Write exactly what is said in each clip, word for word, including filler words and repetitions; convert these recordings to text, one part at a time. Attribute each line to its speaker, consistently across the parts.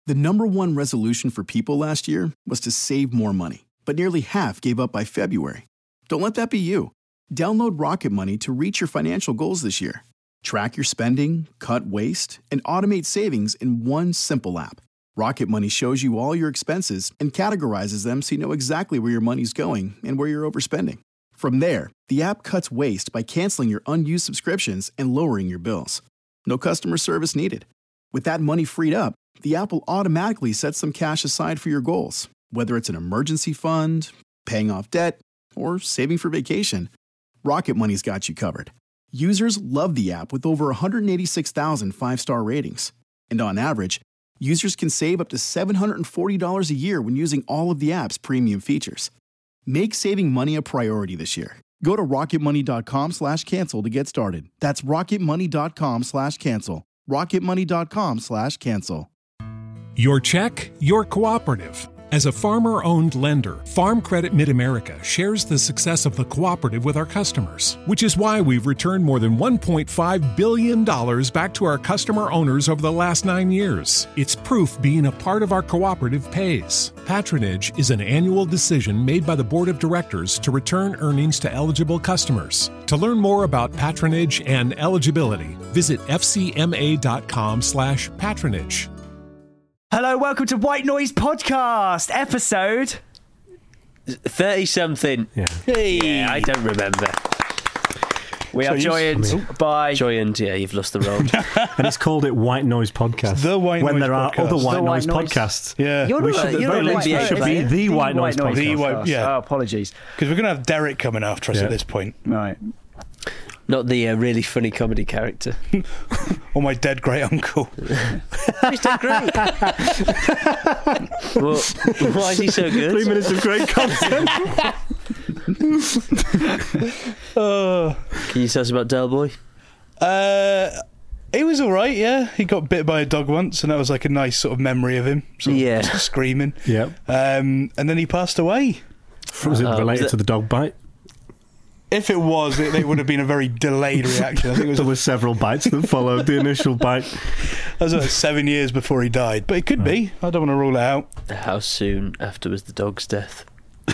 Speaker 1: The number one resolution for people last year was to save more money, but nearly half gave up by February. Don't let that be you. Download Rocket Money to reach your financial goals this year. Track your spending, cut waste, and automate savings in one simple app. Rocket Money shows you all your expenses and categorizes them so you know exactly where your money's going and where you're overspending. From there, the app cuts waste by canceling your unused subscriptions and lowering your bills. No customer service needed. With that money freed up, the app will automatically set some cash aside for your goals, whether it's an emergency fund, paying off debt, or saving for vacation. Rocket Money's got you covered. Users love the app with over one hundred eighty-six thousand five-star ratings. And on average, users can save up to seven hundred forty dollars a year when using all of the app's premium features. Make saving money a priority this year. Go to rocketmoney.com slash cancel to get started. That's rocketmoney.com slash cancel. rocketmoney.com slash cancel.
Speaker 2: Your check, your cooperative. As a farmer-owned lender, Farm Credit Mid-America shares the success of the cooperative with our customers, which is why we've returned more than one point five billion dollars back to our customer owners over the last nine years. It's proof being a part of our cooperative pays. Patronage is an annual decision made by the Board of Directors to return earnings to eligible customers. To learn more about patronage and eligibility, visit fcma.com slash patronage.
Speaker 3: Hello, welcome to White Noise Podcast, episode
Speaker 4: thirty-something.
Speaker 5: Yeah.
Speaker 4: Hey, yeah, I don't remember.
Speaker 3: We
Speaker 4: so
Speaker 3: are joined I mean, by...
Speaker 4: Joined, yeah, you've lost the road.
Speaker 5: And it's called it White Noise Podcast.
Speaker 6: The White
Speaker 5: when
Speaker 6: Noise
Speaker 5: there
Speaker 6: Podcast.
Speaker 5: are other White,
Speaker 3: the
Speaker 5: Noise,
Speaker 3: White Noise
Speaker 5: podcasts.
Speaker 6: Yeah.
Speaker 4: You're
Speaker 5: we
Speaker 4: not,
Speaker 5: should,
Speaker 4: you're
Speaker 5: very
Speaker 4: not
Speaker 5: least, it should be the, the White Noise
Speaker 3: Noise
Speaker 5: Podcast.
Speaker 6: The White, yeah.
Speaker 3: Oh, apologies.
Speaker 6: Because we're going to have Derek coming after us
Speaker 5: yeah.
Speaker 6: at this point.
Speaker 3: Right.
Speaker 4: Not the uh, really funny comedy character.
Speaker 6: Or my dead great uncle.
Speaker 4: He's dead great. Well, why is he so good?
Speaker 5: Three minutes of great content.
Speaker 6: uh,
Speaker 4: Can you tell us about Del Boy?
Speaker 6: Uh, he was all right, yeah. He got bit by a dog once, and that was like a nice sort of memory of him. Sort of
Speaker 4: yeah.
Speaker 6: Screaming.
Speaker 5: Yeah.
Speaker 6: Um, and then he passed away.
Speaker 5: Was it
Speaker 4: uh,
Speaker 5: related
Speaker 4: was
Speaker 5: to the dog bite?
Speaker 6: If it was, it, it would have been a very delayed reaction. I think it was
Speaker 5: there were several bites that followed the initial bite.
Speaker 6: That was like seven years before he died, but it could right. be. I don't want to rule it out.
Speaker 4: How soon after was the dog's death?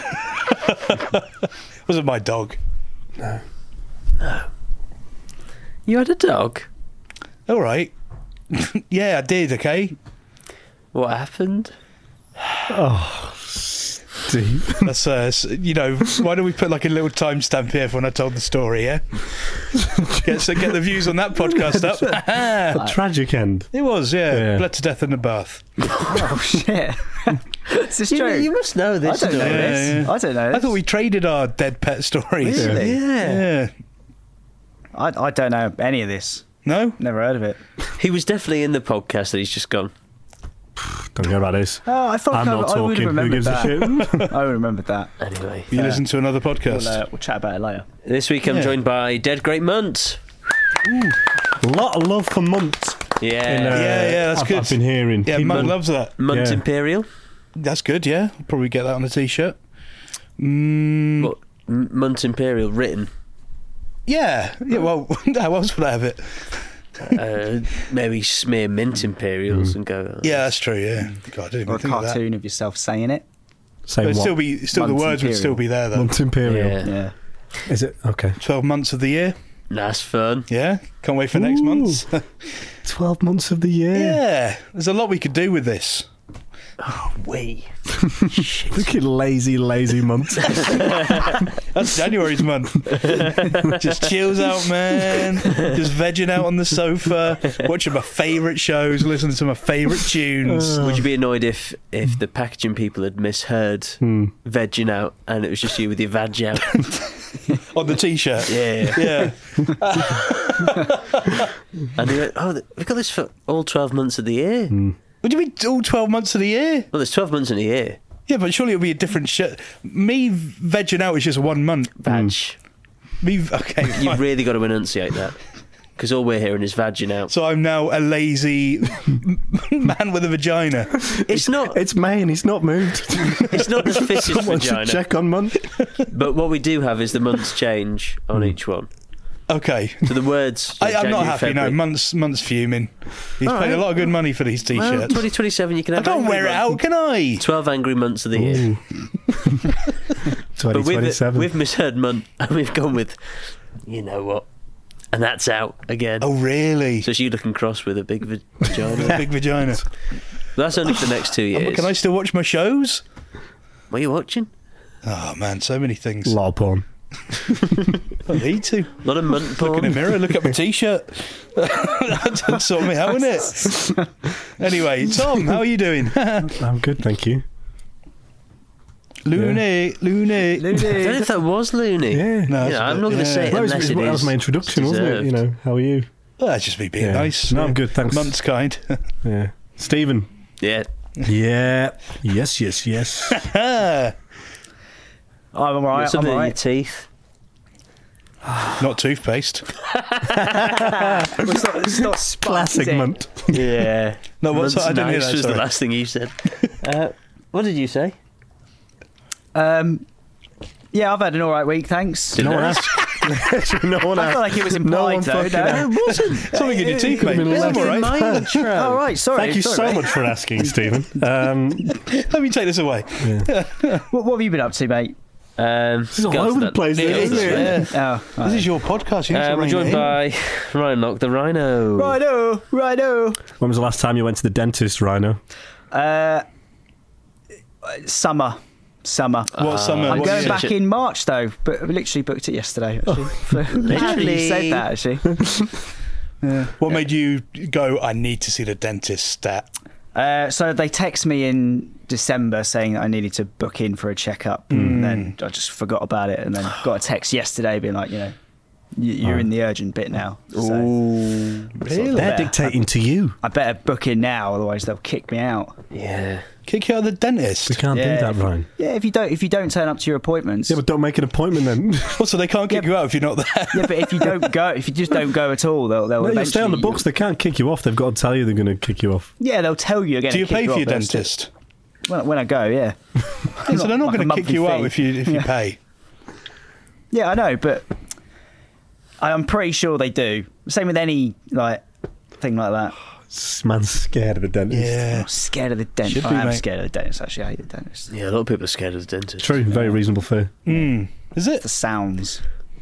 Speaker 6: Wasn't my dog.
Speaker 4: No. No. You had a dog?
Speaker 6: All right. Yeah, I did, okay.
Speaker 4: What happened?
Speaker 5: Oh, Steve.
Speaker 6: That's, uh, you know, why don't we put like a little timestamp here for when I told the story, yeah? get, so get the views on that podcast up.
Speaker 5: A tragic end.
Speaker 6: It was, yeah.
Speaker 5: yeah.
Speaker 6: Bled to death in the bath.
Speaker 3: Oh, shit. Is this
Speaker 4: you,
Speaker 3: true?
Speaker 4: You must know this.
Speaker 3: I don't know
Speaker 6: yeah,
Speaker 3: this.
Speaker 6: Yeah.
Speaker 3: I don't know this.
Speaker 6: I thought we traded our dead pet stories.
Speaker 3: Really?
Speaker 4: Yeah.
Speaker 6: Yeah.
Speaker 3: I, I don't know any of this.
Speaker 6: No?
Speaker 3: Never heard of it.
Speaker 4: He was definitely in the podcast and he's just gone.
Speaker 5: Don't care about this.
Speaker 3: Oh, I thought
Speaker 5: I'm
Speaker 3: I,
Speaker 5: not
Speaker 3: I
Speaker 5: talking.
Speaker 3: would have
Speaker 5: Who
Speaker 3: remembered
Speaker 5: gives
Speaker 3: that.
Speaker 5: a shit?
Speaker 3: I remembered that.
Speaker 4: Anyway.
Speaker 6: You
Speaker 3: Fair.
Speaker 6: listen to another podcast.
Speaker 3: We'll, uh, we'll chat about it later.
Speaker 4: This week I'm
Speaker 6: Yeah.
Speaker 4: joined by Dead Great Munt.
Speaker 5: Ooh. A lot of love for Munt.
Speaker 4: Yeah.
Speaker 5: In, uh,
Speaker 6: yeah, yeah, that's
Speaker 5: I've,
Speaker 6: good.
Speaker 5: I've been hearing.
Speaker 6: Yeah,
Speaker 5: People-
Speaker 6: Mum loves that.
Speaker 4: Munt
Speaker 5: Yeah.
Speaker 4: Imperial.
Speaker 6: That's good, yeah. I'll probably get that on a t-shirt. Mm,
Speaker 4: What? M- Munt Imperial written.
Speaker 6: yeah. Yeah, well, how else would I have it?
Speaker 4: uh, maybe smear Mint Imperials and go. Oh,
Speaker 6: Yeah, that's true, yeah. God, I didn't
Speaker 3: Or
Speaker 6: even
Speaker 3: a
Speaker 6: think of that.
Speaker 3: cartoon of yourself saying it.
Speaker 5: Say
Speaker 6: But it'd
Speaker 5: what?
Speaker 6: still be, still the
Speaker 3: Munt
Speaker 6: words would
Speaker 3: Imperial.
Speaker 6: still be there, though.
Speaker 5: Munt Imperial.
Speaker 4: Yeah.
Speaker 3: Yeah.
Speaker 5: Is it? Okay.
Speaker 6: twelve months of the year.
Speaker 4: That's fun.
Speaker 6: Yeah. Can't wait for next
Speaker 5: Ooh.
Speaker 6: month.
Speaker 5: twelve months of the year.
Speaker 6: Yeah. There's a lot we could do with this.
Speaker 4: Oh, we.
Speaker 5: Look at lazy, lazy Munt.
Speaker 6: That's January's month. Just chills out, man. Just vegging out on the sofa, watching my favourite shows, listening to my favourite tunes.
Speaker 4: Would you be annoyed if, if the packaging people had misheard
Speaker 5: Hmm.
Speaker 4: vegging out and it was just you with your veg out?
Speaker 6: On the t-shirt.
Speaker 4: Yeah.
Speaker 6: Yeah.
Speaker 4: And they went, oh, th- we've got this for all twelve months of the year.
Speaker 5: Hmm.
Speaker 6: What do you mean all twelve months of the year?
Speaker 4: Well, there's twelve months in a year.
Speaker 6: Yeah, but surely it'll be a different shirt. Me vegging out is just one month.
Speaker 4: Veg.
Speaker 6: Me, okay,
Speaker 4: You've
Speaker 6: fine.
Speaker 4: really got to enunciate that. Because all we're hearing is vegging out.
Speaker 6: So I'm now a lazy man with a vagina.
Speaker 4: It's not
Speaker 5: It's May and he's not moved.
Speaker 4: It's not the fittest
Speaker 5: Someone should
Speaker 4: vagina.
Speaker 5: check on Munt.
Speaker 4: But what we do have is the months change on each one.
Speaker 6: Okay.
Speaker 4: To the words.
Speaker 6: I, I'm
Speaker 4: January,
Speaker 6: not happy.
Speaker 4: February.
Speaker 6: No, months, months fuming. He's
Speaker 4: All
Speaker 6: paid
Speaker 4: right.
Speaker 6: a lot of good money for these
Speaker 4: Well,
Speaker 6: t-shirts.
Speaker 4: twenty twenty-seven, you can
Speaker 6: I
Speaker 4: have.
Speaker 6: can't
Speaker 4: angry
Speaker 6: wear it
Speaker 4: months.
Speaker 6: out, can I?
Speaker 4: Twelve angry months of the year.
Speaker 5: twenty
Speaker 4: But we've,
Speaker 5: twenty-seven.
Speaker 4: we've misheard month, and we've gone with, you know what, and that's out again.
Speaker 6: Oh, really?
Speaker 4: So it's you looking cross with a big vagina.
Speaker 6: Big vagina.
Speaker 4: That's only for the next two years.
Speaker 6: Can I still watch my shows?
Speaker 4: What are you watching?
Speaker 6: Oh man, so many things.
Speaker 5: Lot of porn.
Speaker 6: I need to.
Speaker 4: A lot of munt porn.
Speaker 6: Look in the mirror, look at my t-shirt. That'll sort me out, wouldn't it? Anyway, Tom, how are you doing?
Speaker 5: I'm good, thank you.
Speaker 6: Loony, loony.
Speaker 4: I don't know if that was loony.
Speaker 5: Yeah.
Speaker 6: No, it's
Speaker 4: Yeah,
Speaker 6: a
Speaker 4: I'm
Speaker 6: bit-
Speaker 4: not going to
Speaker 6: yeah.
Speaker 4: say it
Speaker 5: That was,
Speaker 4: unless it
Speaker 5: that was
Speaker 4: is
Speaker 5: my introduction, wasn't it? You
Speaker 4: deserved.
Speaker 5: know, how are you?
Speaker 6: Well, that's just me being
Speaker 5: Yeah.
Speaker 6: nice.
Speaker 5: No, I'm good, thanks.
Speaker 6: Month's kind.
Speaker 5: Yeah. Stephen.
Speaker 4: Yeah.
Speaker 5: Yeah. Yes, yes, yes.
Speaker 6: Ah,
Speaker 3: I'm all right. I'm
Speaker 4: Something
Speaker 3: all
Speaker 4: in your
Speaker 3: right.
Speaker 4: teeth.
Speaker 6: not toothpaste.
Speaker 3: It's not, it's not spicy.
Speaker 5: Classic month.
Speaker 4: Yeah.
Speaker 6: No, what's
Speaker 4: Munt's
Speaker 6: that? I didn't hear
Speaker 4: nice
Speaker 6: that,
Speaker 4: was the
Speaker 6: sorry.
Speaker 4: last thing you said. Uh, what did you say?
Speaker 3: Um, yeah, I've had an all right week, thanks.
Speaker 5: No one asked. no one
Speaker 3: I
Speaker 5: asked.
Speaker 3: feel like it was
Speaker 5: No
Speaker 3: implied,
Speaker 5: one
Speaker 3: though.
Speaker 5: fucking
Speaker 3: No,
Speaker 5: asked.
Speaker 3: it wasn't.
Speaker 6: Something in your teeth, mate.
Speaker 5: been
Speaker 6: I'm
Speaker 5: left
Speaker 6: all
Speaker 5: in
Speaker 6: right.
Speaker 4: My intro.
Speaker 3: Oh, right, sorry.
Speaker 5: Thank you
Speaker 3: sorry,
Speaker 5: so
Speaker 3: mate.
Speaker 5: much for asking, Stephen. Um,
Speaker 6: Let me take this away.
Speaker 3: What, what have you been up to, mate?
Speaker 4: Um,
Speaker 5: this is all over the place,
Speaker 6: Yeah,
Speaker 5: isn't it?
Speaker 6: yeah.
Speaker 3: Oh,
Speaker 6: This is your podcast. You need
Speaker 4: Uh,
Speaker 6: to
Speaker 4: we're
Speaker 6: rein
Speaker 4: joined
Speaker 6: it in.
Speaker 4: by Ryan Knock the Rhino.
Speaker 3: Righto, righto.
Speaker 5: When was the last time you went to the dentist, Rhino?
Speaker 3: Uh, summer. Summer.
Speaker 6: What summer?
Speaker 3: I'm
Speaker 6: what
Speaker 3: going
Speaker 6: year?
Speaker 3: back in March, though, but I literally booked it yesterday. Actually. So, literally you said that, actually.
Speaker 6: What made you go, I need to see the dentist stat?
Speaker 3: Uh, so they text me in December saying that I needed to book in for a checkup, and then I just forgot about it, and then got a text yesterday being like, you know, y- you're in the urgent bit now. So
Speaker 4: Ooh.
Speaker 6: Really?
Speaker 5: They're
Speaker 3: Yeah.
Speaker 5: dictating to you.
Speaker 3: I better book in now, otherwise they'll kick me out.
Speaker 4: Yeah.
Speaker 6: Kick you out of the dentist?
Speaker 5: We can't
Speaker 3: Yeah,
Speaker 5: do that,
Speaker 3: if-
Speaker 5: Ryan.
Speaker 3: Yeah, if you don't, if you don't turn up to your appointments.
Speaker 5: Yeah, but don't make an appointment then.
Speaker 6: What, so they can't kick
Speaker 3: Yeah.
Speaker 6: you out if you're not there?
Speaker 3: Yeah, but if you don't go, if you just don't go at all, they'll they'll
Speaker 5: No, you'll stay on the
Speaker 3: eventually-
Speaker 5: books. They can't kick you off. They've got to tell you they're going to kick you off.
Speaker 3: Yeah, they'll tell you again.
Speaker 6: Do you pay for your dentist?
Speaker 3: When, when I go, yeah.
Speaker 6: So they're not
Speaker 3: Like a
Speaker 6: going to kick
Speaker 3: monthly
Speaker 6: you out
Speaker 3: fee.
Speaker 6: if you if you
Speaker 3: Yeah.
Speaker 6: pay.
Speaker 3: Yeah, I know, but I'm pretty sure they do. Same with any like thing like that.
Speaker 5: This man's scared of a dentist.
Speaker 6: Yeah.
Speaker 3: I'm scared of the dentist.
Speaker 6: Should
Speaker 3: I
Speaker 6: be,
Speaker 3: am
Speaker 6: mate.
Speaker 3: scared of the dentist. Actually, I hate the dentist.
Speaker 4: Yeah, a lot of people are scared of the dentist.
Speaker 5: True, very reasonable fear.
Speaker 6: Mm. Is it?
Speaker 3: The sounds.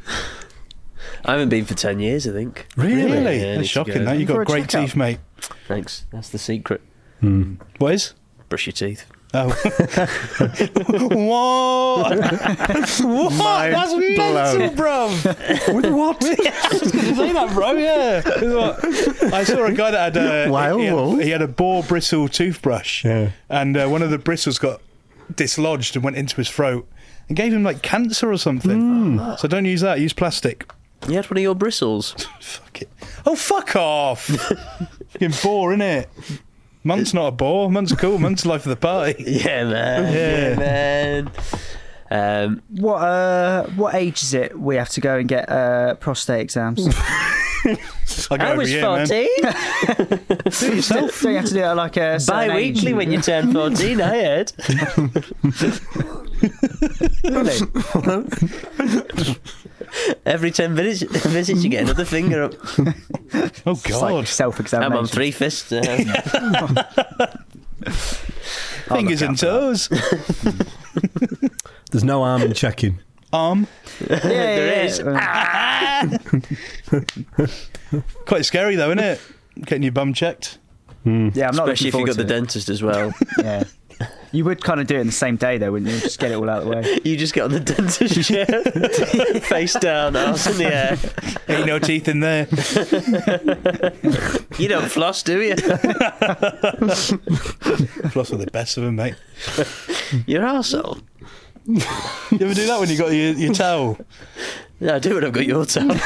Speaker 4: I haven't been for ten years, I think.
Speaker 6: Really?
Speaker 4: Yeah, I need
Speaker 6: That's
Speaker 4: to
Speaker 6: shocking.
Speaker 4: go.
Speaker 6: Now you've
Speaker 3: For
Speaker 6: got
Speaker 3: a
Speaker 6: great
Speaker 3: checkup.
Speaker 6: teeth, mate.
Speaker 4: Thanks. That's the secret.
Speaker 6: What is?
Speaker 4: Brush your teeth.
Speaker 6: Oh. What? What? That's mental, bruv.
Speaker 5: With what?
Speaker 6: Say that, bro. Yeah. What? I saw a guy that had a
Speaker 5: Wow.
Speaker 6: he, had, he had a boar bristle toothbrush,
Speaker 5: Yeah.
Speaker 6: and uh, one of the bristles got dislodged and went into his throat and gave him like cancer or something. So don't use that. Use plastic.
Speaker 4: You had one of your bristles.
Speaker 6: Fuck it. Oh, fuck off. Fucking boar, innit? Munt's not a bore. Munt's cool. Munt's the life of the party.
Speaker 4: Yeah, man.
Speaker 6: Yeah.
Speaker 4: Yeah, man. Um,
Speaker 3: What uh, what age is it? We have to go and get uh, prostate exams.
Speaker 6: I go
Speaker 4: I
Speaker 6: every
Speaker 4: was
Speaker 6: year, man.
Speaker 4: fourteen.
Speaker 6: Do it yourself.
Speaker 3: Don't you have to do it at like a certain
Speaker 4: Bi-weekly
Speaker 3: age?
Speaker 4: when you turn fourteen, I heard.
Speaker 3: Really?
Speaker 4: Every ten minutes, visits you get another finger up.
Speaker 6: Oh,
Speaker 3: It's
Speaker 6: God.
Speaker 3: like self-examination.
Speaker 4: I'm on three fists now.
Speaker 6: Fingers and toes.
Speaker 5: There's no arm in checking.
Speaker 6: Arm.
Speaker 3: Yeah,
Speaker 4: There
Speaker 3: yeah,
Speaker 4: is.
Speaker 3: yeah.
Speaker 6: Quite scary, though, isn't it? Getting your bum checked.
Speaker 3: Yeah, I'm not
Speaker 4: Especially if
Speaker 3: looking
Speaker 4: you got the
Speaker 3: forward to it.
Speaker 4: dentist as well.
Speaker 3: Yeah. You would kind of do it in the same day, though, wouldn't you? Just get it all out of the way.
Speaker 4: You just get on the dentist chair, face down, arse in the air.
Speaker 6: Ain't no teeth in there.
Speaker 4: You don't floss, do you?
Speaker 6: Floss with the best of them, mate.
Speaker 4: You're arsehole.
Speaker 6: You ever do that when you got your, your towel?
Speaker 4: Yeah, I do when I've got your towel.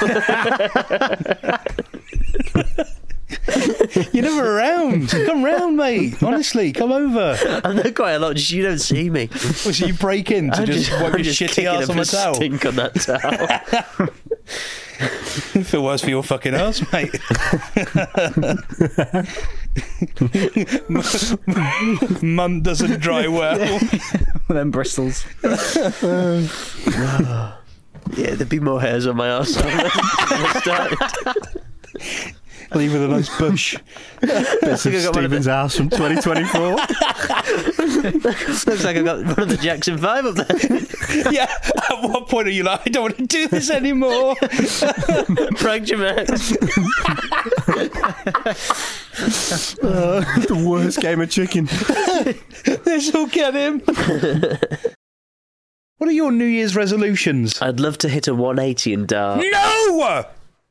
Speaker 6: You're never around. Come round, mate. Honestly, come over.
Speaker 4: I'm there quite a lot, just you don't see me.
Speaker 6: Well, so you break in to
Speaker 4: I'm
Speaker 6: just, wipe
Speaker 4: I'm
Speaker 6: your
Speaker 4: just
Speaker 6: shitty
Speaker 4: kicking
Speaker 6: ass
Speaker 4: up
Speaker 6: on
Speaker 4: a
Speaker 6: the towel.
Speaker 4: stink on that towel.
Speaker 6: Feel worse for your fucking ass, mate. Mum doesn't dry well.
Speaker 3: Them bristles.
Speaker 4: Yeah, there'd be more hairs on my arse.
Speaker 6: Leave with a nice bush.
Speaker 5: Bits of Stephen's house from twenty twenty-four.
Speaker 4: Looks like I've got one of the Jackson Five up there.
Speaker 6: Yeah, at what point are you like, I don't want to do this anymore?
Speaker 4: Pranked you, man.
Speaker 5: Uh, the worst game of chicken.
Speaker 6: This will get him. What are your New Year's resolutions?
Speaker 4: I'd love to hit a one eighty in dart.
Speaker 6: No!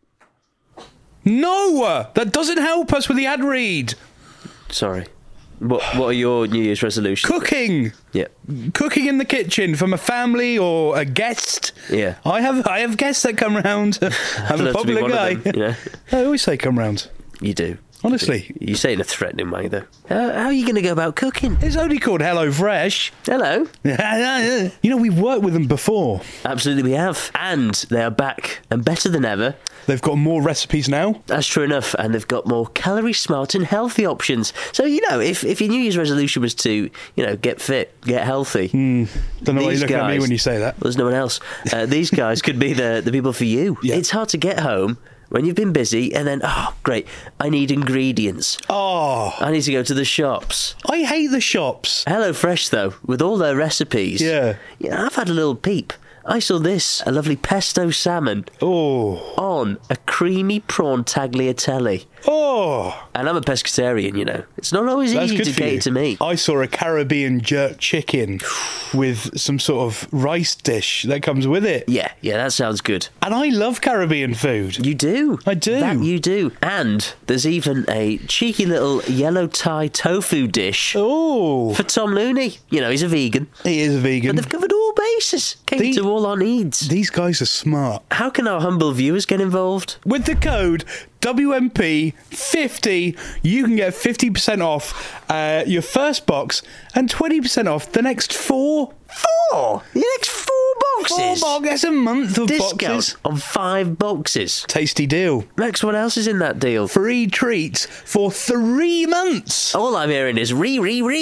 Speaker 6: No! That doesn't help us with the ad read.
Speaker 4: Sorry. What What are your New Year's resolutions?
Speaker 6: Cooking.
Speaker 4: Yeah.
Speaker 6: Cooking in the kitchen from a family or a guest.
Speaker 4: Yeah.
Speaker 6: I have I have guests that come round. I'm
Speaker 4: I'd
Speaker 6: a
Speaker 4: love to be
Speaker 6: popular
Speaker 4: one of
Speaker 6: guy.
Speaker 4: them, you know?
Speaker 6: I always say come round.
Speaker 4: You do.
Speaker 6: Honestly.
Speaker 4: You say it in a threatening way, though. How, how are you going to go about cooking?
Speaker 6: It's only called Hello Fresh.
Speaker 4: Hello.
Speaker 6: You know, we've worked with them before.
Speaker 4: Absolutely, we have. And they are back and better than ever.
Speaker 6: They've got more recipes now.
Speaker 4: That's true enough. And they've got more calorie smart and healthy options. So, you know, if, if your New Year's resolution was to, you know, get fit, get healthy.
Speaker 6: Mm, don't know why you're looking
Speaker 4: guys,
Speaker 6: at me when you say that.
Speaker 4: Well, there's no one else. Uh, these guys could be the, the people for you.
Speaker 6: Yeah.
Speaker 4: It's hard to get home when you've been busy and then, oh, great, I need ingredients.
Speaker 6: Oh,
Speaker 4: I need to go to the shops.
Speaker 6: I hate the shops.
Speaker 4: HelloFresh, though, with all their recipes.
Speaker 6: Yeah.
Speaker 4: Yeah, I've had a little peep. I saw this, a lovely pesto salmon
Speaker 6: Oh.
Speaker 4: on a creamy prawn tagliatelle.
Speaker 6: Oh.
Speaker 4: And I'm a pescatarian, you know. It's not always
Speaker 6: That's
Speaker 4: easy
Speaker 6: good
Speaker 4: to
Speaker 6: for
Speaker 4: cater
Speaker 6: you.
Speaker 4: to me.
Speaker 6: I saw a Caribbean jerk chicken with some sort of rice dish that comes with it.
Speaker 4: Yeah, yeah, that sounds good.
Speaker 6: And I love Caribbean food.
Speaker 4: You do.
Speaker 6: I do.
Speaker 4: That you do. And there's even a cheeky little yellow Thai tofu dish
Speaker 6: Oh.
Speaker 4: for Tom Looney. You know, he's a vegan.
Speaker 6: He is a vegan.
Speaker 4: But they've covered all bases. Cater
Speaker 6: The-
Speaker 4: to all our needs.
Speaker 6: These guys are smart.
Speaker 4: How can our humble viewers get involved?
Speaker 6: With the code W M P fifty, you can get fifty percent off uh, your first box and twenty percent off the next four.
Speaker 4: Four? The next four boxes?
Speaker 6: Four boxes. That's a month of
Speaker 4: Discount
Speaker 6: boxes.
Speaker 4: on five boxes.
Speaker 6: Tasty deal.
Speaker 4: Max, what else is in that deal?
Speaker 6: Free treats for three months.
Speaker 4: All I'm hearing is re, re, re.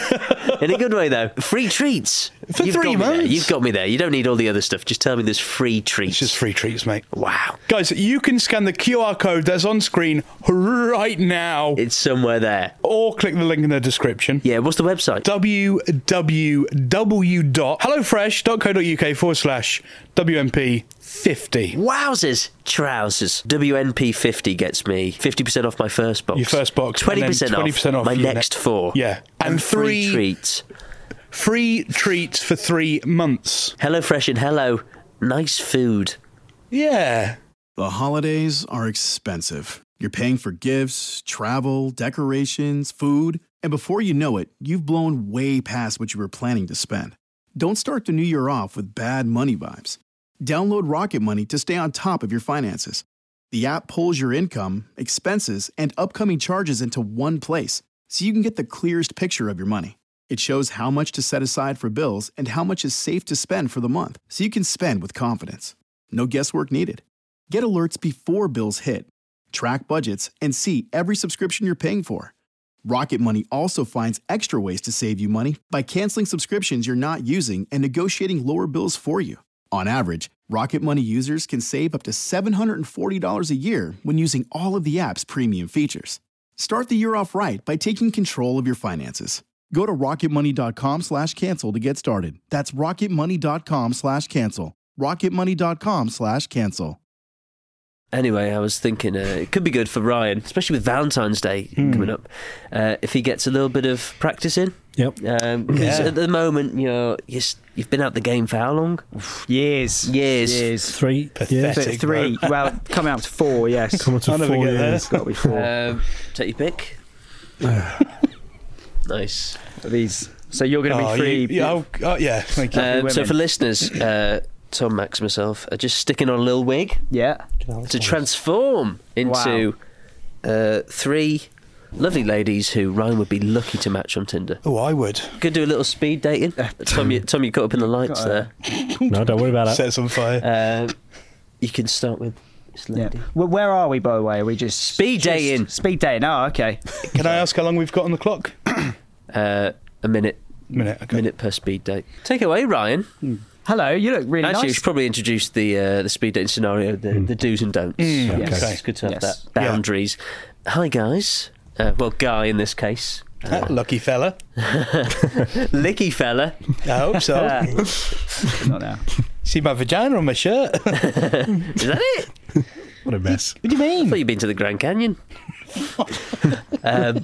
Speaker 4: In a good way, though. Free treats.
Speaker 6: For
Speaker 4: You've
Speaker 6: three
Speaker 4: got me there.
Speaker 6: months.
Speaker 4: You've got me there. You don't need all the other stuff. Just tell me there's free treats.
Speaker 6: It's just free treats, mate.
Speaker 4: Wow.
Speaker 6: Guys, you can scan the Q R code that's on screen right now
Speaker 4: It's somewhere there.
Speaker 6: or click the link in the description.
Speaker 4: Yeah, what's the website?
Speaker 6: www.hellofresh.co.uk forward slash W M P fifty.
Speaker 4: Wowzers. Trousers. W N P fifty gets me fifty percent off my first box.
Speaker 6: Your first box.
Speaker 4: twenty
Speaker 6: and
Speaker 4: percent
Speaker 6: then
Speaker 4: off,
Speaker 6: twenty percent off
Speaker 4: my
Speaker 6: your
Speaker 4: next
Speaker 6: ne-
Speaker 4: four.
Speaker 6: Yeah.
Speaker 4: And,
Speaker 6: And
Speaker 4: free
Speaker 6: three-
Speaker 4: treats.
Speaker 6: Free treats for three months.
Speaker 4: HelloFresh and hello. Nice food.
Speaker 6: Yeah.
Speaker 1: The holidays are expensive. You're paying for gifts, travel, decorations, food, and before you know it, you've blown way past what you were planning to spend. Don't start the new year off with bad money vibes. Download Rocket Money to stay on top of your finances. The app pulls your income, expenses, and upcoming charges into one place, so you can get the clearest picture of your money. It shows how much to set aside for bills and how much is safe to spend for the month, so you can spend with confidence. No guesswork needed. Get alerts before bills hit. Track budgets and see every subscription you're paying for. Rocket Money also finds extra ways to save you money by canceling subscriptions you're not using and negotiating lower bills for you. On average, Rocket Money users can save up to seven hundred forty dollars a year when using all of the app's premium features. Start the year off right by taking control of your finances. Go to rocketmoney.com slash cancel to get started. That's rocketmoney.com slash cancel. rocketmoney.com slash cancel.
Speaker 4: Anyway, I was thinking uh, it could be good for Ryan, especially with Valentine's Day
Speaker 6: Mm.
Speaker 4: coming up, uh, if he gets a little bit of practice in.
Speaker 5: Yep.
Speaker 4: Because
Speaker 6: Yeah.
Speaker 4: at the moment, you're, you're, s- you've been out the game for how long?
Speaker 3: Years.
Speaker 4: Years.
Speaker 3: Years.
Speaker 5: Three. Yeah.
Speaker 6: Pathetic.
Speaker 3: But three. Well, coming up to four, yes.
Speaker 5: Come on to
Speaker 6: I'll never
Speaker 5: four
Speaker 6: get there.
Speaker 5: years.
Speaker 3: It's got to be four.
Speaker 4: Um, take your pick. Nice.
Speaker 3: These. So you're going to
Speaker 6: Oh,
Speaker 3: be free.
Speaker 6: you- yeah, oh, oh, yeah, thank you.
Speaker 4: Um, so
Speaker 3: women.
Speaker 4: for listeners, uh, Tom, Max, myself are just sticking on a little wig
Speaker 3: Yeah.
Speaker 4: to transform into uh, three lovely ladies who Ryan would be lucky to match on Tinder.
Speaker 6: oh, I would.
Speaker 4: Could do a little speed dating. Tom, you, Tom, you got up in the lights
Speaker 3: Got
Speaker 4: there.
Speaker 5: No, don't worry about that.
Speaker 6: Sets on fire.
Speaker 4: Uh, you can start with this
Speaker 3: Yeah.
Speaker 4: lady.
Speaker 3: Well, where are we, by the way? Are we just
Speaker 4: Speed
Speaker 3: just-
Speaker 4: dating.
Speaker 3: Speed dating. Oh, okay.
Speaker 6: Can I ask how long we've got on the clock?
Speaker 4: Uh, a minute,
Speaker 6: Minute. Okay.
Speaker 4: minute per speed date. Take it away, Ryan.
Speaker 3: Hello, you look really
Speaker 4: Actually, we
Speaker 3: nice.
Speaker 4: should probably introduce the uh, the speed dating scenario, the, the do's and don'ts.
Speaker 6: Mm,
Speaker 3: yes.
Speaker 6: okay.
Speaker 4: It's good to have
Speaker 3: Yes.
Speaker 4: that boundaries. Hi, guys. Uh, well, Guy in this case.
Speaker 6: That lucky fella.
Speaker 4: Licky fella.
Speaker 6: I hope so.
Speaker 3: Not now.
Speaker 6: See my vagina on my shirt. What
Speaker 4: Is that it?
Speaker 5: What a mess.
Speaker 6: do you
Speaker 4: I
Speaker 6: mean?
Speaker 4: thought you'd been to the Grand Canyon. um,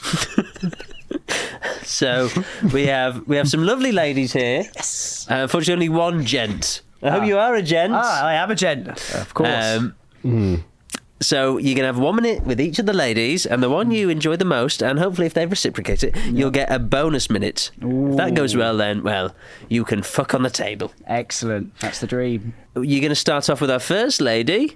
Speaker 4: so we have we have some lovely ladies here. Yes. Uh, unfortunately, only one gent. I hope you are a gent.
Speaker 3: Ah, I am a gent. Of course.
Speaker 4: Um,
Speaker 5: Mm.
Speaker 4: So you can have one minute with each of the ladies, and the one you enjoy the most, and hopefully if they reciprocate it, you'll get a bonus minute. If that goes well, then, well, you can fuck on the table.
Speaker 3: Excellent. That's the dream.
Speaker 4: You're going to start off with our first lady,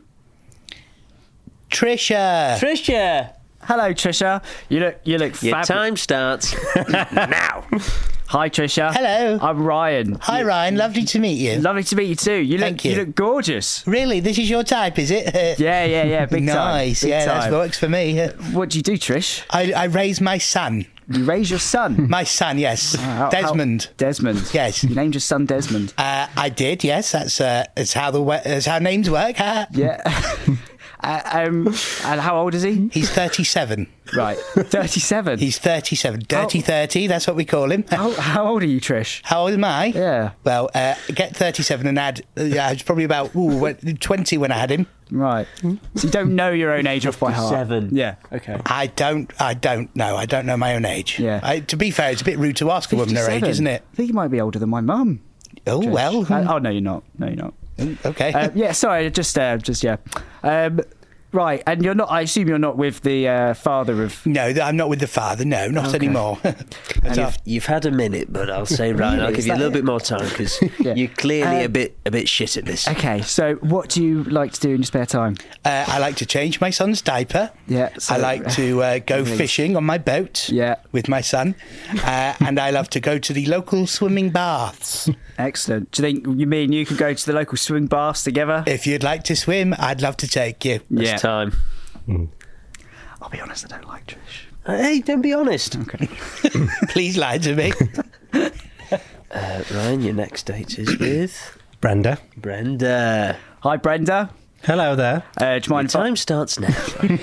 Speaker 6: Trisha.
Speaker 4: Trisha.
Speaker 3: Hello, Trisha. You look you look
Speaker 4: Your
Speaker 3: fabulous.
Speaker 4: time starts now.
Speaker 3: Hi, Trisha.
Speaker 7: Hello.
Speaker 3: I'm Ryan.
Speaker 7: Hi, Ryan. Lovely to meet you.
Speaker 3: Lovely to meet you too. You
Speaker 7: Thank
Speaker 3: look
Speaker 7: you.
Speaker 3: look gorgeous.
Speaker 7: Really? This is your type, is it?
Speaker 3: Yeah, yeah, yeah. Big time.
Speaker 7: nice.
Speaker 3: Big
Speaker 7: yeah,
Speaker 3: time.
Speaker 7: that works for me.
Speaker 3: What do you do, Trish?
Speaker 7: I, I raise my son.
Speaker 3: You raise your son.
Speaker 7: My son, yes.
Speaker 3: How-
Speaker 7: Desmond.
Speaker 3: how- Desmond.
Speaker 7: Yes.
Speaker 3: You named your son Desmond.
Speaker 7: Uh, I did, yes. That's uh, that's how the we- that's how names work. Huh?
Speaker 3: Yeah. uh, um. And how old is he?
Speaker 7: He's thirty-seven.
Speaker 3: Right. Thirty-seven.
Speaker 7: He's thirty-seven. Dirty thirty. That's what we call him.
Speaker 3: How, how old are you, Trish?
Speaker 7: How old am I?
Speaker 3: Yeah.
Speaker 7: Well, uh, get thirty-seven and add. Uh, yeah, I was probably about ooh, when- twenty when I had him.
Speaker 3: Right. So you don't know your own age off by heart.
Speaker 4: Seven.
Speaker 3: Yeah. Okay.
Speaker 7: I don't. I don't know. I don't know my own age.
Speaker 3: Yeah.
Speaker 7: I, to be fair, it's a bit rude to ask a woman her age,
Speaker 3: fifty-seven.
Speaker 7: isn't it?
Speaker 3: I think you might be older than my mum.
Speaker 7: Oh
Speaker 3: Trish.
Speaker 7: well.
Speaker 3: Uh, oh no, you're not. No, you're not.
Speaker 7: Okay.
Speaker 3: Uh, yeah, sorry, just, uh, just yeah. Um, right, and you're not. I assume you're not with the uh, father of.
Speaker 7: No, th- I'm not with the father. No, not
Speaker 3: Okay.
Speaker 7: anymore.
Speaker 4: And you've, you've had a minute, but I'll say, Ryan, I'll
Speaker 3: Really?
Speaker 4: give
Speaker 3: Is
Speaker 4: you a
Speaker 3: that
Speaker 4: little
Speaker 3: it?
Speaker 4: bit more time because
Speaker 3: Yeah.
Speaker 4: you're clearly
Speaker 3: Uh,
Speaker 4: a bit a bit shit at this.
Speaker 3: Okay, so what do you like to do in your spare time?
Speaker 7: uh, I like to change my son's diaper.
Speaker 3: Yeah, so-
Speaker 7: I like to uh, go fishing on my boat.
Speaker 3: Yeah.
Speaker 7: With my son, uh, and I love to go to the local swimming baths.
Speaker 3: Excellent. Do you think you mean you could go to the local swim baths together?
Speaker 7: If you'd like to swim, I'd love to take you.
Speaker 4: It's
Speaker 3: yeah.
Speaker 4: time.
Speaker 3: I'll be honest, I don't like Trish.
Speaker 4: Hey, don't be honest.
Speaker 3: Okay.
Speaker 7: Please lie to me.
Speaker 4: Uh, Ryan, your next date is with
Speaker 5: Brenda.
Speaker 4: Brenda.
Speaker 3: Hi, Brenda.
Speaker 5: Hello there.
Speaker 3: Uh, do you mind if I-
Speaker 4: Time starts now.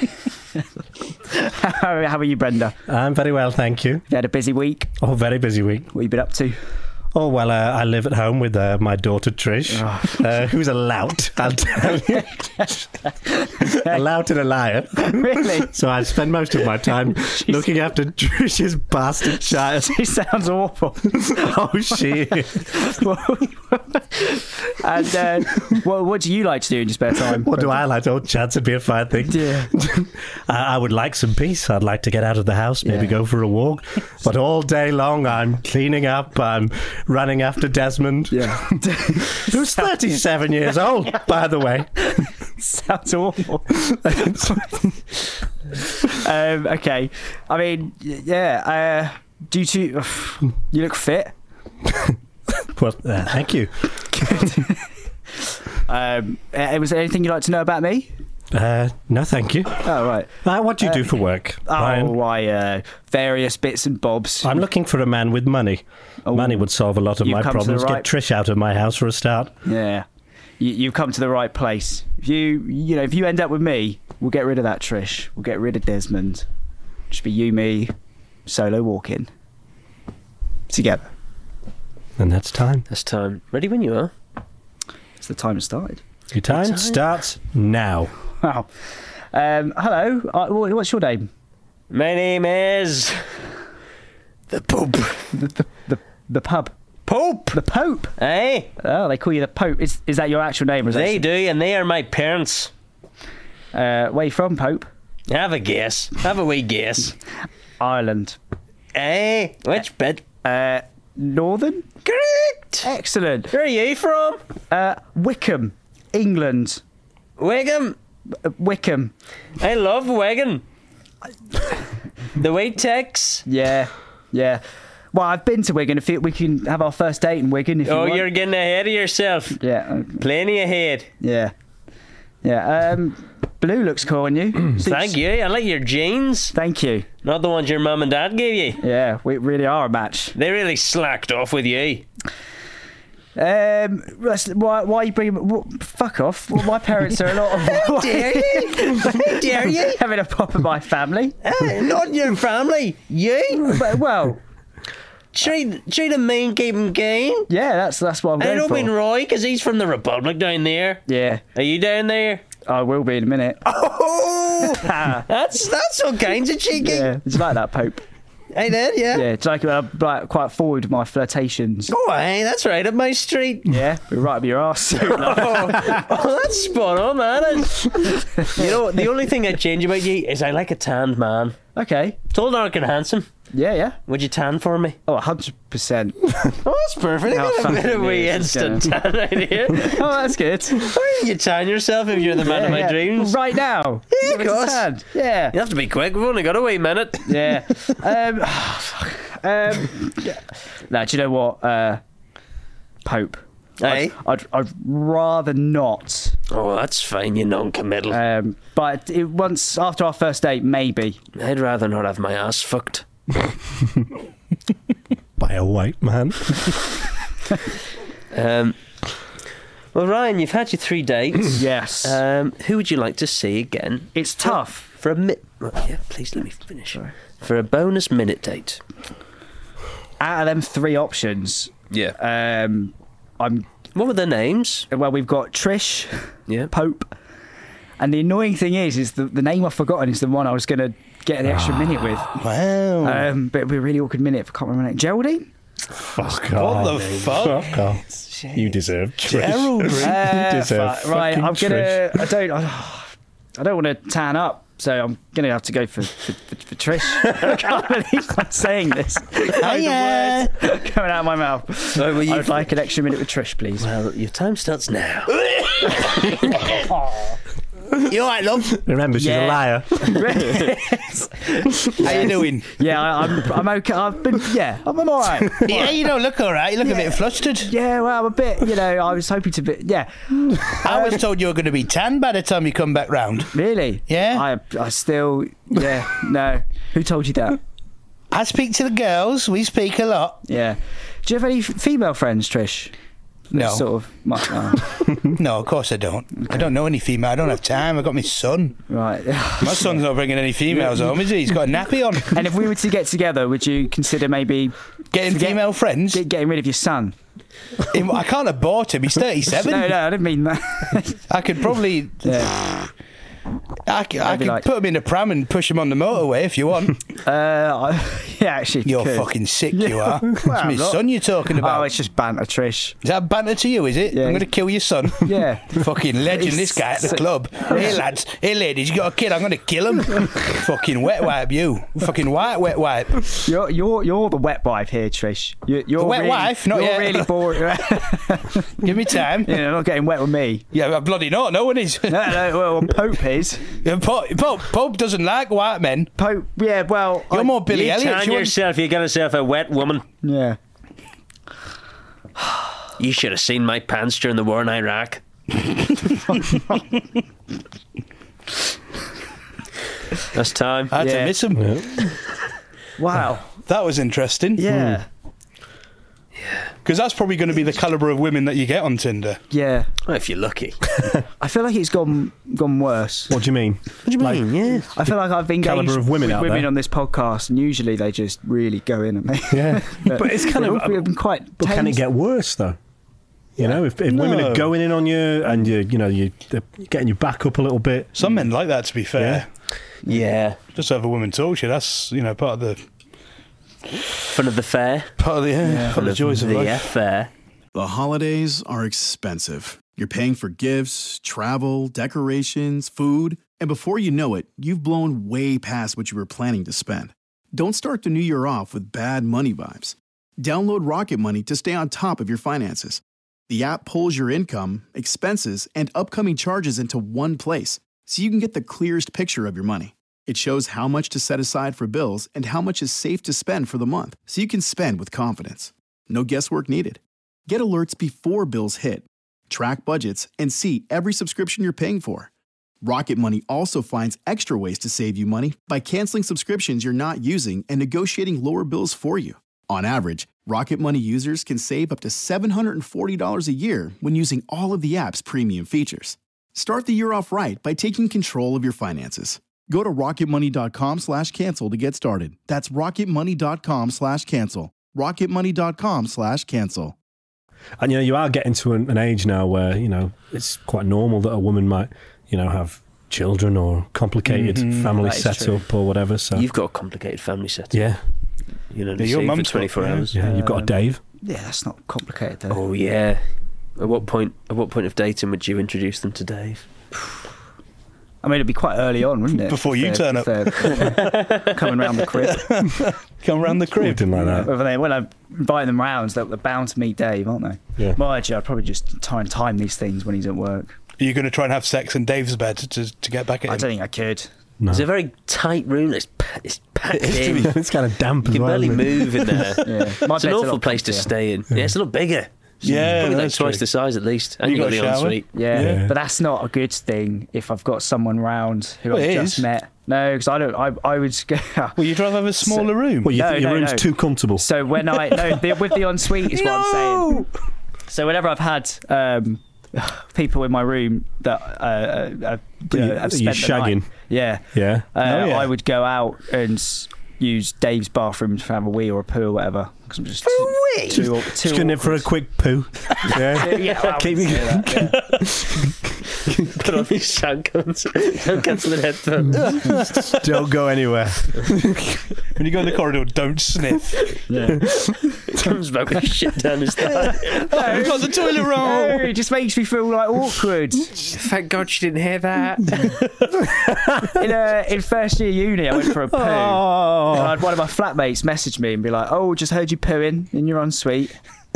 Speaker 3: how, how are you, Brenda?
Speaker 5: I'm very well, thank you.
Speaker 3: You had a busy week.
Speaker 5: Oh, very busy week.
Speaker 3: What have you been up to?
Speaker 5: Oh, well, uh, I live at home with uh, my daughter Trish, uh, who's a lout, I'll tell you. A lout and a liar.
Speaker 3: Really?
Speaker 5: So I spend most of my time looking after Trish's bastard child.
Speaker 3: She sounds awful.
Speaker 5: Oh, she is.
Speaker 3: And uh, what, what do you like to do in your spare time?
Speaker 5: What do I like? Oh, chance would be a fine thing.
Speaker 3: Yeah.
Speaker 5: I, I would like some peace. I'd like to get out of the house, maybe
Speaker 3: Yeah.
Speaker 5: go for a walk. But all day long, I'm cleaning up, I'm running after Desmond.
Speaker 3: Yeah.
Speaker 5: Who's thirty-seven years old, by the way.
Speaker 3: Sounds awful. um, okay. I mean, y- yeah. Uh, due to you look fit.
Speaker 5: Well, uh, thank you.
Speaker 3: Um, uh, was there anything you'd like to know about me?
Speaker 5: Uh, no, thank you.
Speaker 3: Oh right.
Speaker 5: Uh, what do you do for work, Ryan?
Speaker 3: Oh, why? Uh, various bits and bobs.
Speaker 5: I'm looking for a man with money.
Speaker 3: Oh.
Speaker 5: Money would solve a lot of
Speaker 3: You've
Speaker 5: my
Speaker 3: come to the
Speaker 5: problems.
Speaker 3: right-
Speaker 5: Get Trish out of my house for a start.
Speaker 3: Yeah. You, you've come to the right place. If you, you know, if you end up with me, we'll get rid of that Trish. We'll get rid of Desmond. Just be you, me, solo walking together.
Speaker 5: And that's time.
Speaker 4: That's time. Ready when you are.
Speaker 3: It's the time it started.
Speaker 5: Your time,
Speaker 4: time.
Speaker 5: starts now.
Speaker 3: Wow. Um, hello. Uh, wha- what's your name?
Speaker 4: My name is the Pope.
Speaker 3: The the the, the pub.
Speaker 4: Pope.
Speaker 3: The Pope.
Speaker 4: Hey,
Speaker 3: Oh, they call you the Pope. Is is that your actual name? Or is
Speaker 4: they
Speaker 3: that,
Speaker 4: do, and they are my parents.
Speaker 3: Uh, where you from, Pope?
Speaker 4: Have a guess. Have a wee guess.
Speaker 3: Ireland.
Speaker 4: Hey, which bit?
Speaker 3: Uh, Northern.
Speaker 4: Correct.
Speaker 3: Excellent.
Speaker 4: Where are you from?
Speaker 3: Uh, Wickham, England.
Speaker 4: Wigan.
Speaker 3: Uh, Wickham.
Speaker 4: I love Wigan. The way Tex.
Speaker 3: Yeah, yeah. Well, I've been to Wigan. If it, we can have our first date in Wigan, if
Speaker 4: Oh,
Speaker 3: you want.
Speaker 4: you're getting ahead of yourself.
Speaker 3: Yeah, uh,
Speaker 4: Plenty ahead.
Speaker 3: yeah, yeah. Um, blue looks cool on you.
Speaker 4: Thank you. I like your jeans.
Speaker 3: Thank you.
Speaker 4: Not the ones your mum and dad gave you.
Speaker 3: Yeah, we really are a match.
Speaker 4: They really slacked off with you.
Speaker 3: Um, let's- why, why are you bringing? What, fuck off! Well, my parents are a lot of.
Speaker 4: How dare you? How dare you?
Speaker 3: Having a pop at my family.
Speaker 4: Eh, not your family. You?
Speaker 3: But, well,
Speaker 4: Treat, treat him mean, keep him keen.
Speaker 3: yeah, that's that's what I'm
Speaker 4: I
Speaker 3: going
Speaker 4: don't
Speaker 3: for.
Speaker 4: mean Roy, because he's from the Republic down there.
Speaker 3: Yeah,
Speaker 4: Are you down there?
Speaker 3: I will be in a minute.
Speaker 4: Oh, that's that's all kinds of cheeky.
Speaker 3: Yeah, did you like that, Pope?
Speaker 4: Hey, then, yeah.
Speaker 3: Yeah, do you like it when I'm like, quite forward with my flirtations?
Speaker 4: Oh, hey, that's right up my street.
Speaker 3: Yeah, we're right up your arse.
Speaker 4: oh, oh, that's spot on, man. It's- you know, the only thing I'd change about you is I like a tanned man.
Speaker 3: Okay.
Speaker 4: Tall, dark, and handsome.
Speaker 3: Yeah, yeah.
Speaker 4: Would you tan for me?
Speaker 3: Oh, one hundred percent.
Speaker 4: Oh, that's perfect.
Speaker 3: How
Speaker 4: I got a bit
Speaker 3: fucking
Speaker 4: of wee
Speaker 3: is this
Speaker 4: instant tan right here.
Speaker 3: Oh, that's good.
Speaker 4: Why you tan yourself if you're the man
Speaker 3: Yeah,
Speaker 4: of my
Speaker 3: yeah.
Speaker 4: dreams?
Speaker 3: Right now.
Speaker 4: Yeah,
Speaker 3: Give
Speaker 4: of
Speaker 3: us a
Speaker 4: course.
Speaker 3: hand. Yeah.
Speaker 4: You have to be quick. We've only got a wee minute.
Speaker 3: Yeah. Um, oh, fuck. um, yeah. Now, do you know what? Uh, Pope.
Speaker 4: Hey?
Speaker 3: I'd, I'd, I'd rather not.
Speaker 4: Oh, that's fine. You're non-committal.
Speaker 3: Um, but it, once after our first date, maybe.
Speaker 4: I'd rather not have my ass fucked.
Speaker 5: By a white man.
Speaker 4: Um, well, Ryan, you've had your three dates.
Speaker 3: Yes.
Speaker 4: Um, who would you like to see again?
Speaker 3: It's tough.
Speaker 4: For a minute. Yeah, please let me finish. For a bonus minute date.
Speaker 3: Out of them three options,
Speaker 4: Yeah.
Speaker 3: um, I'm
Speaker 4: What were their names?
Speaker 3: well. We've got Trish,
Speaker 4: Yeah.
Speaker 3: Pope, and the annoying thing is, is the the name I've forgotten is the one I was going to get an extra minute with.
Speaker 7: Wow.
Speaker 3: Um, but it'd be a really awkward minute if I can't remember her name. Geraldine?
Speaker 5: Fuck
Speaker 7: what
Speaker 5: off.
Speaker 7: the fuck?
Speaker 5: Fuck off. You deserve Trish.
Speaker 7: Gerald.
Speaker 3: Uh,
Speaker 5: deserve
Speaker 3: fuck, right,
Speaker 5: fucking
Speaker 3: I'm gonna. I don't. I, I don't want to tan up, so I'm gonna have to go for for, for, for Trish. I can't believe I'm saying this.
Speaker 7: Hiya.
Speaker 3: The words coming out of my mouth.
Speaker 4: Oh, well, you-
Speaker 3: I would like an extra minute with Trish, please.
Speaker 4: Well, your time starts now.
Speaker 7: You all right, love?
Speaker 5: Remember, she's
Speaker 3: Yeah.
Speaker 5: a liar.
Speaker 7: How you doing?
Speaker 3: Yeah, I, I'm. I'm okay. I've been. Yeah, I'm, I'm all right.
Speaker 7: Yeah, you don't look all right. You look a bit flustered.
Speaker 3: Yeah, well, I'm a bit. You know, I was hoping to be. Yeah,
Speaker 7: I was told you were going to be tan by the time you come back round.
Speaker 3: really.
Speaker 7: Yeah?
Speaker 3: I. I still. Yeah. No. Who told you that?
Speaker 7: I speak to the girls. We speak a lot.
Speaker 3: Yeah. Do you have any f- female friends, Trish?
Speaker 7: No.
Speaker 3: Sort of. My, oh,
Speaker 7: No, of course I don't. I don't know any female. I don't have time. I've got my son.
Speaker 3: right.
Speaker 7: My son's not bringing any females home, is he? He's got a nappy on.
Speaker 3: And if we were to get together, would you consider maybe
Speaker 7: Getting
Speaker 3: Forget-
Speaker 7: female friends?
Speaker 3: get, getting rid of your son?
Speaker 7: Him- I can't abort him. He's thirty-seven.
Speaker 3: No, no, I didn't mean that.
Speaker 7: I could probably...
Speaker 3: yeah.
Speaker 7: I, c- I
Speaker 3: Maybe
Speaker 7: could
Speaker 3: like-
Speaker 7: put him in a pram and push him on the motorway if you want.
Speaker 3: Uh, I, yeah, actually.
Speaker 7: You're
Speaker 3: could.
Speaker 7: fucking sick, you are. It's
Speaker 3: Well,
Speaker 7: my
Speaker 3: I'm not.
Speaker 7: son you're talking about.
Speaker 3: Oh, it's just banter, Trish.
Speaker 7: Is that banter to you, is it?
Speaker 3: Yeah.
Speaker 7: I'm going to kill your son.
Speaker 3: Yeah.
Speaker 7: Fucking legend, this guy at the
Speaker 3: It's-
Speaker 7: club. Hey, lads. Hey, ladies, you got a kid. I'm going to kill him. Fucking wet wipe, you. Fucking white wet wipe.
Speaker 3: You're you're you're the wet wife here, Trish. You're, you're
Speaker 7: The wet
Speaker 3: really,
Speaker 7: wife? Not
Speaker 3: you're
Speaker 7: yet.
Speaker 3: really boring.
Speaker 7: Give me time.
Speaker 3: you know, not getting wet with me.
Speaker 7: Yeah, I'm bloody not. No one is.
Speaker 3: No, no. Well, Pope is.
Speaker 7: Yeah, Pope, Pope, Pope doesn't like white men.
Speaker 3: Pope. Yeah. Well,
Speaker 7: You're
Speaker 3: I-
Speaker 7: more Billy
Speaker 4: You
Speaker 7: Elliot.
Speaker 4: tan
Speaker 7: You wouldn't-
Speaker 4: yourself. You got yourself a wet woman.
Speaker 3: Yeah.
Speaker 4: You should have seen my pants during the war in Iraq. That's time.
Speaker 7: I had
Speaker 3: Yeah.
Speaker 7: to miss him.
Speaker 3: Wow.
Speaker 7: That was interesting.
Speaker 3: Yeah.
Speaker 7: Because that's probably going to be the calibre of women that you get on Tinder.
Speaker 3: Yeah.
Speaker 4: Well, if you're lucky.
Speaker 3: I feel like it's gone gone worse.
Speaker 5: What do you mean?
Speaker 4: What do you mean? Yeah.
Speaker 3: I feel like I've engaged
Speaker 5: Calibre of women
Speaker 3: with
Speaker 5: out
Speaker 3: women
Speaker 5: there.
Speaker 3: on this podcast, and usually they just really go in on me.
Speaker 5: Yeah. But it's kind
Speaker 3: They've
Speaker 5: of.
Speaker 3: all been quite.
Speaker 5: But can it
Speaker 3: tame.
Speaker 5: get worse though? You know, if, if women
Speaker 7: No.
Speaker 5: are going in on you and you, you know, you they're getting you back up a little bit.
Speaker 7: Some men like that, to be fair.
Speaker 4: Yeah.
Speaker 7: Just have a woman talk to you. That's, you know, part of the
Speaker 4: Fun of the fair.
Speaker 7: part of the, yeah, part of
Speaker 4: Fun
Speaker 7: the joys of
Speaker 4: the
Speaker 7: life.
Speaker 4: affair.
Speaker 1: The holidays are expensive. You're paying for gifts, travel, decorations, food, and before you know it, you've blown way past what you were planning to spend. Don't start the new year off with bad money vibes. Download Rocket Money to stay on top of your finances. The app pulls your income, expenses, and upcoming charges into one place, so you can get the clearest picture of your money. It shows how much to set aside for bills and how much is safe to spend for the month, so you can spend with confidence. No guesswork needed. Get alerts before bills hit, track budgets, and see every subscription you're paying for. Rocket Money also finds extra ways to save you money by canceling subscriptions you're not using and negotiating lower bills for you. On average, Rocket Money users can save up to seven hundred forty dollars a year when using all of the app's premium features. Start the year off right by taking control of your finances. Go to rocketmoney.com slash cancel to get started. That's rocketmoney.com slash cancel. rocketmoney.com slash cancel.
Speaker 5: And, you know, you are getting to an, an age now where, you know, it's quite normal that a woman might, you know, have children or complicated
Speaker 6: Mhm.
Speaker 5: family
Speaker 3: That is
Speaker 5: setup
Speaker 3: true.
Speaker 5: or whatever. So
Speaker 4: You've got a complicated family setup.
Speaker 5: yeah,
Speaker 4: You know,
Speaker 6: Yeah, your
Speaker 4: for
Speaker 6: mum's got-
Speaker 4: twenty-four
Speaker 6: yeah.
Speaker 4: hours.
Speaker 5: yeah, you've got a
Speaker 3: Um,
Speaker 5: Dave.
Speaker 3: Yeah, that's not complicated though.
Speaker 4: Oh yeah. At what point? At what point of dating would you introduce them to Dave?
Speaker 3: I mean, it'd be quite early on, wouldn't it?
Speaker 6: Before you
Speaker 3: If
Speaker 6: turn
Speaker 3: they're- if they're coming round the crib.
Speaker 6: Come round the crib.
Speaker 5: Something like that.
Speaker 3: When, they, when I invite them round, they're, they're bound to meet Dave, aren't they?
Speaker 5: Yeah.
Speaker 3: Well, actually, I'd probably just try and time these things when he's at work.
Speaker 6: Are you going to try and have sex in Dave's bed to, to get back at
Speaker 3: I
Speaker 6: him?
Speaker 3: don't think I could.
Speaker 5: No.
Speaker 4: It's a very tight room. It's, pa- it's packed
Speaker 6: It is to
Speaker 4: in.
Speaker 6: be-
Speaker 5: It's kind of damp
Speaker 4: You
Speaker 5: as
Speaker 4: can
Speaker 5: well.
Speaker 4: barely
Speaker 5: isn't it?
Speaker 4: move in there.
Speaker 3: Yeah. My
Speaker 4: It's an
Speaker 3: bed's a
Speaker 4: awful
Speaker 3: lot
Speaker 4: place to
Speaker 3: comfier.
Speaker 4: stay in. Yeah, it's a lot bigger.
Speaker 6: Yeah,
Speaker 4: Probably like
Speaker 6: that's
Speaker 4: twice
Speaker 6: true.
Speaker 4: the size at least. And
Speaker 6: You
Speaker 4: you
Speaker 6: got
Speaker 4: got
Speaker 6: a
Speaker 4: the
Speaker 6: shower?
Speaker 4: ensuite.
Speaker 3: Yeah,
Speaker 5: Yeah.
Speaker 3: but that's not a good thing if I've got someone round who
Speaker 6: Well,
Speaker 3: I've
Speaker 6: it
Speaker 3: just
Speaker 6: is.
Speaker 3: met. No, because I don't. I I would go.
Speaker 6: Well, you'd rather have a smaller room.
Speaker 5: Well, you
Speaker 3: No,
Speaker 5: think your
Speaker 3: no,
Speaker 5: room's
Speaker 3: no.
Speaker 5: too comfortable.
Speaker 3: So when I no the, with the ensuite is what I'm saying. So whenever I've had um, people in my room that uh, uh, you know,
Speaker 5: You-
Speaker 3: have
Speaker 5: you're
Speaker 3: spent the night,
Speaker 5: shagging.
Speaker 3: yeah,
Speaker 5: Yeah.
Speaker 3: uh,
Speaker 6: Oh, yeah.
Speaker 3: I would go out and s- use Dave's bathroom to have a wee or a poo or whatever. Because I'm just too,
Speaker 4: wee?
Speaker 3: too, too
Speaker 5: Just going in for a quick poo. Yeah.
Speaker 3: Yeah, I
Speaker 5: Keep
Speaker 3: would
Speaker 5: me-
Speaker 3: say that, yeah.
Speaker 4: Put on these shotguns. Don't cancel the headphones.
Speaker 5: Don't go anywhere.
Speaker 6: When you go in the corridor, don't sniff.
Speaker 4: Comes back with shit down his thigh.
Speaker 6: Oh, we've got the toilet roll.
Speaker 3: No, it just makes me feel like awkward.
Speaker 4: Thank God she didn't hear that.
Speaker 3: in, uh, in first year uni, I went for a poo. And
Speaker 5: Oh.
Speaker 3: I had one of my flatmates message me and be like, "Oh, just heard you pooing in your ensuite."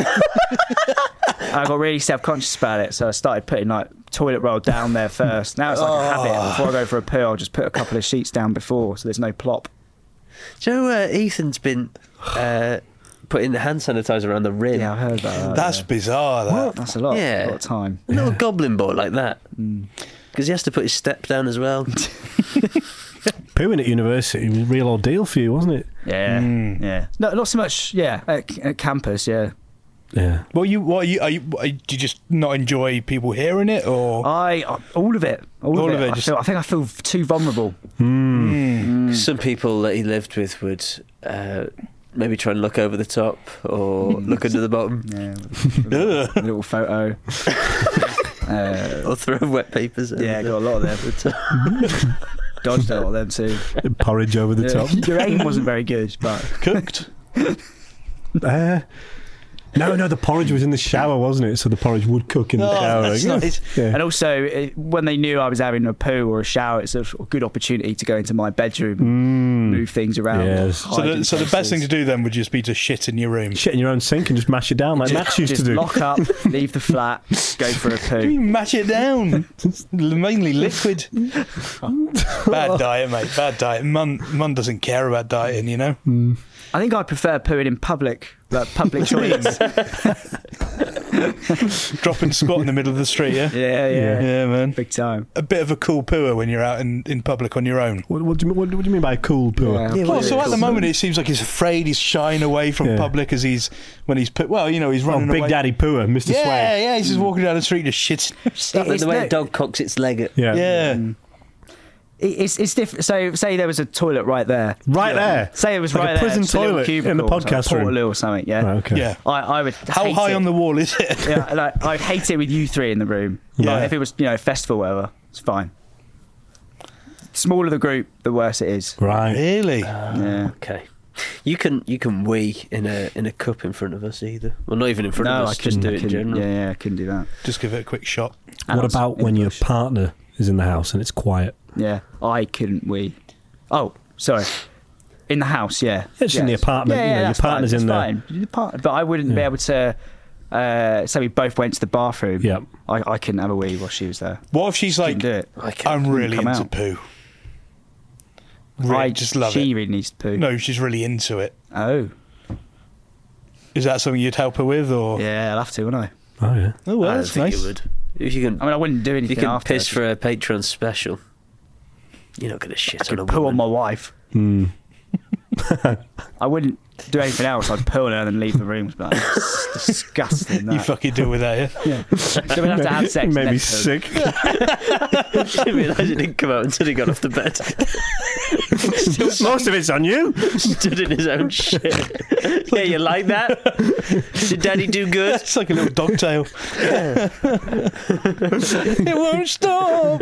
Speaker 3: I got really self-conscious about it, so I started putting like toilet roll down there first. Now it's like a habit. Before I go for a poo, I'll just put a couple of sheets down before, so there's no plop.
Speaker 4: Do you know uh, Ethan's been uh, putting the hand sanitizer around the rim?
Speaker 3: Yeah, I heard about that.
Speaker 6: That's
Speaker 3: yeah.
Speaker 6: bizarre, that.
Speaker 3: That's a lot,
Speaker 4: Yeah.
Speaker 3: a lot of time.
Speaker 4: A little goblin boy like that. Because he has to put his step down as well.
Speaker 5: Pooing at university was a real ordeal for you, wasn't it?
Speaker 3: Yeah,
Speaker 6: Mm.
Speaker 3: yeah. No, not so much. Yeah, at, at campus. Yeah,
Speaker 5: Yeah.
Speaker 6: Well, you, what are you, are you, are you, do you just not enjoy people hearing it, or?
Speaker 3: I uh, all of it. All,
Speaker 6: All
Speaker 3: of
Speaker 6: of
Speaker 3: it.
Speaker 6: it,
Speaker 3: I,
Speaker 6: just-
Speaker 3: feel, I think I feel too vulnerable.
Speaker 6: Mm.
Speaker 4: Some people that he lived with would uh, maybe try and look over the top or look under the bottom
Speaker 3: Yeah, with a
Speaker 6: Ugh.
Speaker 3: little photo. uh,
Speaker 4: or throw wet papers over
Speaker 3: yeah,
Speaker 4: the-
Speaker 3: got a lot of them. Dodged a lot of them too.
Speaker 5: Porridge over the
Speaker 3: Yeah.
Speaker 5: top.
Speaker 3: Your aim wasn't very good, but
Speaker 6: Cooked.
Speaker 5: Uh, no, no, the porridge was in the shower, wasn't it? So the porridge would cook in the
Speaker 6: Oh,
Speaker 5: shower.
Speaker 6: that's
Speaker 5: Yeah.
Speaker 6: nice.
Speaker 5: Yeah.
Speaker 3: and also it, when they knew I was having a poo or a shower, it's a good opportunity to go into my bedroom,
Speaker 5: Mm.
Speaker 3: move things around.
Speaker 5: Yes.
Speaker 6: So, the, so the best thing to do then would just be to shit in your room.
Speaker 5: Shit in your own sink and just mash it down like Max used to
Speaker 3: Just
Speaker 5: do.
Speaker 3: lock up, leave the flat, go for a poo.
Speaker 6: You mash it down. Mainly liquid. Bad diet, mate. Bad diet. Mum, mum doesn't care about dieting, you know.
Speaker 3: I think I prefer pooing in public, like public toilets.
Speaker 6: Dropping squat in the middle of the street, yeah.
Speaker 3: Yeah, yeah,
Speaker 6: Yeah, man.
Speaker 3: big time.
Speaker 6: A bit of a cool pooer when you're out in, in public on your own.
Speaker 5: What, what, do you, what, what do you mean by a cool poo?
Speaker 3: Yeah.
Speaker 4: Yeah,
Speaker 6: Well,
Speaker 4: what
Speaker 6: so
Speaker 4: is
Speaker 6: at
Speaker 4: it?
Speaker 6: the moment it seems like he's afraid, he's shying away from
Speaker 5: Yeah.
Speaker 6: public as he's when he's put. Well, you know, he's
Speaker 5: Oh,
Speaker 6: running
Speaker 5: Big
Speaker 6: away.
Speaker 5: Daddy Pooer, Mister
Speaker 6: Yeah,
Speaker 5: Swag.
Speaker 6: yeah, he's just walking down the street, just shits.
Speaker 4: Like
Speaker 3: It's
Speaker 4: the way
Speaker 3: no-
Speaker 4: a dog cocks its leg at.
Speaker 5: Yeah.
Speaker 6: Yeah.
Speaker 3: It- It's it's different. So say there was a toilet right there.
Speaker 5: Right there.
Speaker 3: Say it was
Speaker 5: Like a
Speaker 3: right there.
Speaker 5: prison
Speaker 3: just a little
Speaker 5: toilet
Speaker 3: cubicle
Speaker 5: in the
Speaker 3: or something,
Speaker 5: podcast room.
Speaker 3: Portaloo or something. Yeah.
Speaker 5: Right, okay.
Speaker 6: Yeah.
Speaker 3: I, I would.
Speaker 6: How
Speaker 3: hate
Speaker 6: high
Speaker 3: it.
Speaker 6: on the wall is it?
Speaker 3: Yeah, like I'd hate it with you three in the room.
Speaker 6: Yeah.
Speaker 3: Like, if it was, you know, a festival, or whatever, it's fine. The smaller the group, the worse it is.
Speaker 5: Right.
Speaker 6: Really?
Speaker 3: Yeah.
Speaker 4: Okay. You can you can wee in a in a cup in front of us either. Well, not even in front
Speaker 3: No,
Speaker 4: of
Speaker 3: I
Speaker 4: us. Just
Speaker 3: couldn't
Speaker 4: do
Speaker 3: I
Speaker 4: it in
Speaker 3: couldn't-
Speaker 4: general.
Speaker 3: Yeah, yeah, I couldn't do that.
Speaker 6: Just give it a quick shot.
Speaker 3: And
Speaker 5: What
Speaker 3: it's
Speaker 5: about
Speaker 3: in
Speaker 5: when
Speaker 3: the
Speaker 5: your
Speaker 3: bush.
Speaker 5: partner is in the house and it's quiet?
Speaker 3: Yeah, I couldn't wee. Oh, sorry. In the house, yeah.
Speaker 5: Yeah, just in the apartment,
Speaker 3: Yeah,
Speaker 5: you
Speaker 3: yeah,
Speaker 5: know, your
Speaker 3: that's fine,
Speaker 5: partner's
Speaker 3: that's
Speaker 5: in there.
Speaker 3: fine. The part- But I wouldn't be
Speaker 5: Yeah.
Speaker 3: able to. Uh, say we both went to the bathroom.
Speaker 5: Yep.
Speaker 3: I, I couldn't have a wee while she was there.
Speaker 6: What if she's like,
Speaker 3: Couldn't do it.
Speaker 4: I can.
Speaker 6: I'm really
Speaker 3: come
Speaker 6: into
Speaker 3: out.
Speaker 6: poo? Really,
Speaker 3: I
Speaker 6: just love
Speaker 3: she
Speaker 6: it.
Speaker 3: really needs to poo.
Speaker 6: No, she's really into it.
Speaker 3: Oh,
Speaker 6: Is that something you'd help her with, or?
Speaker 3: yeah, I'll have to, wouldn't I?
Speaker 5: Oh, yeah.
Speaker 6: Oh, well,
Speaker 4: I don't
Speaker 6: that's
Speaker 4: think
Speaker 6: nice.
Speaker 4: you would. If you can,
Speaker 3: I mean, I wouldn't do
Speaker 4: if
Speaker 3: anything
Speaker 4: you can
Speaker 3: after.
Speaker 4: piss for a Patreon special. You're not going to shit
Speaker 3: I
Speaker 4: on a
Speaker 3: could poo
Speaker 4: woman.
Speaker 3: on my wife.
Speaker 5: Hmm.
Speaker 3: I wouldn't. do anything else, I'd pull her and then leave the room. But it's disgusting. That.
Speaker 6: You fucking deal with that, yeah?
Speaker 3: Yeah. So we'd have to have sex.
Speaker 5: Maybe
Speaker 3: and
Speaker 5: sick.
Speaker 4: I didn't realise it didn't come out until he got off the bed.
Speaker 5: Most of it's on you.
Speaker 4: Stood in his own shit. Yeah, you like that? Did Daddy do good?
Speaker 6: It's like a little dog tail. It won't stop.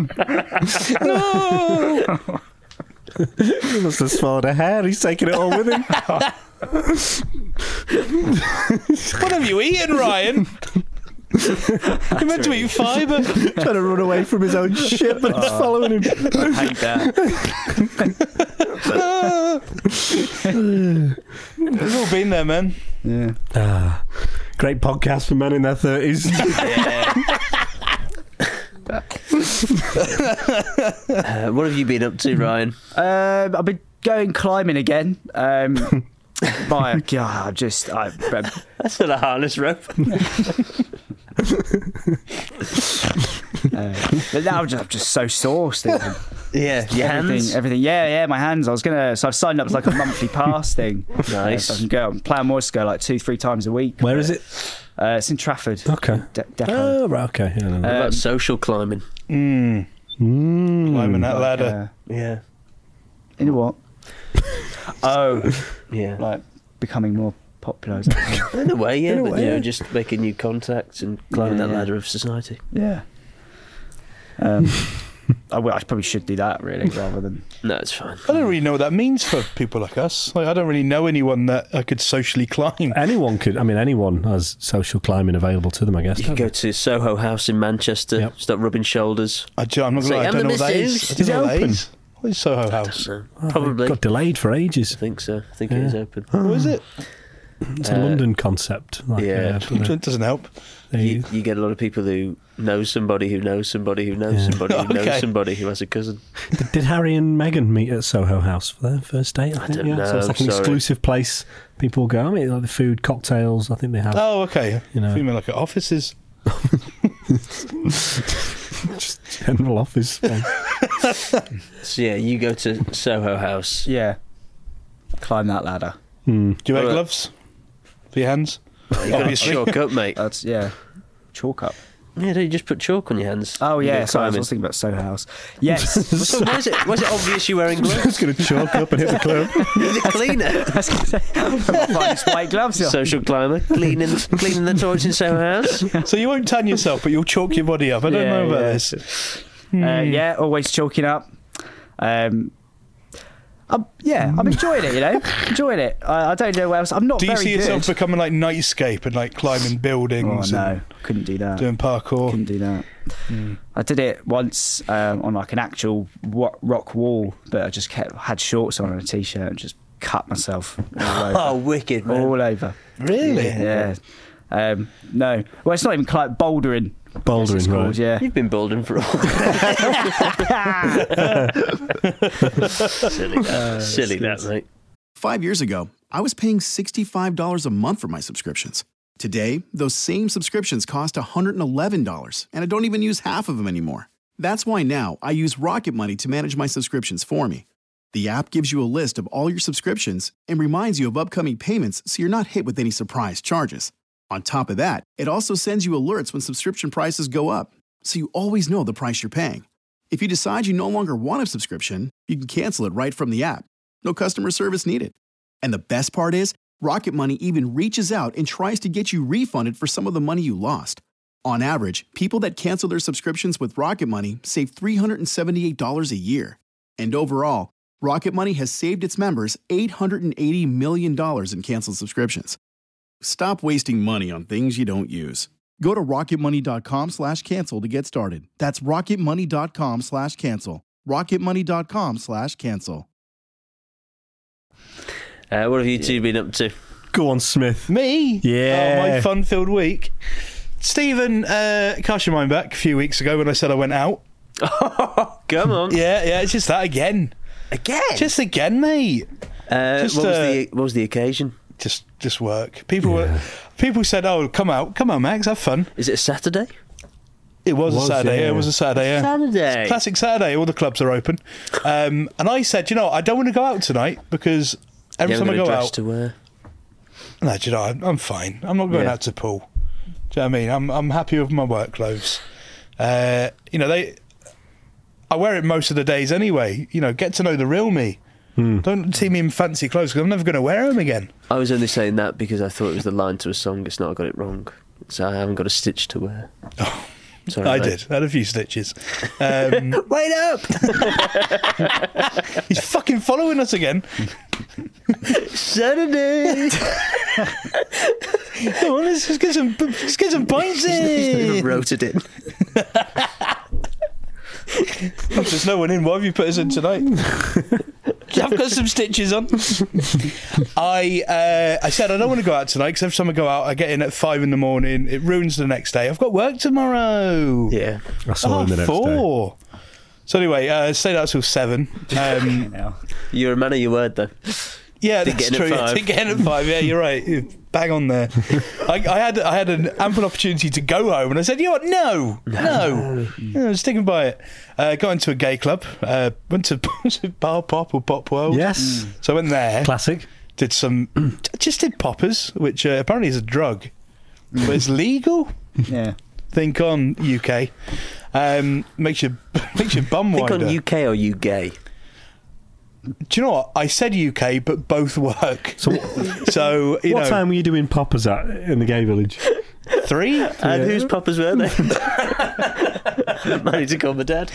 Speaker 6: No.
Speaker 5: He must have swallowed a hair. He's taking it all with him.
Speaker 6: What have you eaten, Ryan? You're meant to eat fibre.
Speaker 5: Trying to run away from his own shit, but it's following him.
Speaker 3: I hate that.
Speaker 6: We've all been there, man.
Speaker 3: Yeah.
Speaker 5: Ah, great podcast for men in their thirties.
Speaker 4: Uh, what have you been up to, Ryan?
Speaker 3: Um, I've been going climbing again. Um, by God, I just I. Um,
Speaker 4: That's not a harness rope.
Speaker 3: uh, but now I'm just, I'm just so sore still.
Speaker 4: Yeah, your
Speaker 3: everything,
Speaker 4: hands.
Speaker 3: everything. Yeah, yeah, my hands. I was gonna. So I've signed up as like a monthly pass thing.
Speaker 4: Nice.
Speaker 3: Uh, so I can go and play on Morsco like two, three times a week.
Speaker 5: Where is it?
Speaker 3: Uh, it's in Trafford.
Speaker 5: Okay.
Speaker 3: De- depot.
Speaker 5: Oh, right, okay. Yeah, no, no.
Speaker 4: What
Speaker 3: Um,
Speaker 4: about social climbing?
Speaker 6: Mm.
Speaker 5: Mm.
Speaker 6: Climbing that
Speaker 3: Like,
Speaker 6: ladder.
Speaker 3: uh,
Speaker 4: Yeah.
Speaker 3: in a what? Oh,
Speaker 4: Yeah.
Speaker 3: like becoming more popular. Is that
Speaker 4: In a way, yeah,
Speaker 5: In a
Speaker 4: but
Speaker 5: way,
Speaker 4: you know,
Speaker 5: yeah.
Speaker 4: just making new contacts and climbing
Speaker 3: Yeah,
Speaker 4: that
Speaker 3: yeah.
Speaker 4: ladder of society.
Speaker 3: yeah. Um, I, well, I probably should do that really, rather than.
Speaker 4: No, it's fine.
Speaker 6: I don't really know what that means for people like us. Like, I don't really know anyone that I could socially climb.
Speaker 5: Anyone could, I mean, anyone has social climbing available to them, I guess.
Speaker 4: You could go to Soho House in Manchester,
Speaker 5: Yep.
Speaker 4: start rubbing shoulders.
Speaker 6: I, do- I'm not
Speaker 4: Say,
Speaker 6: gonna lie, I
Speaker 4: I'm
Speaker 6: don't
Speaker 4: the
Speaker 6: know what that is.
Speaker 4: masseuse.
Speaker 6: I
Speaker 5: Is
Speaker 6: don't know
Speaker 5: it
Speaker 6: what that
Speaker 5: open?
Speaker 6: is. What is Soho House?
Speaker 4: So,
Speaker 5: Oh,
Speaker 4: probably.
Speaker 5: it got delayed for ages.
Speaker 4: I think so. I think
Speaker 5: Yeah.
Speaker 4: it is open.
Speaker 6: What is it?
Speaker 5: It's a
Speaker 4: Uh,
Speaker 5: London concept. Like,
Speaker 4: yeah.
Speaker 5: uh, but, uh,
Speaker 6: It doesn't help.
Speaker 5: they-
Speaker 4: You, you get a lot of people who know somebody who knows somebody who knows
Speaker 5: Yeah.
Speaker 4: somebody who knows
Speaker 6: Okay.
Speaker 4: somebody who has a cousin.
Speaker 5: did, did Harry and Meghan meet at Soho House for their first date? I, think,
Speaker 4: don't
Speaker 5: yeah.
Speaker 4: know,
Speaker 5: So it's like
Speaker 4: I'm
Speaker 5: an
Speaker 4: sorry.
Speaker 5: exclusive place. People go, I mean, like the food, cocktails. I think they have.
Speaker 6: Oh, okay.
Speaker 5: You know.
Speaker 6: You mean like at offices?
Speaker 5: Just general office space.
Speaker 4: So yeah, you go to Soho House.
Speaker 3: Yeah. Climb that ladder.
Speaker 5: Hmm.
Speaker 6: Do you wear
Speaker 4: Well,
Speaker 6: gloves for your hands?
Speaker 4: You got to chalk up, mate.
Speaker 3: That's yeah. Chalk up.
Speaker 4: Yeah, don't you just put chalk on your hands?
Speaker 3: Oh
Speaker 4: You
Speaker 3: yeah,
Speaker 4: go
Speaker 3: sorry, I
Speaker 4: climbing.
Speaker 3: was thinking about Soho House. Yes.
Speaker 4: So why is it? Why is it obvious you're wearing gloves?
Speaker 5: Just going to chalk up and hit the club.
Speaker 4: You're the cleaner.
Speaker 3: I was gonna say, put my finest white gloves on.
Speaker 4: Social climber, cleaning, cleaning the toilets in Soho House.
Speaker 6: So you won't tan yourself, but you'll chalk your body up. I don't
Speaker 3: Yeah,
Speaker 6: know about
Speaker 3: yeah.
Speaker 6: this.
Speaker 3: Uh, yeah, always chalking up. Um, I'm, yeah, I'm enjoying it. You know, enjoying it. I, I don't know what else. I'm not
Speaker 6: Do you
Speaker 3: very
Speaker 6: see yourself
Speaker 3: good.
Speaker 6: becoming like Nightscape and like climbing
Speaker 3: Oh
Speaker 6: buildings
Speaker 3: no,
Speaker 6: and
Speaker 3: couldn't do that.
Speaker 6: doing parkour?
Speaker 3: Couldn't do that. I did it once um, on like an actual wa- rock wall, but I just kept had shorts on and a t-shirt and just cut myself all over.
Speaker 4: Oh, wicked, man.
Speaker 3: all over.
Speaker 6: Really?
Speaker 3: Yeah. Um, no. Well, it's not even like bouldering.
Speaker 5: Bouldering,
Speaker 3: it's called,
Speaker 5: right.
Speaker 3: yeah.
Speaker 4: You've been bouldering for a while. Silly that. Silly that, mate.
Speaker 1: Five years ago, I was paying sixty-five dollars a month for my subscriptions. Today, those same subscriptions cost one hundred eleven dollars, and I don't even use half of them anymore. That's why now I use Rocket Money to manage my subscriptions for me. The app gives you a list of all your subscriptions and reminds you of upcoming payments so you're not hit with any surprise charges. On top of that, it also sends you alerts when subscription prices go up, so you always know the price you're paying. If you decide you no longer want a subscription, you can cancel it right from the app. No customer service needed. And the best part is, Rocket Money even reaches out and tries to get you refunded for some of the money you lost. On average, people that cancel their subscriptions with Rocket Money save three hundred seventy-eight dollars a year. And overall, Rocket Money has saved its members eight hundred eighty million dollars in canceled subscriptions. Stop wasting money on things you don't use. Go to rocketmoney.com slash cancel to get started. That's rocketmoney.com slash cancel. rocketmoney.com slash cancel.
Speaker 4: Uh, what have you two been up to?
Speaker 5: Go on, Smith.
Speaker 6: Me?
Speaker 5: Yeah.
Speaker 6: Oh, my fun-filled week. Stephen uh, cast your mind back a few weeks ago when I said I went out.
Speaker 4: Come on.
Speaker 6: Yeah, yeah, it's just that again.
Speaker 4: Again?
Speaker 6: Just again, mate.
Speaker 4: uh,
Speaker 6: just,
Speaker 4: what, was
Speaker 6: uh,
Speaker 4: the, what was the occasion?
Speaker 6: Just, just work. People were, people said, "Oh, come out, come on, Max, have fun."
Speaker 4: Is it a Saturday?
Speaker 6: It was,
Speaker 5: Was,
Speaker 6: a Saturday.
Speaker 5: yeah.
Speaker 6: Yeah, it was a Saturday. Yeah.
Speaker 4: Saturday.
Speaker 6: Classic Saturday. All the clubs are open. Um, and I said, you know, I don't want to go out tonight because every
Speaker 4: You
Speaker 6: time I
Speaker 4: haven't got
Speaker 6: go
Speaker 4: a dress
Speaker 6: out,
Speaker 4: to wear.
Speaker 6: no, do you know, I'm, I'm fine. I'm not going
Speaker 4: Yeah.
Speaker 6: out to pool. Do you know what I mean? I'm I'm happy with my work clothes. Uh, you know, they. I wear it most of the days anyway. You know, get to know the real me. Don't see me in fancy clothes because I'm never going to wear them again.
Speaker 4: I was only saying that because I thought it was the line to a song. It's not. I got it wrong. So I haven't got a stitch to wear.
Speaker 6: Oh,
Speaker 4: Sorry,
Speaker 6: I
Speaker 4: mate.
Speaker 6: did. I had a few stitches. Um,
Speaker 4: Wait up!
Speaker 6: he's fucking following us again.
Speaker 4: Saturday.
Speaker 6: Come on, let's, let's get some let's get some points in.
Speaker 4: Wrote it in.
Speaker 6: Oh, there's no one in. Why have you put us in tonight? I've got some stitches on. I uh, I said I don't want to go out tonight because every time I go out, I get in at five in the morning. It ruins the next day. I've got work tomorrow.
Speaker 4: Yeah.
Speaker 5: I saw
Speaker 6: Oh,
Speaker 5: him the next
Speaker 6: four. So anyway, uh, stayed out till seven. Um,
Speaker 4: You're a man of your word, though.
Speaker 6: yeah,
Speaker 4: Didn't
Speaker 6: that's
Speaker 4: get in
Speaker 6: true.
Speaker 4: at
Speaker 6: Yeah,
Speaker 4: five.
Speaker 6: didn't get in at five. Yeah, you're right. You're bang on there. I, I had I had an ample opportunity to go home, and I said, you know what? No, no, no. I'm sticking by it. Uh, got into a gay club. Uh, went to was it Bar Pop or Pop World.
Speaker 5: Yes.
Speaker 6: So I went there.
Speaker 5: Classic.
Speaker 6: Did some. Just did poppers, which uh, apparently is a drug, but it's legal.
Speaker 3: Yeah.
Speaker 6: Think on U K. Um, makes your makes your bum
Speaker 4: Think
Speaker 6: wider.
Speaker 4: on U K or you gay?
Speaker 6: Do you know what? I said U K, but both work.
Speaker 5: So,
Speaker 6: So you
Speaker 5: what
Speaker 6: know,
Speaker 5: time were you doing poppers at in the gay village?
Speaker 6: three.
Speaker 4: And whose poppers were they? Money to call my dad.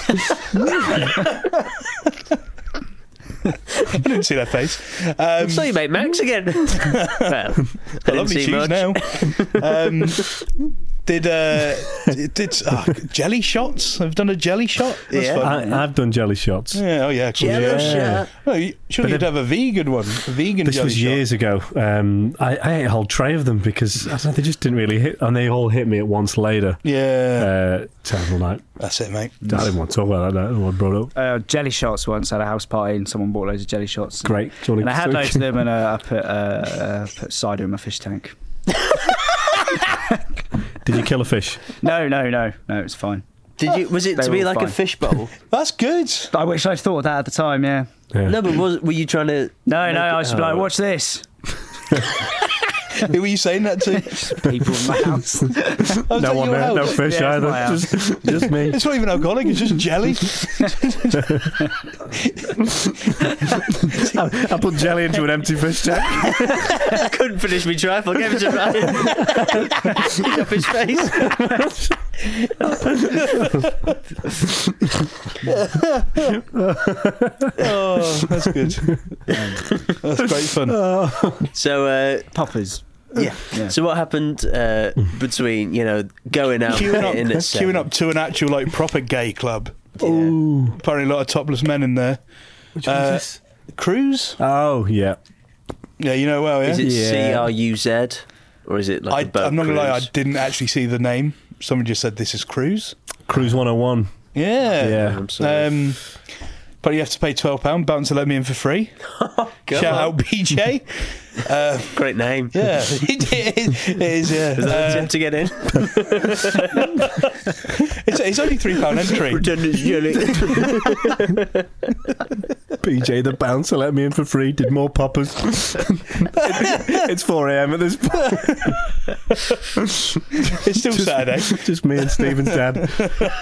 Speaker 6: I didn't see that face. Um,
Speaker 4: So you mate Max again. Well, I didn't
Speaker 6: lovely
Speaker 4: see
Speaker 6: shoes
Speaker 4: much.
Speaker 6: now. Um, did uh, did, did oh, jelly shots? I've done a jelly shot. That's
Speaker 4: Yeah.
Speaker 6: fun.
Speaker 5: I, I've done jelly shots.
Speaker 6: Yeah, oh yeah, of course.
Speaker 4: Jello
Speaker 6: yeah.
Speaker 4: shot.
Speaker 6: Oh, you, surely
Speaker 5: But
Speaker 6: you'd have a vegan one. A vegan
Speaker 5: This
Speaker 6: jelly
Speaker 5: was
Speaker 6: shot.
Speaker 5: years ago. Um, I, I ate a whole tray of them because I don't know, they just didn't really hit, and they all hit me at once later.
Speaker 6: Yeah,
Speaker 5: Uh, terrible night.
Speaker 6: that's it, mate.
Speaker 5: I didn't want to talk about that. I didn't want to brought it up.
Speaker 3: Uh, jelly shots once at a house party, and someone bought loads of jelly shots.
Speaker 5: Great. Do you want
Speaker 3: And I
Speaker 5: to-
Speaker 3: had loads of them, and uh, I put, uh, uh, put cider in my fish tank.
Speaker 5: Did you kill a fish?
Speaker 3: No, no, no, no, it's fine.
Speaker 4: Did you? Was it
Speaker 3: They
Speaker 4: to
Speaker 3: were
Speaker 4: be
Speaker 3: all
Speaker 4: like a
Speaker 3: fine.
Speaker 4: fish bowl?
Speaker 6: That's good.
Speaker 3: I wish I'd thought of that at the time, yeah.
Speaker 5: Yeah.
Speaker 4: No, but was, were you trying to?
Speaker 3: No,
Speaker 4: make
Speaker 3: no,
Speaker 4: it-
Speaker 3: I was just
Speaker 4: oh,
Speaker 3: like,
Speaker 4: right.
Speaker 3: watch this.
Speaker 6: Who were you saying that to?
Speaker 3: People in my house.
Speaker 6: Oh, is
Speaker 5: No
Speaker 6: that
Speaker 5: one
Speaker 6: your
Speaker 5: there, no
Speaker 6: house?
Speaker 5: fish
Speaker 3: Yeah, it's
Speaker 5: either.
Speaker 3: my house.
Speaker 5: Just, just me.
Speaker 6: It's not even alcoholic. It's just jelly.
Speaker 5: I, I put jelly into an empty fish tank.
Speaker 4: I couldn't finish my trifle. Gave it to Ryan. He's up his face.
Speaker 6: Oh, that's good. That's great fun.
Speaker 4: So, uh,
Speaker 3: Poppers.
Speaker 4: yeah.
Speaker 3: Yeah.
Speaker 4: So what happened uh, between you know going out
Speaker 6: Queuing up,
Speaker 4: and
Speaker 6: queuing up to an actual like proper gay club.
Speaker 5: Ooh.
Speaker 6: Apparently, a lot of topless men in there.
Speaker 5: Which
Speaker 6: Uh,
Speaker 5: one is this?
Speaker 6: Cruise?
Speaker 5: Oh, yeah.
Speaker 6: Yeah, you know well, yeah.
Speaker 4: Is it
Speaker 5: Yeah.
Speaker 4: C R U Z or is it like a
Speaker 6: I,
Speaker 4: boat
Speaker 6: I'm not gonna lie, I
Speaker 4: cruise?
Speaker 6: didn't actually see the name. Someone just said this is Cruise.
Speaker 5: Cruise one oh one.
Speaker 6: Yeah.
Speaker 5: Yeah.
Speaker 4: I'm sorry.
Speaker 6: Um, but you have to pay twelve pounds. Bouncer let me in for free.
Speaker 4: Go
Speaker 6: Shout
Speaker 4: on.
Speaker 6: out B J. Uh,
Speaker 4: Great name.
Speaker 6: yeah, it is. It is yeah.
Speaker 4: Is that a
Speaker 6: Uh,
Speaker 4: tip to get in?
Speaker 6: it's, it's only three pound entry.
Speaker 4: Pretend it's jelly.
Speaker 5: P J the bouncer let me in for free, did more poppers. It's four a.m. at this point.
Speaker 6: It's still Saturday.
Speaker 5: Just me and Stephen's dad.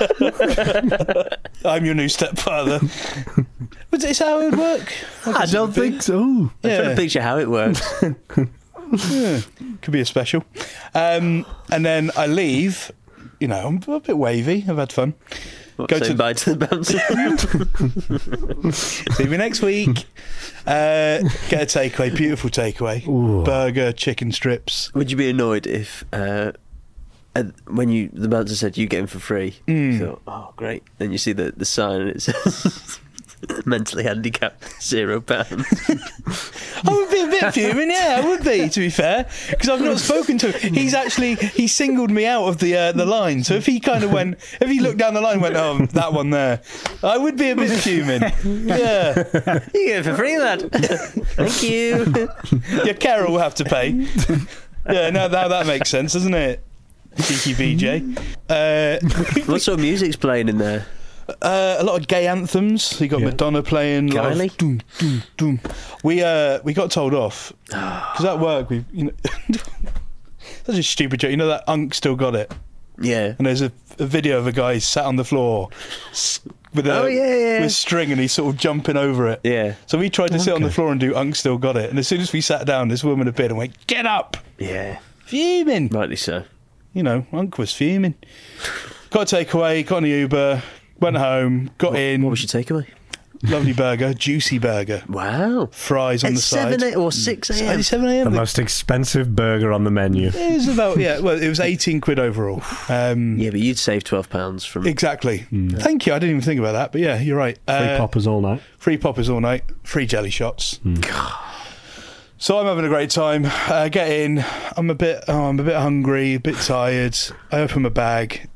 Speaker 6: I'm your new stepfather. But is that how it would work?
Speaker 5: I don't think so.
Speaker 4: I'm trying
Speaker 6: Yeah.
Speaker 4: to picture how it works.
Speaker 6: Yeah, could be a special. Um, and then I leave. You know, I'm a bit wavy. I've had fun.
Speaker 4: What,
Speaker 6: Go
Speaker 4: say
Speaker 6: to-
Speaker 4: bye to the bouncer.
Speaker 6: See me next week. Uh, get a takeaway, beautiful takeaway.
Speaker 5: Ooh.
Speaker 6: Burger, chicken strips.
Speaker 4: Would you be annoyed if, uh, uh, when you the bouncer said you get in for free,
Speaker 6: Mm.
Speaker 4: you thought, oh great, then you see the the sign and it says mentally handicapped zero pounds.
Speaker 6: I would be a bit fuming, yeah, I would be, to be fair, because I've not spoken to him. He's actually, he singled me out of the uh, the line, so if he kind of went, if he looked down the line and went, oh, that one there, I would be a bit fuming. Yeah.
Speaker 4: You get it for free, lad. Thank you.
Speaker 6: Yeah, Carol will have to pay. Yeah, now, now that makes sense, doesn't it? Cheeky B J. Uh,
Speaker 4: What sort of music's playing in there?
Speaker 6: Uh, a lot of gay anthems. You got
Speaker 5: Yeah.
Speaker 6: Madonna playing. a lot of
Speaker 4: Kylie?
Speaker 6: Doom, doom, doom. We uh, we got told off because at work we, you know, such a stupid joke. You know that Unk Still Got It,
Speaker 4: Yeah.
Speaker 6: and there's a, a video of a guy sat on the floor s- with a
Speaker 4: Oh, yeah, yeah.
Speaker 6: with string, and he's sort of jumping over it.
Speaker 4: Yeah.
Speaker 6: So we tried to sit on the
Speaker 5: Okay.
Speaker 6: floor and do Unk Still Got It, and as soon as we sat down, this woman appeared and went, "Get up!"
Speaker 4: Yeah.
Speaker 6: Fuming.
Speaker 4: Rightly so.
Speaker 6: You know, Unk was fuming. Got a takeaway, got an Uber, went home, got in.
Speaker 4: What was your takeaway?
Speaker 6: Lovely burger, juicy burger,
Speaker 4: Wow.
Speaker 6: fries on
Speaker 4: At
Speaker 6: the side.
Speaker 4: seven or six a.m.
Speaker 6: seven a.m.
Speaker 5: The most expensive burger on the menu.
Speaker 6: It was about, yeah, well, it was eighteen quid overall. Um,
Speaker 4: Yeah, but you'd save twelve pounds from.
Speaker 6: Exactly. Thank you. I didn't even think about that, but yeah, you're right.
Speaker 5: Free
Speaker 6: Uh,
Speaker 5: poppers all night.
Speaker 6: Free poppers all night, free jelly shots. So I'm having a great time. Uh, get in. I'm a bit. Oh, I'm a bit hungry, a bit tired. I open my bag.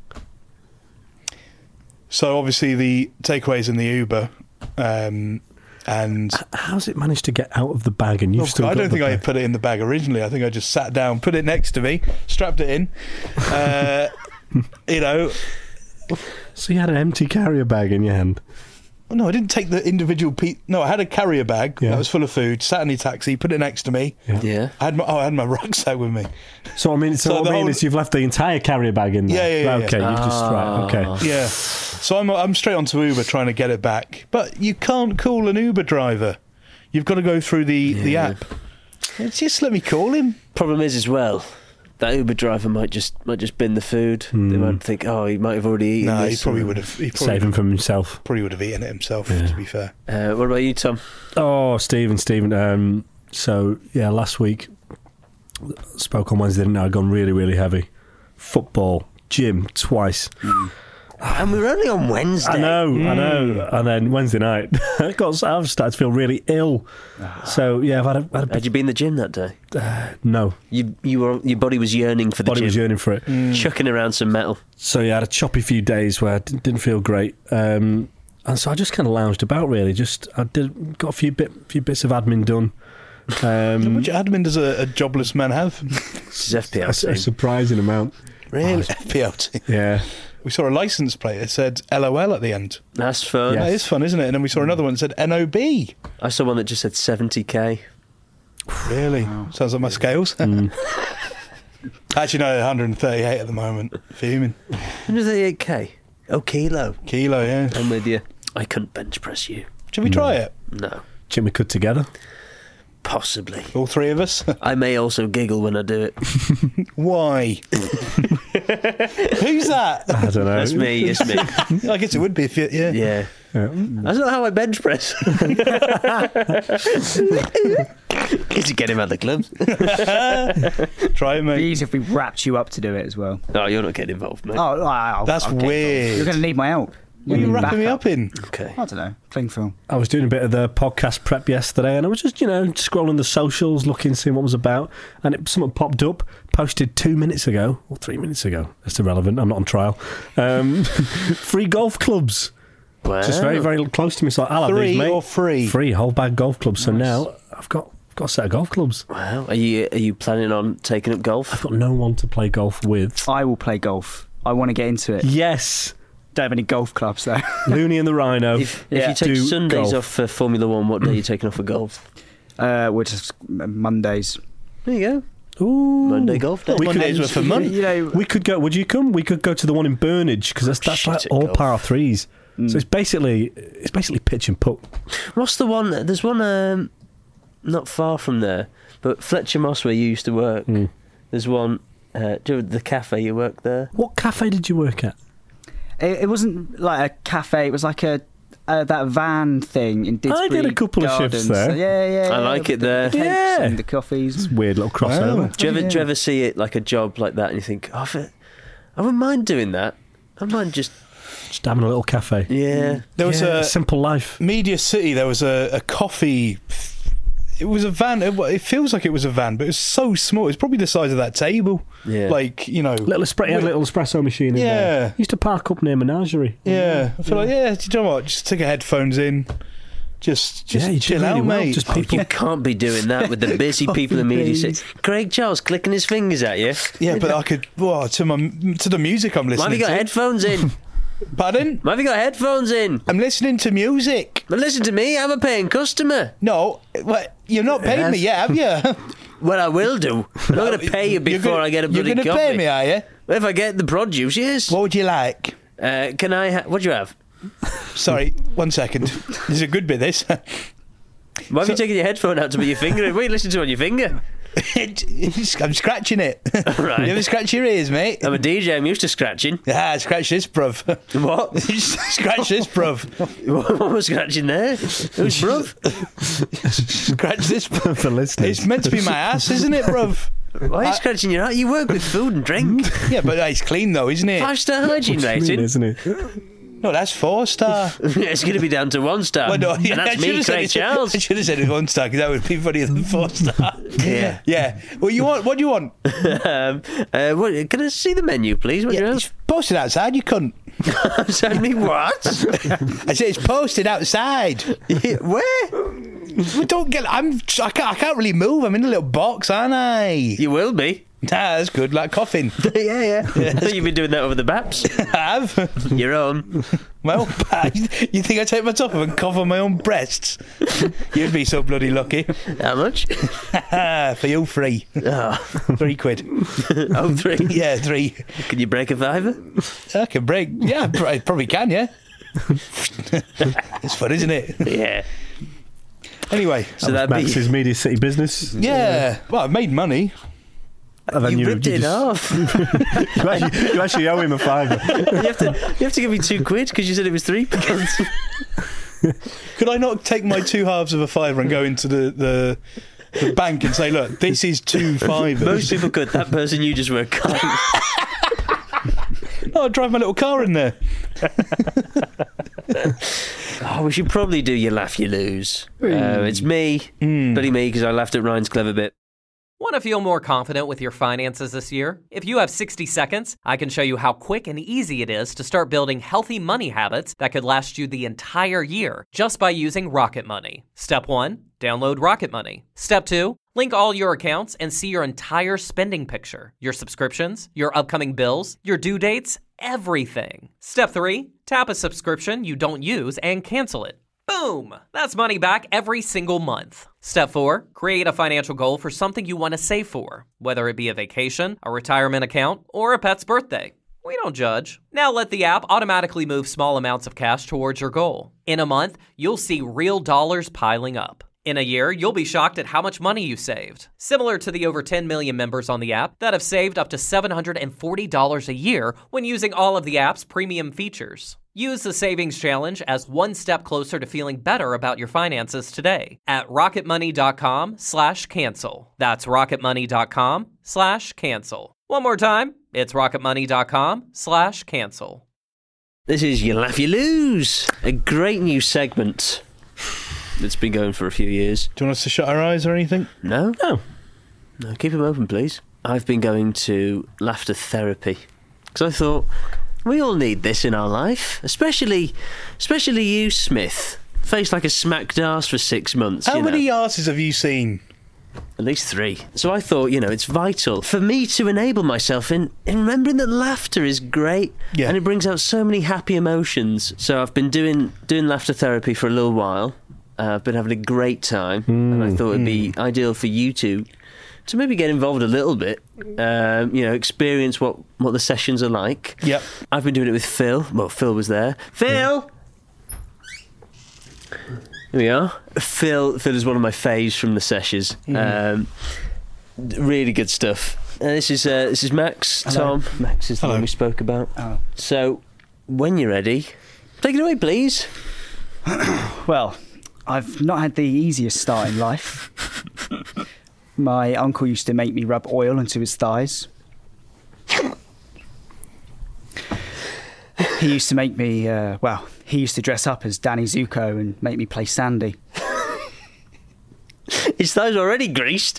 Speaker 6: So obviously the takeaways in the Uber, um, and
Speaker 5: How's it managed to get out of the bag and you've
Speaker 6: Oh,
Speaker 5: still
Speaker 6: I
Speaker 5: got
Speaker 6: don't
Speaker 5: the
Speaker 6: think I
Speaker 5: bag?
Speaker 6: put it in the bag originally. I think I just sat down, put it next to me, strapped it in. Uh, you know,
Speaker 5: So you had an empty carrier bag in your hand.
Speaker 6: oh, no, I didn't take the individual piece. No, I had a carrier bag
Speaker 5: Yeah.
Speaker 6: that was full of food. Sat in the taxi, put it next to me.
Speaker 4: Yeah.
Speaker 6: I had my, oh, I had my rucksack with me.
Speaker 5: So I mean, so,
Speaker 6: So
Speaker 5: what
Speaker 6: the
Speaker 5: I mean
Speaker 6: whole-
Speaker 5: is you've left the entire carrier bag in there.
Speaker 6: Yeah, yeah, yeah,
Speaker 5: Okay,
Speaker 6: yeah.
Speaker 5: you just right. Okay.
Speaker 4: Ah.
Speaker 6: Yeah. So I'm I'm straight onto Uber trying to get it back, but you can't call an Uber driver. You've got to go through the the
Speaker 4: Yeah.
Speaker 6: app. It's just let me call him.
Speaker 4: Problem is, as well, that Uber driver might just might just bin the food. They might think, oh, he might have already eaten
Speaker 6: No, he
Speaker 4: this.
Speaker 6: probably
Speaker 4: or-
Speaker 6: would have. He probably,
Speaker 5: Save him from himself.
Speaker 6: probably would have eaten it himself.
Speaker 5: Yeah.
Speaker 6: To be fair.
Speaker 4: Uh, what about you, Tom?
Speaker 5: Oh, Stephen, Stephen. Um, so yeah, last week spoke on Wednesday. Now I'd gone really, really heavy. Football, gym twice.
Speaker 4: And we're only on Wednesday.
Speaker 5: I know, I know. And then Wednesday night, I got, I've started to feel really ill. So yeah, I've had a, had a
Speaker 4: Had you been in the gym that day?
Speaker 5: no.
Speaker 4: You, you were, your body was yearning for the
Speaker 5: Body
Speaker 4: gym,
Speaker 5: was yearning for it.
Speaker 4: chucking around some metal.
Speaker 5: So yeah, I had a choppy few days where I d- didn't feel great, um, and so I just kind of lounged about. Really, just I did got a few bit, few bits of admin done. Um,
Speaker 6: Which admin does a, a jobless man have?
Speaker 4: This is F P
Speaker 5: a,
Speaker 4: L
Speaker 5: a
Speaker 4: team.
Speaker 5: surprising amount.
Speaker 6: Really? F P L T.
Speaker 5: Yeah,
Speaker 6: We saw a license plate that said L O L at the end.
Speaker 4: That's fun.
Speaker 5: Yeah.
Speaker 6: That is fun, isn't it? And then we saw another one that said N O B.
Speaker 4: I saw one that just said seventy k.
Speaker 6: Really? Sounds like my scales. Actually, no, one hundred thirty-eight at the moment. Fuming.
Speaker 4: one hundred thirty-eight k. Oh, kilo.
Speaker 6: Kilo, yeah.
Speaker 4: I'm with you. I couldn't bench press you.
Speaker 6: Should we try it?
Speaker 4: No.
Speaker 5: Jim, we could together.
Speaker 4: Possibly.
Speaker 6: All three of us?
Speaker 4: I may also giggle when I do it.
Speaker 6: Why? Who's that?
Speaker 5: I don't know.
Speaker 4: That's me. It's me.
Speaker 6: I guess it would be if you, yeah.
Speaker 4: Yeah.
Speaker 5: Yeah.
Speaker 4: That's not how I bench press. Did you get him out the clubs?
Speaker 6: Try it,
Speaker 3: It'd be
Speaker 6: mate.
Speaker 3: easy if we wrapped you up to do it as well.
Speaker 4: No, you're not getting involved, mate.
Speaker 3: Oh, I'll,
Speaker 6: That's
Speaker 3: I'll get
Speaker 6: weird.
Speaker 3: involved. You're going to need my help.
Speaker 6: What are you wrapping me up in?
Speaker 4: Okay.
Speaker 3: I don't know. Cling film.
Speaker 5: I was doing a bit of the podcast prep yesterday, and I was just, you know, scrolling the socials, looking, seeing what it was about, and it, something popped up, posted two minutes ago, or three minutes ago. That's irrelevant. I'm not on trial. Um, free golf clubs.
Speaker 4: Wow.
Speaker 5: Just very, very close to me. So I'll have
Speaker 6: Three
Speaker 5: these, mate.
Speaker 6: or free?
Speaker 5: Free, whole bag golf clubs. So now I've got I've got a set of golf clubs.
Speaker 4: Wow. Are you are you planning on taking up golf?
Speaker 5: I've got no one to play golf with.
Speaker 3: I will play golf. I want to get into it.
Speaker 5: Yes,
Speaker 3: Don't have any golf clubs though.
Speaker 5: Looney and the Rhino.
Speaker 4: If, if
Speaker 3: Yeah.
Speaker 4: you take
Speaker 5: Do
Speaker 4: Sundays
Speaker 5: golf.
Speaker 4: off for Formula One, what day are you taking off for golf?
Speaker 3: uh, we're just Mondays.
Speaker 4: There you go.
Speaker 5: Ooh.
Speaker 4: Monday golf day.
Speaker 5: We could-
Speaker 6: Mondays were for money.
Speaker 3: You know,
Speaker 5: We could go. Would you come? We could go to the one in Burnage because that's that's
Speaker 4: Shit
Speaker 5: like
Speaker 4: at
Speaker 5: all
Speaker 4: golf.
Speaker 5: par threes. So it's basically it's basically pitch and putt.
Speaker 4: What's the one? There's one um, not far from there, but Fletcher Moss, where you used to work.
Speaker 5: Mm.
Speaker 4: There's one. Uh, do you know the cafe you work there?
Speaker 5: What cafe did you work at?
Speaker 3: it, it wasn't like a cafe. It was like a uh, that van thing in Didsbury
Speaker 5: I did a couple of
Speaker 3: Gardens.
Speaker 5: shifts there.
Speaker 3: Yeah, yeah.
Speaker 4: I
Speaker 3: yeah,
Speaker 4: like
Speaker 3: with
Speaker 4: it
Speaker 3: the
Speaker 4: there.
Speaker 3: cakes
Speaker 5: Yeah.
Speaker 3: and the coffees.
Speaker 5: Weird little crossover.
Speaker 6: Wow.
Speaker 4: Do you ever
Speaker 3: Yeah.
Speaker 4: do you ever see it like a job like that, and you think, oh, if it, I wouldn't mind doing that. I wouldn't mind just
Speaker 5: Just having a little cafe.
Speaker 4: yeah.
Speaker 6: There was
Speaker 5: Yeah,
Speaker 6: a
Speaker 5: simple life.
Speaker 6: Media City. There was a, a coffee. It was a van. It, it feels like it was a van, but it was so small. It's probably the size of that table.
Speaker 4: Yeah.
Speaker 6: Like you know.
Speaker 5: Little espresso, had a little espresso machine in
Speaker 6: Yeah.
Speaker 5: there. Used to park up near Menagerie.
Speaker 6: Yeah, I feel like yeah. Do you know what? Just take your headphones in. Just just
Speaker 5: Yeah, you did
Speaker 6: chill
Speaker 5: really
Speaker 6: out,
Speaker 5: well.
Speaker 6: mate.
Speaker 5: Just
Speaker 4: Oh,
Speaker 5: people.
Speaker 4: you can't be doing that with the busy people in media. City. Craig Charles clicking his fingers at you.
Speaker 6: Yeah, but I could. Well, to my to the music I'm
Speaker 4: Why
Speaker 6: listening
Speaker 4: have you got
Speaker 6: to.
Speaker 4: headphones in?
Speaker 6: Pardon?
Speaker 4: Why have you got headphones in?
Speaker 6: I'm listening to music.
Speaker 4: Well, listen to me. I'm a paying customer.
Speaker 6: No, what? You're not paying me yet, have you?
Speaker 4: Well, I will do. I'm not going to pay you before
Speaker 6: gonna,
Speaker 4: I get a bloody
Speaker 6: You're going to
Speaker 4: coffee.
Speaker 6: pay me, are you?
Speaker 4: Well, if I get the produce, yes.
Speaker 6: What would you like?
Speaker 4: Uh, can I? Ha- what do you have?
Speaker 6: Sorry, one second. This is a good bit, this.
Speaker 4: Why have
Speaker 6: So-
Speaker 4: you taken your headphone out to put your finger in? What are you listening to on your finger?
Speaker 6: I'm scratching it.
Speaker 4: Right.
Speaker 6: You ever scratch your ears, mate?
Speaker 4: I'm a D J. I'm used to scratching.
Speaker 6: Ah, scratch this, bruv.
Speaker 4: What?
Speaker 6: Scratch this, bruv.
Speaker 4: What was scratching there? Who's bruv?
Speaker 6: Scratch this, bruv.
Speaker 5: For listeners.
Speaker 6: It's meant to be my ass, isn't it, bruv?
Speaker 4: Why are you
Speaker 6: I-
Speaker 4: scratching your eye? You work with food and drink.
Speaker 6: Yeah, but it's clean though, isn't it?
Speaker 4: Five star hygiene
Speaker 5: What do you mean,
Speaker 4: rating.
Speaker 5: isn't it?
Speaker 6: No, that's four star.
Speaker 4: It's going to be down to one star.
Speaker 6: Well, no,
Speaker 4: and
Speaker 6: yeah, I
Speaker 4: that's
Speaker 6: should
Speaker 4: me,
Speaker 6: have said
Speaker 4: Craig
Speaker 6: it-
Speaker 4: Charles.
Speaker 6: I should have said it one star because that would be funnier than four star.
Speaker 4: Yeah.
Speaker 6: Yeah. Well, you want? What do you want?
Speaker 4: um, uh, what, can I see the menu, please? What do
Speaker 6: Yeah,
Speaker 4: you
Speaker 6: it's posted outside. You couldn't.
Speaker 4: have? Send me what?
Speaker 6: I said it's posted outside.
Speaker 4: Where?
Speaker 6: We don't get. I'm. I can't. I can't really move. I'm in a little box, aren't I?
Speaker 4: You will be.
Speaker 6: Nah, that's good. Like coughing.
Speaker 4: yeah, yeah. I thought you've been doing that over the baps.
Speaker 6: I have.
Speaker 4: Your own.
Speaker 6: Well, you think I take my top off and cover my own breasts? You'd be so bloody lucky.
Speaker 4: How much?
Speaker 6: For you, three.
Speaker 4: Oh,
Speaker 6: Three quid.
Speaker 4: oh three.
Speaker 6: Yeah, three.
Speaker 4: Can you break a fiver?
Speaker 6: I can break. Yeah, I probably can, yeah. It's fun, isn't it?
Speaker 4: Yeah.
Speaker 6: Anyway.
Speaker 4: So that'd
Speaker 5: Max's
Speaker 4: be.
Speaker 5: Media City business.
Speaker 6: Yeah. Well, I've made money.
Speaker 5: And then
Speaker 4: You
Speaker 5: you,
Speaker 4: ripped
Speaker 5: you
Speaker 4: it
Speaker 5: just-
Speaker 4: off.
Speaker 5: you, actually, you actually owe him a fiver.
Speaker 4: you have to. You have to give me two quid because you said it was three pounds.
Speaker 6: Could I not take my two halves of a fiver and go into the, the, the bank and say, look, this is two fivers?
Speaker 4: Most people could. That person you just were kind.
Speaker 6: Oh, I'll drive my little car in there.
Speaker 4: Oh, we should probably do you laugh, you lose. Uh, it's me, bloody me, because I laughed at Ryan's clever bit.
Speaker 8: Want to feel more confident with your finances this year? If you have sixty seconds, I can show you how quick and easy it is to start building healthy money habits that could last you the entire year just by using Rocket Money. Step one, download Rocket Money. Step two, link all your accounts and see your entire spending picture, your subscriptions, your upcoming bills, your due dates, everything. Step three, tap a subscription you don't use and cancel it. Boom! That's money back every single month. Step four, create a financial goal for something you want to save for, whether it be a vacation, a retirement account, or a pet's birthday. We don't judge. Now let the app automatically move small amounts of cash towards your goal. In a month, you'll see real dollars piling up. In a year, you'll be shocked at how much money you saved. Similar to the over ten million members on the app that have saved up to seven hundred forty dollars a year when using all of the app's premium features. Use the Savings Challenge as one step closer to feeling better about your finances today at rocketmoney.com slash cancel. That's rocketmoney.com slash cancel. One more time, it's rocketmoney.com slash cancel.
Speaker 4: This is You Laugh, You Lose, a great new segment that's been going for a few years.
Speaker 6: Do you want us to shut our eyes or anything?
Speaker 4: No? No. No, keep them open, please. I've been going to laughter therapy because I thought we all need this in our life, especially especially you, Smith. Faced like a smacked arse for six months.
Speaker 6: How
Speaker 4: you know.
Speaker 6: many arses have you seen?
Speaker 4: At least three. So I thought, you know, it's vital for me to enable myself in, in remembering that laughter is great
Speaker 6: Yeah.
Speaker 4: and it brings out so many happy emotions. So I've been doing doing laughter therapy for a little while. Uh, I've been having a great time, and I thought it'd be ideal for you two to maybe get involved a little bit. Um, you know, experience what, what the sessions are like.
Speaker 6: Yep.
Speaker 4: I've been doing it with Phil. Well, Phil was there. Phil! Here we are. Phil Phil is one of my faves from the sessions. Um, really good stuff. Uh, this is uh, this is Max,
Speaker 3: Hello.
Speaker 4: Tom. Max is the
Speaker 6: Hello.
Speaker 4: one we spoke about.
Speaker 3: Oh.
Speaker 4: So, when you're ready, take it away, please.
Speaker 3: Well, I've not had the easiest start in life. My uncle used to make me rub oil onto his thighs. He used to make me, uh, well, he used to dress up as Danny Zuko and make me play Sandy.
Speaker 4: His thighs already greased.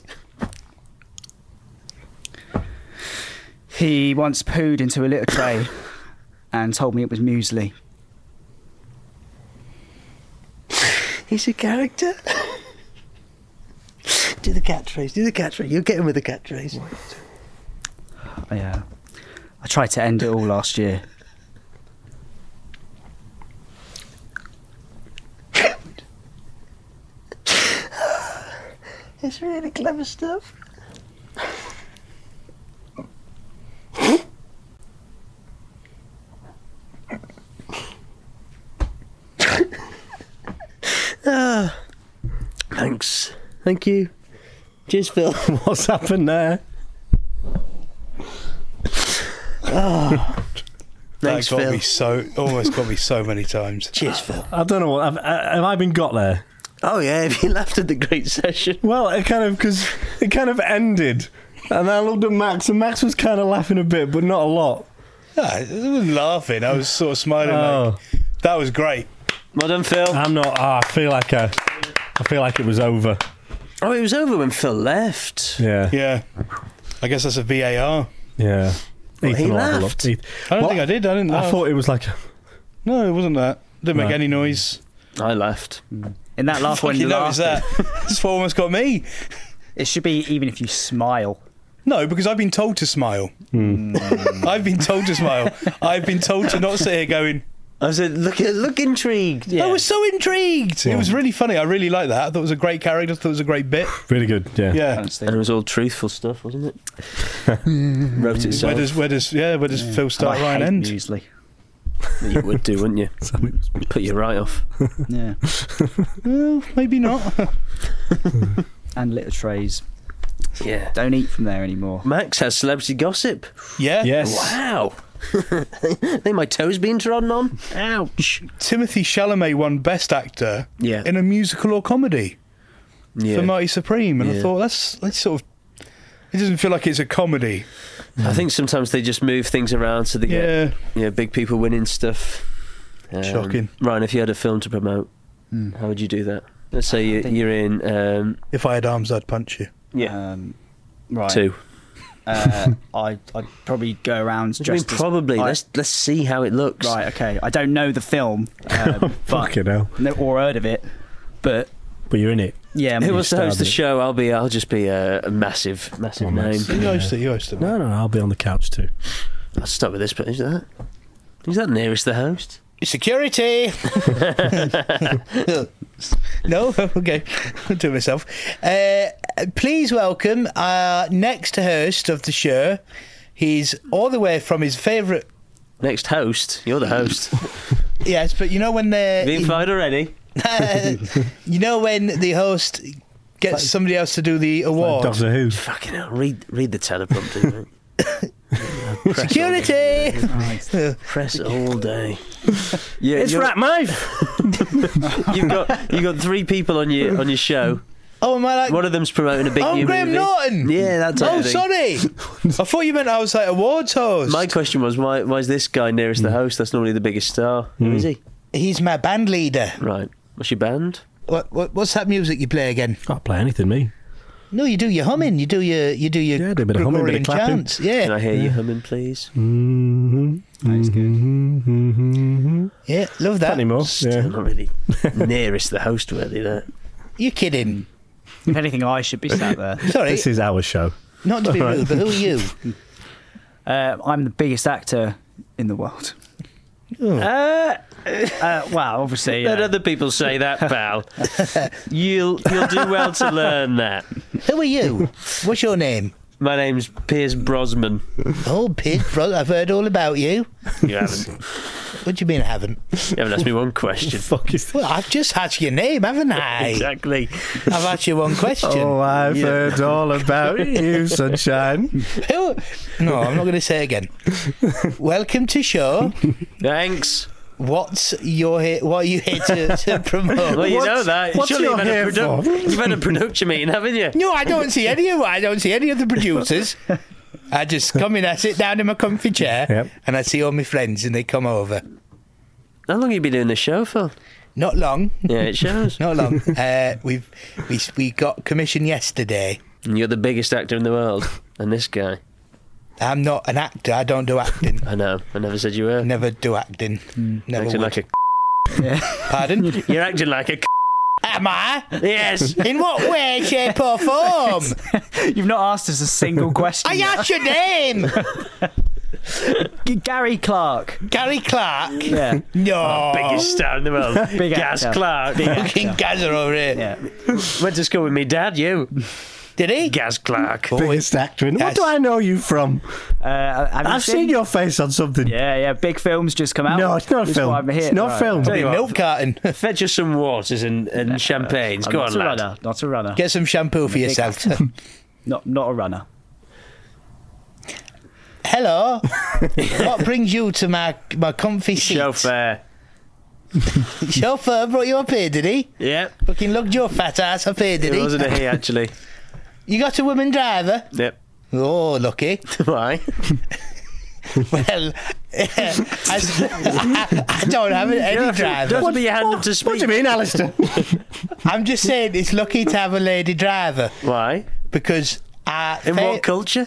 Speaker 3: He once pooed into a little tray and told me it was muesli.
Speaker 4: He's a character. Do the catchphrase. Do the catchphrase. You're getting with the catchphrase.
Speaker 3: I, uh, I tried to end it all last year.
Speaker 7: It's really clever stuff.
Speaker 4: Ah, thanks. Thank you. Cheers, Phil.
Speaker 5: What's happened there?
Speaker 4: Oh,
Speaker 6: That
Speaker 4: thanks,
Speaker 6: got
Speaker 4: Phil.
Speaker 6: me so almost got me so many times.
Speaker 4: Cheers, Phil.
Speaker 5: I don't know what. Have, have I been got there?
Speaker 4: Oh yeah, have you laughed at the great session?
Speaker 5: Well, it kind of because it kind of ended, and I looked at Max, and Max was kind of laughing a bit, but not a lot.
Speaker 6: No, I wasn't laughing. I was sort of smiling.
Speaker 5: Oh.
Speaker 6: Like, that was great.
Speaker 4: Well done, Phil.
Speaker 5: I'm not. Oh, I feel like I, I feel like it was over.
Speaker 4: Oh, it was over when Phil left.
Speaker 5: Yeah,
Speaker 6: Yeah, I guess that's a V A R.
Speaker 5: yeah.
Speaker 4: Well, he
Speaker 5: will have a look.
Speaker 4: laughed.
Speaker 5: Ethan-
Speaker 6: I don't
Speaker 5: What?
Speaker 6: think I did. I didn't.
Speaker 5: I
Speaker 6: laugh.
Speaker 5: thought it was like.
Speaker 6: No, it wasn't that. Didn't make
Speaker 5: No.
Speaker 6: any noise.
Speaker 4: I laughed.
Speaker 3: In that laugh when
Speaker 6: Fucking
Speaker 3: you
Speaker 6: notice
Speaker 3: laugh,
Speaker 6: that. That's what almost got me.
Speaker 3: it should be even if you smile.
Speaker 6: No, because I've been told to smile.
Speaker 5: Hmm.
Speaker 6: I've been told to smile. I've been told to not sit here going,
Speaker 4: I said, look, look intrigued. Yeah.
Speaker 6: I was so intrigued. It was really funny. I really liked that. I thought it was a great character. I thought it was a great bit.
Speaker 5: Really good. Yeah.
Speaker 6: Yeah.
Speaker 3: Honestly.
Speaker 4: And it was all truthful stuff, wasn't it? Wrote
Speaker 6: Where
Speaker 4: itself.
Speaker 6: does where does yeah where does Phil start,
Speaker 3: And I
Speaker 6: Ryan
Speaker 3: hate
Speaker 6: end?
Speaker 3: muesli.
Speaker 4: You would do, wouldn't you? Put you right off.
Speaker 3: Yeah.
Speaker 6: Well, maybe not.
Speaker 3: And litter trays.
Speaker 4: Yeah.
Speaker 3: Don't eat from there anymore.
Speaker 4: Max has celebrity gossip.
Speaker 6: Yeah.
Speaker 5: Yes.
Speaker 4: Wow. I think my toes being trodden on. Ouch.
Speaker 6: Timothy Chalamet won Best Actor
Speaker 4: Yeah.
Speaker 6: in a musical or comedy
Speaker 4: Yeah.
Speaker 6: for Mighty Supreme, and I
Speaker 4: Yeah.
Speaker 6: thought that's that's sort of. It doesn't feel like it's a comedy.
Speaker 4: I think sometimes they just move things around so they get
Speaker 6: Yeah.
Speaker 4: you know, big people winning stuff. Um,
Speaker 6: Shocking.
Speaker 4: Ryan, if you had a film to promote, how would you do that? Let's say you,
Speaker 3: think-
Speaker 4: you're in um,
Speaker 6: If I had arms, I'd punch you.
Speaker 3: Um, right.
Speaker 4: two.
Speaker 3: Uh, I, I'd probably go around
Speaker 4: What do you mean
Speaker 3: dressed as-
Speaker 4: probably?
Speaker 3: I-
Speaker 4: let's let's see how it looks.
Speaker 3: Right, okay. I don't know the film, um, but
Speaker 5: Fucking hell.
Speaker 3: no, or heard of it, but
Speaker 5: But you're in it.
Speaker 3: yeah,
Speaker 4: Who
Speaker 3: I'm-
Speaker 4: wants to host the
Speaker 5: started it.
Speaker 4: show? I'll be. I'll just be a, a massive, massive
Speaker 5: Come on,
Speaker 4: name.
Speaker 5: Max.
Speaker 6: You host it. You host it.
Speaker 5: No, no, no. I'll be on the couch too.
Speaker 4: I'll start with this. But who's that? Who's that nearest the host?
Speaker 6: Security. No, okay, I'll do it myself. Uh, please welcome our next host of the show. He's all the way from his favourite.
Speaker 4: Next host. You're the host.
Speaker 6: Yes, but you know when they're.
Speaker 4: Been fired already?
Speaker 6: You know when the host gets somebody else to do the award.
Speaker 5: Doctor Who.
Speaker 4: Fucking hell. Read read the teleprompter. mate. Press all
Speaker 6: Security.
Speaker 4: day. Press all day. Yeah,
Speaker 5: It's
Speaker 4: you're-
Speaker 5: Rat Knife.
Speaker 4: You've got you got three people on your on your show.
Speaker 6: Oh, am I like?
Speaker 4: One of them's promoting a big
Speaker 6: Oh,
Speaker 4: new
Speaker 6: Graham
Speaker 4: movie.
Speaker 6: Norton.
Speaker 4: Yeah, that's
Speaker 6: Oh, sorry. I thought you meant I was like awards host.
Speaker 4: My question was why why is this guy nearest the host? That's normally the biggest star. Who is he?
Speaker 6: He's my band leader.
Speaker 4: Right. What's your band?
Speaker 6: What, what what's that music you play again?
Speaker 5: Can't play anything, me.
Speaker 6: No, you do your humming. You do your you do your
Speaker 5: Yeah, do a bit of humming, bit of
Speaker 6: Gregorian
Speaker 5: clapping.
Speaker 6: chants. Yeah,
Speaker 4: Can I hear you humming, please?
Speaker 5: Mm-hmm.
Speaker 3: That's good.
Speaker 5: Mm-hmm.
Speaker 6: yeah, love that.
Speaker 5: Any more?
Speaker 4: Still
Speaker 5: Yeah.
Speaker 4: not really nearest the host worthy there.
Speaker 6: You kidding?
Speaker 3: If anything, I should be sat there.
Speaker 6: Sorry,
Speaker 5: This is our show.
Speaker 6: not to be rude, but who are you?
Speaker 3: Uh, I'm the biggest actor in the world.
Speaker 6: Oh.
Speaker 3: Uh, uh, well, obviously.
Speaker 4: Let
Speaker 3: Uh,
Speaker 4: other people say that, pal. you'll you'll do well to learn that.
Speaker 6: Who are you? What's your name?
Speaker 4: My name's Piers Brosnan.
Speaker 6: Oh, Pete, bro, I've heard all about you.
Speaker 4: You haven't.
Speaker 6: What do you mean I haven't?
Speaker 4: You haven't asked me one question.
Speaker 5: Fuck is
Speaker 6: Well, I've just asked your name, haven't I?
Speaker 4: Exactly.
Speaker 6: I've asked you one question.
Speaker 5: Oh, I've
Speaker 4: Yeah.
Speaker 5: heard all about you, sunshine.
Speaker 6: Who? No, I'm not going to say it again. Welcome to show.
Speaker 4: Thanks.
Speaker 6: What's your here? What are you here to, to promote?
Speaker 4: Well, you
Speaker 5: What's-
Speaker 4: know that.
Speaker 5: what's
Speaker 4: Surely
Speaker 5: your
Speaker 4: you've had, a
Speaker 5: hair
Speaker 4: produ-
Speaker 5: for?
Speaker 4: you've had a production meeting, haven't you?
Speaker 6: No, I don't see any of I don't see any of the producers. I just come in, I sit down in my comfy chair,
Speaker 5: Yep.
Speaker 6: and I see all my friends, and they come over.
Speaker 4: How long have you been doing the show for?
Speaker 6: Not long,
Speaker 4: Yeah, it shows.
Speaker 6: not long. uh, we've we we got commission yesterday.
Speaker 4: And you're the biggest actor in the world. And this guy.
Speaker 6: I'm not an actor. I don't do acting.
Speaker 4: I know. I never said you were.
Speaker 6: Never do acting. Never
Speaker 4: Acting
Speaker 6: would.
Speaker 4: like
Speaker 6: Pardon?
Speaker 4: a. You're acting like a.
Speaker 6: Am I?
Speaker 4: Yes.
Speaker 6: In what way, shape, or form?
Speaker 3: You've not asked us a single question.
Speaker 6: I
Speaker 3: yet.
Speaker 6: asked your name.
Speaker 3: G- Gary Clark.
Speaker 7: Gary Clark.
Speaker 3: Yeah.
Speaker 7: No.
Speaker 4: Biggest star in the world.
Speaker 3: Big
Speaker 4: Gaz
Speaker 3: actor.
Speaker 4: Clark.
Speaker 7: Fucking Gazza over here.
Speaker 3: Yeah.
Speaker 4: Went to school with me dad, you.
Speaker 7: Did he?
Speaker 4: Gaz Clark.
Speaker 5: Biggest actor in. What
Speaker 7: Yes.
Speaker 5: do I know you from?
Speaker 3: Uh, have you
Speaker 5: I've seen your face on something.
Speaker 3: Yeah, yeah. Big films just come out.
Speaker 5: No, it's not a
Speaker 3: That's
Speaker 5: film.
Speaker 3: why I'm here.
Speaker 5: It's not a
Speaker 3: Right.
Speaker 5: film.
Speaker 4: Tell you what,
Speaker 7: Milk carton.
Speaker 4: fetch us some waters and, and champagnes.
Speaker 3: I'm
Speaker 4: Go
Speaker 3: not
Speaker 4: on,
Speaker 3: a
Speaker 4: lad.
Speaker 3: runner. Not a runner.
Speaker 7: Get some shampoo for
Speaker 3: big
Speaker 7: yourself.
Speaker 3: Not not a runner.
Speaker 7: Hello. What brings you to my my comfy seat?
Speaker 4: Chauffeur.
Speaker 7: Chauffeur brought you up here, did he?
Speaker 4: Yep.
Speaker 7: Fucking lugged your fat ass up here, did
Speaker 4: It
Speaker 7: he?
Speaker 4: wasn't a he, actually.
Speaker 7: You got a woman driver?
Speaker 4: Yep.
Speaker 7: Oh, lucky.
Speaker 4: Why?
Speaker 7: Well, I, I, I don't have any driver.
Speaker 4: Doesn't be your hand up to speak.
Speaker 5: What do you mean, Alistair?
Speaker 7: I'm just saying it's lucky to have a lady driver
Speaker 4: Why?
Speaker 7: because I
Speaker 4: In
Speaker 7: fa-
Speaker 4: what culture?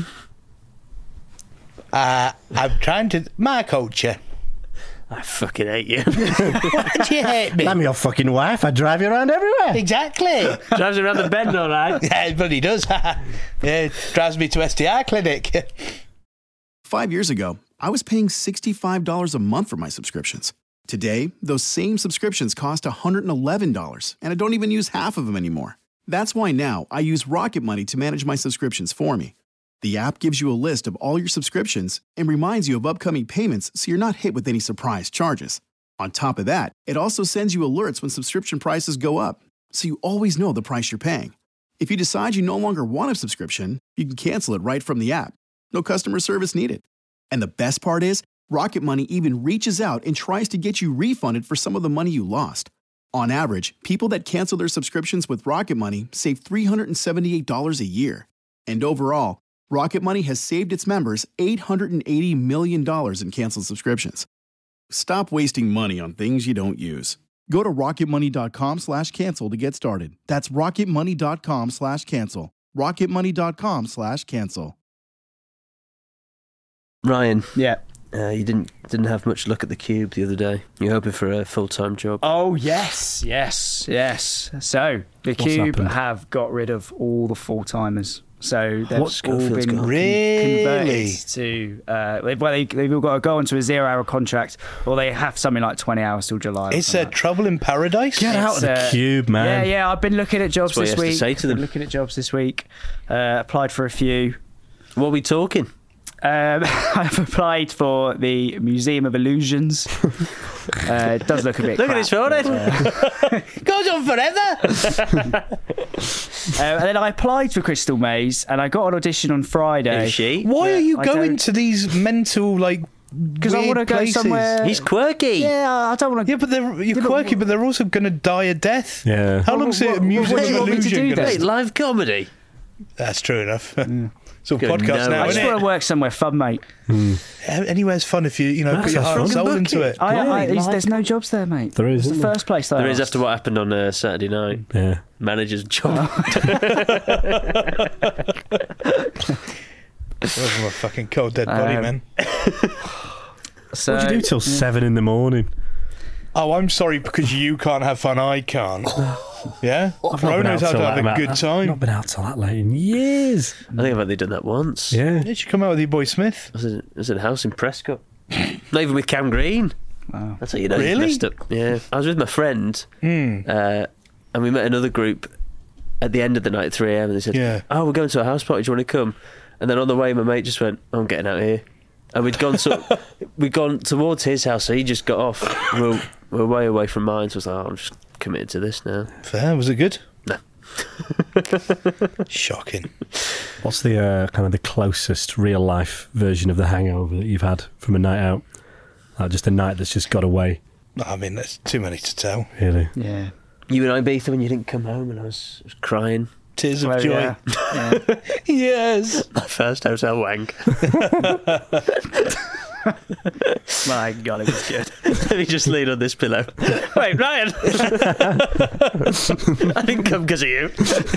Speaker 7: uh, I'm trying to my culture.
Speaker 4: I fucking hate you.
Speaker 7: Why do you hate me?
Speaker 5: I'm your fucking wife. I drive you around everywhere.
Speaker 7: Exactly.
Speaker 4: Drives around the bend, all right.
Speaker 7: Yeah, but he does. Yeah, drives me to S T I clinic.
Speaker 1: Five years ago, I was paying sixty-five dollars a month for my subscriptions. Today, those same subscriptions cost one hundred eleven dollars, and I don't even use half of them anymore. That's why now I use Rocket Money to manage my subscriptions for me. The app gives you a list of all your subscriptions and reminds you of upcoming payments so you're not hit with any surprise charges. On top of that, it also sends you alerts when subscription prices go up, so you always know the price you're paying. If you decide you no longer want a subscription, you can cancel it right from the app. No customer service needed. And the best part is, Rocket Money even reaches out and tries to get you refunded for some of the money you lost. On average, people that cancel their subscriptions with Rocket Money save three hundred seventy-eight dollars a year. And overall, Rocket Money has saved its members eight hundred eighty million dollars in canceled subscriptions. Stop wasting money on things you don't use. Go to rocketmoney.com slash cancel to get started. That's rocketmoney.com slash cancel. rocketmoney.com slash cancel.
Speaker 4: Ryan,
Speaker 3: Yeah.
Speaker 4: uh, you didn't didn't have much luck at the Cube the other day. You're hoping for a full time job.
Speaker 3: Oh yes, yes, yes. So the
Speaker 5: What's
Speaker 3: Cube
Speaker 5: happened?
Speaker 3: have got rid of all the full timers. So they've
Speaker 4: What's
Speaker 3: all
Speaker 4: Schofield's
Speaker 3: been
Speaker 4: got?
Speaker 3: con-
Speaker 7: Really?
Speaker 3: converted to. Uh, they've, well, they, they've all got to go onto a zero-hour contract, or they have something like twenty hours till July. or
Speaker 7: It's
Speaker 3: something
Speaker 7: a
Speaker 3: like that.
Speaker 7: trouble in paradise.
Speaker 5: Get out of the
Speaker 3: It's, uh,
Speaker 5: Cube, man.
Speaker 3: Yeah, yeah. I've been looking at jobs
Speaker 4: That's what he
Speaker 3: this
Speaker 4: has to
Speaker 3: week.
Speaker 4: say to them.
Speaker 3: Been looking at jobs this week. Uh, applied for a few.
Speaker 4: What are we talking?
Speaker 3: Um, I've applied for the Museum of Illusions. uh, it does look a bit.
Speaker 4: Look at his
Speaker 3: crap,
Speaker 4: forehead.
Speaker 7: Goes on forever.
Speaker 3: Uh, and then I applied for Crystal Maze, and I got an audition on Friday.
Speaker 4: Is she?
Speaker 7: Why
Speaker 3: Yeah,
Speaker 7: are you
Speaker 3: I
Speaker 7: going
Speaker 3: don't-
Speaker 7: to these mental like?
Speaker 3: Because I
Speaker 7: want to
Speaker 3: go somewhere.
Speaker 4: He's quirky.
Speaker 3: Yeah, I don't want to.
Speaker 7: Yeah, but they're you're
Speaker 3: but-
Speaker 7: quirky, but they're also going to die a death.
Speaker 5: Yeah.
Speaker 7: How long's
Speaker 3: Well,
Speaker 7: the
Speaker 3: what-
Speaker 7: Museum
Speaker 3: what do you
Speaker 7: of
Speaker 3: want me to
Speaker 7: Illusion
Speaker 3: do
Speaker 7: gonna
Speaker 3: then?
Speaker 4: Wait, live comedy.
Speaker 7: That's true enough. It's all
Speaker 4: Good,
Speaker 7: podcast
Speaker 4: no,
Speaker 7: now,
Speaker 3: I just
Speaker 7: isn't
Speaker 3: want
Speaker 7: it?
Speaker 3: to work somewhere fun, mate.
Speaker 7: Anywhere's fun if you you know
Speaker 5: That
Speaker 7: put your
Speaker 5: sounds
Speaker 7: heart and
Speaker 5: fun.
Speaker 7: soul into it.
Speaker 3: I, I,
Speaker 5: Yeah,
Speaker 3: there's, there's no jobs there, mate.
Speaker 5: There is,
Speaker 3: It's the
Speaker 5: isn't there?
Speaker 3: first place that
Speaker 4: There
Speaker 3: I
Speaker 4: is
Speaker 3: asked.
Speaker 4: after what happened on uh, Saturday night.
Speaker 5: Yeah.
Speaker 4: Manager's job.
Speaker 7: Oh, I'm a fucking cold dead body,
Speaker 3: Um,
Speaker 7: man.
Speaker 3: So,
Speaker 5: What do you do till seven in the morning?
Speaker 7: Oh, I'm sorry because you can't have fun. I can't. Yeah,
Speaker 5: I've
Speaker 7: Ro
Speaker 5: not been
Speaker 7: knows
Speaker 5: out
Speaker 7: how to
Speaker 5: till
Speaker 7: have
Speaker 5: that-
Speaker 7: a
Speaker 5: I've
Speaker 7: good
Speaker 5: not
Speaker 7: time.
Speaker 5: been out till that late in years.
Speaker 4: I think I've only done that once.
Speaker 5: Yeah.
Speaker 7: You should come out with your boy Smith.
Speaker 4: I was in, I was in a house in Prescott. Not even with Cam Green.
Speaker 3: Wow.
Speaker 4: That's how you know you've
Speaker 7: Really?
Speaker 4: messed up. Yeah. I was with my friend,
Speaker 7: Hmm.
Speaker 4: uh, and we met another group at the end of the night at three a.m. and they said,
Speaker 7: Yeah.
Speaker 4: "Oh, we're going to a house party. Do you want to come?" And then on the way, my mate just went, "I'm getting out of here." And we'd gone to, we'd gone towards his house, so he just got off. We're, we're way away from mine, so I was like, oh, I'm just committed to this now.
Speaker 7: Fair. Was it good?
Speaker 4: No.
Speaker 7: Shocking.
Speaker 5: What's the uh, kind of the closest real life version of the hangover that you've had from a night out? Like just a night that's just got away,
Speaker 7: I mean, there's too many to tell.
Speaker 5: really.
Speaker 3: Yeah.
Speaker 4: You and Ibiza when you didn't come home, and I was, I was crying.
Speaker 7: Tears of
Speaker 3: Well,
Speaker 7: joy.
Speaker 3: yeah. Yeah.
Speaker 7: Yes.
Speaker 4: My first hotel wank.
Speaker 3: My God, it was good.
Speaker 4: Let me just lean on this pillow. Wait, Ryan! I didn't come because of you.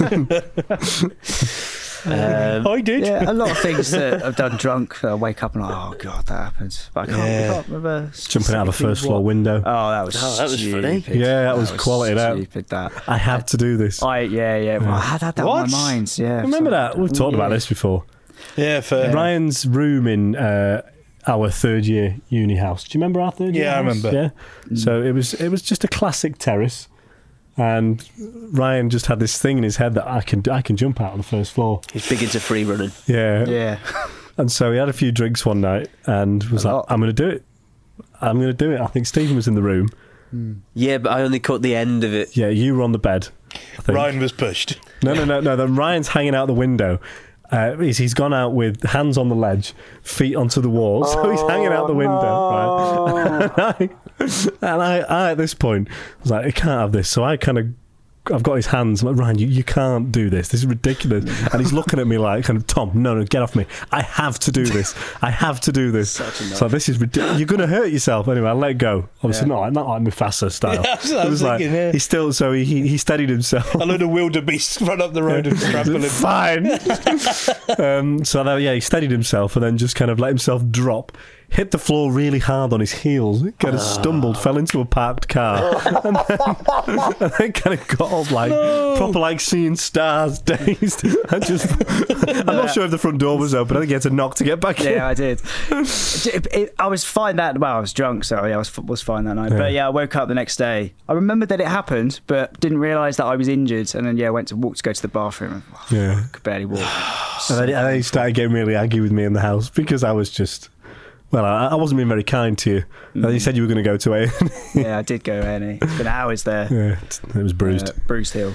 Speaker 4: um,
Speaker 7: I did.
Speaker 3: Yeah, a lot of things that I've done drunk. I wake up and like, oh God, that happened. But I can't,
Speaker 7: Yeah.
Speaker 3: I can't remember.
Speaker 5: Jumping out of a
Speaker 3: specifically
Speaker 5: first floor
Speaker 3: what.
Speaker 5: window.
Speaker 3: Oh, that was
Speaker 4: Oh, that was
Speaker 3: stupid.
Speaker 4: funny.
Speaker 5: Yeah, that was quality, that.
Speaker 3: Stupid, that.
Speaker 5: I have to do this.
Speaker 3: I yeah yeah. Well, I had had that
Speaker 7: What?
Speaker 3: on my mind. Yeah.
Speaker 5: Remember
Speaker 3: so-
Speaker 5: that? We've talked about
Speaker 3: Yeah.
Speaker 5: this before.
Speaker 7: Yeah, fair.
Speaker 5: Ryan's room in uh, our third year uni house. Do you remember our third year
Speaker 6: Yeah, I
Speaker 5: house?
Speaker 6: remember.
Speaker 5: Yeah. Mm. So it was it was just a classic terrace, and Ryan just had this thing in his head that I can I can jump out on the first floor.
Speaker 4: He's big into free running.
Speaker 5: Yeah.
Speaker 3: Yeah.
Speaker 5: And so he had a few drinks one night and was
Speaker 3: A
Speaker 5: like,
Speaker 3: lot.
Speaker 5: I'm going to do it. I'm going to do it. I think Stephen was in the room.
Speaker 4: Yeah, but I only caught the end of it.
Speaker 5: Yeah, you were on the bed. I think.
Speaker 6: Ryan was pushed.
Speaker 5: No, no, no, no. Then Ryan's hanging out the window. Uh, he's, he's gone out with hands on the ledge, feet onto the wall. So he's hanging out the window, right? And, I, and I, I, at this point, was like, I can't have this. So I kind of, I've got his hands. I'm like, Ryan, you, you can't do this. This is ridiculous. And he's looking at me like, kind of, Tom, no, no, get off me. I have to do this. I have to do this. So this is ridiculous. You're going to hurt yourself. Anyway, I let it go. Obviously,
Speaker 3: Yeah.
Speaker 5: not, like, not like Mufasa style.
Speaker 6: Yeah, that's what I
Speaker 5: it
Speaker 6: was
Speaker 5: was like,
Speaker 6: thinking, yeah.
Speaker 5: he still, so he, he, he steadied himself.
Speaker 6: A load of wildebeests run up the road and trample him.
Speaker 5: Fine. um, so then, yeah, he steadied himself and then just kind of let himself drop, hit the floor really hard on his heels, kind of stumbled, fell into a parked car, and, then, and then kind of got up like proper like seeing stars, dazed. I just, I'm not sure if the front door was open. I think he had to knock to get back in.
Speaker 3: Yeah, I did. It- it- I was fine that. Well, I was drunk, so yeah, I was was fine that night.
Speaker 5: Yeah.
Speaker 3: But yeah, I woke up the next day. I remembered that it happened, but didn't realise that I was injured. And then yeah, went to walk to go to the bathroom. Oh,
Speaker 5: Yeah.
Speaker 3: could barely walk.
Speaker 5: And then, and then he started getting really angry with me in the house because I was just. Well, I, I wasn't being very kind to you. And you said you were going to go to A.
Speaker 3: Yeah, I did go A and E. It's been hours there.
Speaker 5: Yeah, it, it was bruised.
Speaker 3: Uh, bruised heel.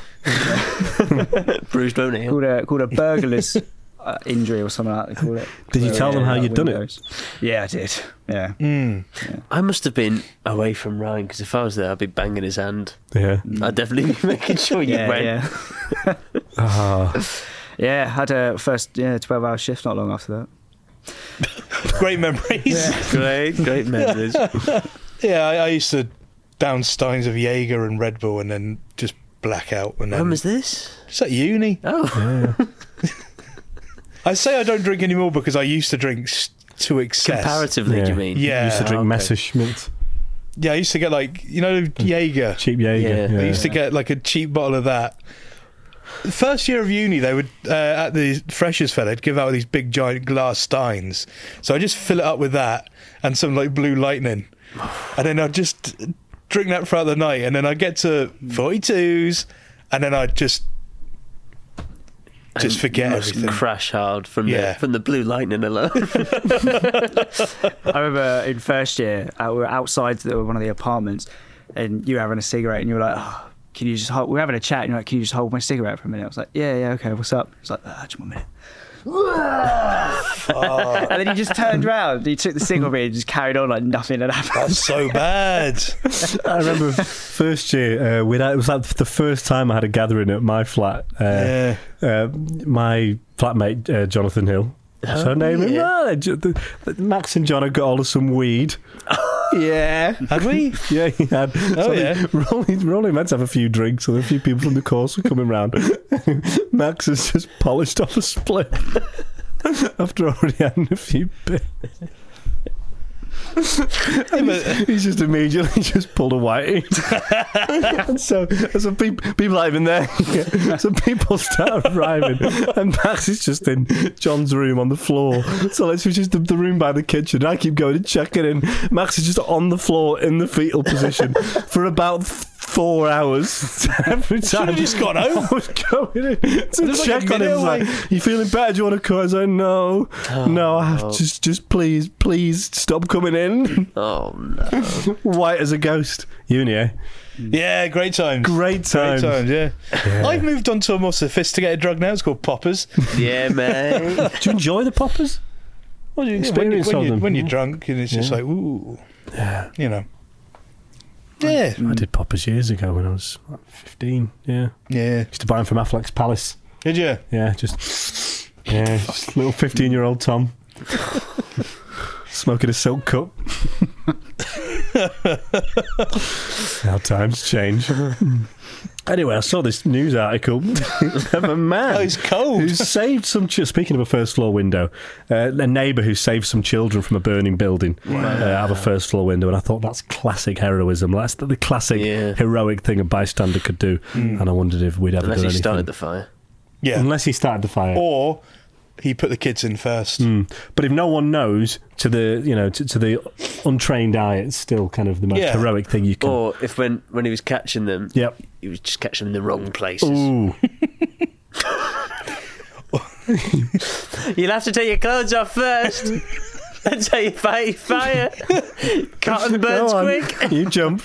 Speaker 4: Bruised bone heel.
Speaker 3: Called a called a burglar's uh, injury or something like that. They called it.
Speaker 5: Did you
Speaker 3: So,
Speaker 5: tell them
Speaker 3: yeah,
Speaker 5: how
Speaker 3: like
Speaker 5: you'd done it?
Speaker 3: windows. Yeah, I did. Yeah.
Speaker 6: Mm.
Speaker 4: I must have been away from Ryan because if I was there, I'd be banging his hand.
Speaker 5: Yeah.
Speaker 4: I'd definitely be making sure you
Speaker 3: Yeah,
Speaker 4: went.
Speaker 3: yeah.
Speaker 5: Ah.
Speaker 3: Yeah, had a first yeah twelve hour shift not long after that.
Speaker 6: Great memories.
Speaker 4: Great, great memories.
Speaker 6: Yeah, I, I used to down steins of Jaeger and Red Bull and then just black out. And then,
Speaker 4: When was this?
Speaker 6: Just at uni.
Speaker 4: Oh,
Speaker 6: I say I don't drink anymore because I used to drink s- to excess.
Speaker 4: comparatively,
Speaker 5: Yeah.
Speaker 4: do you mean?
Speaker 6: Yeah.
Speaker 5: I used to drink
Speaker 4: okay.
Speaker 5: Messerschmitt.
Speaker 6: Yeah, I used to get like, you know, Jaeger.
Speaker 5: Cheap Jaeger.
Speaker 4: Yeah.
Speaker 5: Yeah.
Speaker 6: I used to get like a cheap bottle of that. The first year of uni, they would, uh, at the Freshers' Fair, they'd give out these big giant glass steins. So I just fill it up with that and some like Blue Lightning. And then I'd just drink that throughout the night. And then I'd get to forty-twos and then I'd just just
Speaker 4: And
Speaker 6: forget
Speaker 4: must
Speaker 6: everything.
Speaker 4: Crash hard from
Speaker 6: Yeah.
Speaker 4: the from the blue lightning alone.
Speaker 3: I remember in first year, uh, we were outside the, one of the apartments, and you were having a cigarette, and you were like, oh, "Can you just hold?" We were having a chat, and you're like, "Can you just hold my cigarette for a minute?" I was like, "Yeah, yeah, okay. What's up?" It's like, ah, "Just one minute."
Speaker 6: Oh,
Speaker 3: And then he just turned around, he took the cigarette from me and just carried on like nothing had happened.
Speaker 6: that's so bad.
Speaker 5: I remember first year, uh, we'd had, it was like the first time I had a gathering at my flat. Uh,
Speaker 6: Yeah.
Speaker 5: uh, my flatmate, uh, Jonathan Hill. So name him.
Speaker 4: yeah.
Speaker 5: Ah, J- the- the- Max and John had got hold of some weed. Yeah.
Speaker 6: Had we?
Speaker 5: Yeah, he had.
Speaker 6: Oh,
Speaker 5: So
Speaker 6: yeah.
Speaker 5: We're only, we're only meant to have a few drinks, so a few people from the course were coming round. Max has just polished off a split after already having a few bits. He's just immediately just pulled a white. And so, so people, people aren't even there. So people start arriving, and Max is just in John's room on the floor. So it's just the, the room by the kitchen. I keep going and checking in. Max is just on the floor in the fetal position for about four hours. Every time
Speaker 6: Should've just gone home.
Speaker 5: I was going in to
Speaker 6: There's like
Speaker 5: check
Speaker 6: a
Speaker 5: on him.
Speaker 6: minute
Speaker 5: Like,
Speaker 6: away.
Speaker 5: you feeling better? Do you want to come? I was like, no, no. I have just, just please, please stop coming in.
Speaker 4: Oh no!
Speaker 5: White as a ghost. Uni, eh?
Speaker 6: Yeah, great times.
Speaker 5: Great times.
Speaker 6: Great times, yeah. I've moved on to a more sophisticated drug now. It's called poppers.
Speaker 4: Yeah, mate.
Speaker 5: Do you enjoy the poppers? What do you
Speaker 6: Yeah, when, you,
Speaker 5: experience
Speaker 6: when,
Speaker 5: of
Speaker 6: you,
Speaker 5: them?
Speaker 6: when you're drunk and it's just
Speaker 5: Yeah.
Speaker 6: like, ooh,
Speaker 5: Yeah.
Speaker 6: you know. Yeah,
Speaker 5: I did poppers years ago when I was like, fifteen. Yeah.
Speaker 6: yeah.
Speaker 5: Used to buy them from Affleck's Palace.
Speaker 6: Did you?
Speaker 5: Yeah, just yeah, just little fifteen-year-old Tom smoking a silk cup. How times change. Anyway, I saw this news article of a man
Speaker 6: Oh, it's cold.
Speaker 5: who's saved some. Ch- Speaking of a first floor window, uh, a neighbour who saved some children from a burning building uh, out of a first floor window, and I thought that's classic heroism. That's the, the classic
Speaker 4: Yeah.
Speaker 5: heroic thing a bystander could do. And I wondered if we'd ever
Speaker 4: Unless
Speaker 5: done
Speaker 4: he
Speaker 5: anything.
Speaker 4: started the fire.
Speaker 6: Yeah.
Speaker 5: Unless he started the fire.
Speaker 6: Or he put the kids in first.
Speaker 5: Mm. But if no one knows, to the you know to, to the untrained eye, it's still kind of the most
Speaker 6: Yeah.
Speaker 5: heroic thing you can.
Speaker 4: Or if when, when he was catching them,
Speaker 5: Yep.
Speaker 4: he was just catching them in the wrong places.
Speaker 5: Ooh.
Speaker 4: You'll have to take your clothes off first. That's how you fight fire. Cotton burns
Speaker 5: Go on.
Speaker 4: quick.
Speaker 5: You jump.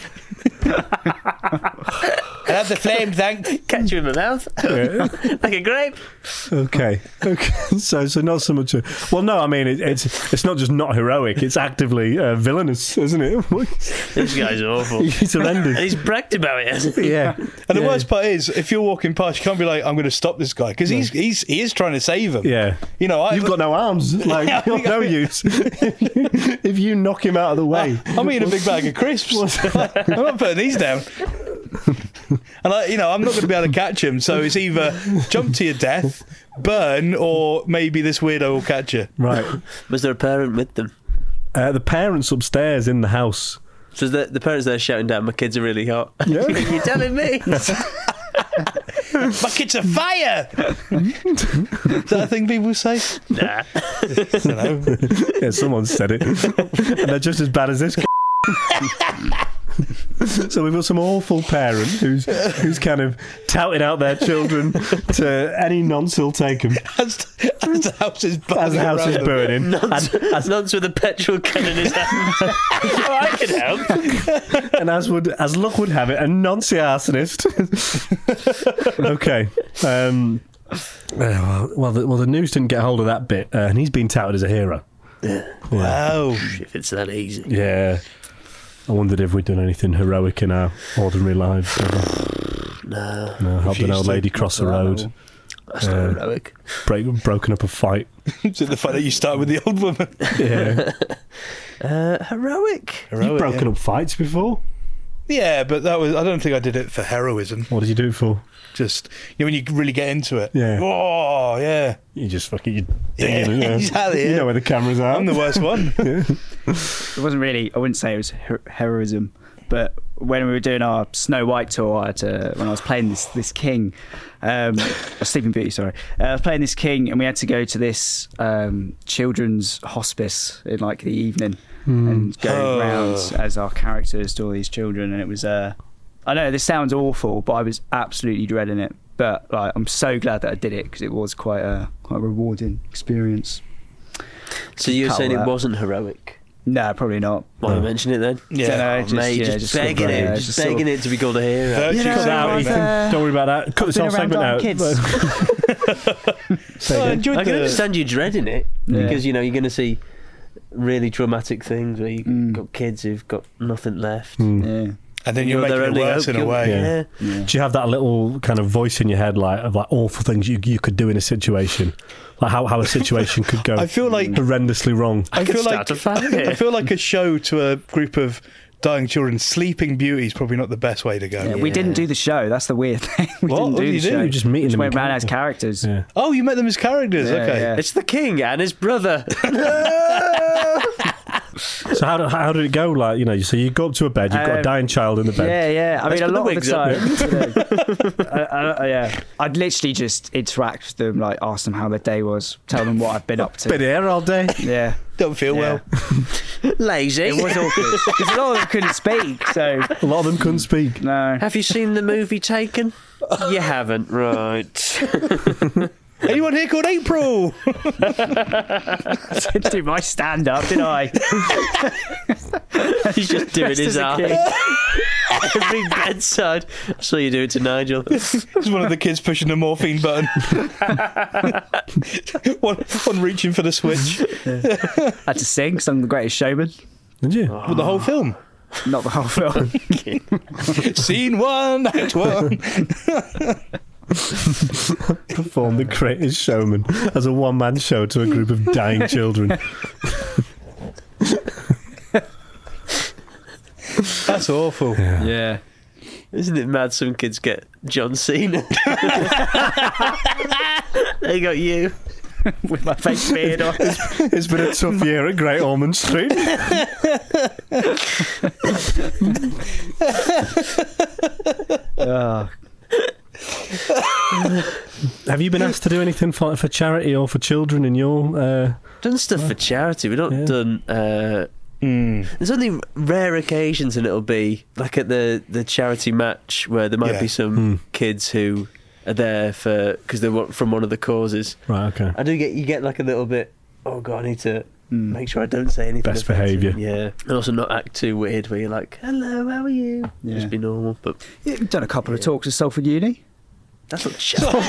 Speaker 6: I have the flame, thanks.
Speaker 4: Catch you in the mouth.
Speaker 5: Yeah.
Speaker 4: Like a grape.
Speaker 5: Okay. Okay. So, so not so much. A, well, no. I mean, it, it's it's not just not heroic. It's actively uh, villainous, isn't it?
Speaker 4: This guy's awful.
Speaker 5: He's horrendous.
Speaker 4: And he's bragged about it, hasn't he?
Speaker 5: Yeah.
Speaker 6: And the
Speaker 5: Yeah.
Speaker 6: worst part is, if you're walking past, you can't be like, "I'm going to stop this guy," because he's he's he is trying to save him.
Speaker 5: Yeah.
Speaker 6: You know, I,
Speaker 5: You've got no arms. Like,
Speaker 6: Yeah,
Speaker 5: you're no use. If you knock him out of the way.
Speaker 6: I'm eating a big bag of crisps. I'm not putting these down. And I, you know, I'm not going to be able to catch him. So it's either jump to your death, burn, or maybe this weirdo will catch you.
Speaker 5: Right.
Speaker 4: Was there a parent with them?
Speaker 5: Uh, the parents upstairs in the house.
Speaker 4: So the, the parents there shouting down, "My kids are really hot."
Speaker 5: Yeah.
Speaker 4: You're telling me?
Speaker 6: My kids are fire. Is that a thing people say?
Speaker 4: Nah.
Speaker 6: I don't know.
Speaker 5: Yeah, someone said it. And they're just as bad as this. So we've got some awful parent who's who's kind of touting out their children to any nonce who'll take them
Speaker 6: As, as the house is burning.
Speaker 5: as the house is
Speaker 6: around them.
Speaker 5: burning.
Speaker 4: Nonce,
Speaker 5: And,
Speaker 4: nonce with a petrol can in his hand. Oh, I can help.
Speaker 5: and as would as luck would have it, a nonce arsonist. Okay. Um, uh, well, well the, well, the news didn't get hold of that bit, uh, and he's been touted as a hero.
Speaker 6: Wow.
Speaker 4: If it's that easy.
Speaker 5: Yeah. I wondered if we'd done anything heroic in our ordinary lives.
Speaker 4: No.
Speaker 5: No, helped an
Speaker 6: Refused
Speaker 5: old
Speaker 6: to.
Speaker 5: lady cross the
Speaker 6: Not
Speaker 5: road,
Speaker 6: that
Speaker 4: That's not
Speaker 5: Uh,
Speaker 4: heroic.
Speaker 5: break, broken up a fight.
Speaker 6: Is it the fact that you start with the old woman?
Speaker 5: Yeah.
Speaker 4: Uh, heroic.
Speaker 5: You've
Speaker 6: Heroic,
Speaker 5: broken
Speaker 6: yeah.
Speaker 5: up fights before?
Speaker 6: Yeah, but that was. I don't think I did it for heroism.
Speaker 5: What did you do it for?
Speaker 6: Just, you know, when you really get into it.
Speaker 5: Yeah.
Speaker 6: Oh, yeah.
Speaker 5: You just fucking you
Speaker 6: Yeah,
Speaker 5: dinging it.
Speaker 6: exactly,
Speaker 5: You
Speaker 6: yeah.
Speaker 5: know where the cameras are.
Speaker 6: I'm the worst one.
Speaker 3: It wasn't really, I wouldn't say it was her- heroism, but when we were doing our Snow White tour, I had to, when I was playing this this king, um, or Sleeping Beauty, sorry, uh, I was playing this king, and we had to go to this um, children's hospice in like the evening and go
Speaker 6: Oh.
Speaker 3: round as our characters to all these children, and it was. Uh, I know this sounds awful, but I was absolutely dreading it. But like, I'm so glad that I did it because it was quite a quite a rewarding experience.
Speaker 4: So you're
Speaker 3: Cut
Speaker 4: saying
Speaker 3: all
Speaker 4: it
Speaker 3: that.
Speaker 4: wasn't heroic?
Speaker 3: No, probably not.
Speaker 4: Why you mention it then?
Speaker 6: Yeah.
Speaker 3: Dunno,
Speaker 4: Oh,
Speaker 3: just,
Speaker 4: mate,
Speaker 3: yeah,
Speaker 4: just,
Speaker 3: just
Speaker 4: begging
Speaker 3: sort of,
Speaker 4: it,
Speaker 3: yeah,
Speaker 4: just,
Speaker 3: just sort
Speaker 4: begging
Speaker 3: of-
Speaker 4: it to be called a hero.
Speaker 6: Virtue
Speaker 3: You know,
Speaker 5: Cut out,
Speaker 3: I've,
Speaker 5: Ethan.
Speaker 3: uh,
Speaker 5: Don't worry about that. Cut this
Speaker 3: been
Speaker 5: whole
Speaker 3: around
Speaker 5: segment
Speaker 3: dark
Speaker 5: out.
Speaker 3: kids.
Speaker 5: Say
Speaker 6: Oh, I
Speaker 5: again.
Speaker 6: enjoyed
Speaker 4: I can
Speaker 6: the-
Speaker 4: understand you dreading it
Speaker 3: Yeah.
Speaker 4: because you know you're going to see really traumatic things where you've
Speaker 3: Mm.
Speaker 4: got kids who've got nothing left.
Speaker 3: Yeah.
Speaker 6: And then you're
Speaker 4: You're their
Speaker 6: making it
Speaker 4: only
Speaker 6: worse
Speaker 4: hope,
Speaker 6: in a
Speaker 4: you're-
Speaker 6: way.
Speaker 5: Yeah.
Speaker 4: Yeah.
Speaker 5: Do you have that little kind of voice in your head, like of like awful things you you could do in a situation, like how, how a situation could go
Speaker 6: I feel like
Speaker 5: horrendously wrong?
Speaker 6: I
Speaker 4: could
Speaker 6: feel
Speaker 4: start
Speaker 6: like
Speaker 4: a fire.
Speaker 6: I feel like a show to a group of dying children. Sleeping Beauty is probably not the best way to go.
Speaker 3: Yeah, we didn't do the show. That's the weird thing. We
Speaker 6: What?
Speaker 3: didn't
Speaker 6: What
Speaker 3: do
Speaker 6: did
Speaker 3: the
Speaker 6: you do?
Speaker 3: show.
Speaker 5: You just meeting
Speaker 3: We
Speaker 5: them
Speaker 3: went
Speaker 5: in
Speaker 3: round as
Speaker 5: character.
Speaker 3: characters.
Speaker 5: Yeah.
Speaker 6: Oh, you met them as characters.
Speaker 3: Yeah,
Speaker 6: okay.
Speaker 3: yeah.
Speaker 4: It's the king and his brother.
Speaker 5: So how did, how did it go? Like, you know, so you go up to a bed, you've got a
Speaker 3: Um,
Speaker 5: dying child in the bed.
Speaker 3: Yeah, yeah. I
Speaker 4: Let's
Speaker 3: mean, a
Speaker 4: put the
Speaker 3: lot of
Speaker 4: wigs
Speaker 3: the
Speaker 4: up.
Speaker 3: time, you know, I, I, yeah, I'd literally just interact with them, like ask them how their day was, tell them what I've been up to.
Speaker 5: Been here all day.
Speaker 3: Yeah,
Speaker 6: Don't feel
Speaker 3: yeah.
Speaker 6: well.
Speaker 4: Lazy.
Speaker 3: It was awkward because a lot of them couldn't speak. So
Speaker 5: A lot of them couldn't speak.
Speaker 3: no.
Speaker 4: Have you seen the movie Taken? You haven't, right?
Speaker 6: Anyone here called April?
Speaker 3: Didn't do my stand up, did I?
Speaker 4: He's just doing
Speaker 3: Dressed
Speaker 4: his
Speaker 3: as a
Speaker 4: eye.
Speaker 3: kid.
Speaker 4: Every bedside. I saw you do it to Nigel.
Speaker 6: It's one of the kids pushing the morphine button. one, one reaching for the switch.
Speaker 3: Had to sing, sung The Greatest Showman.
Speaker 5: Did you?
Speaker 6: Well, the whole film.
Speaker 3: Not the whole film.
Speaker 6: Scene one, act one.
Speaker 5: Perform The Greatest Showman as a one-man show to a group of dying children.
Speaker 6: That's awful.
Speaker 3: Yeah.
Speaker 4: Isn't it mad some kids get John Cena? They got you.
Speaker 3: With my fake beard on.
Speaker 5: It's been a tough year at Great Ormond Street.
Speaker 3: Oh.
Speaker 5: Have you been asked to do anything for, for charity or for children in your... Uh,
Speaker 4: Done stuff for charity. We've not
Speaker 5: yeah.
Speaker 4: done... Uh,
Speaker 6: Mm.
Speaker 4: There's only rare occasions, and it'll be like at the, the charity match where there might
Speaker 6: Yeah.
Speaker 4: be some
Speaker 5: Mm.
Speaker 4: kids who are there for because they're wa- from one of the causes.
Speaker 5: right, okay.
Speaker 4: I do get you get like a little bit. Oh God, I need to make sure I don't say anything.
Speaker 5: Best
Speaker 4: offensive.
Speaker 5: behaviour.
Speaker 4: Yeah, and also not act too weird. Where you're like, "Hello, how are you?"
Speaker 3: Yeah.
Speaker 4: Just be normal. But
Speaker 3: Yeah, you've done a couple of talks at Salford Uni.
Speaker 4: that's not charity.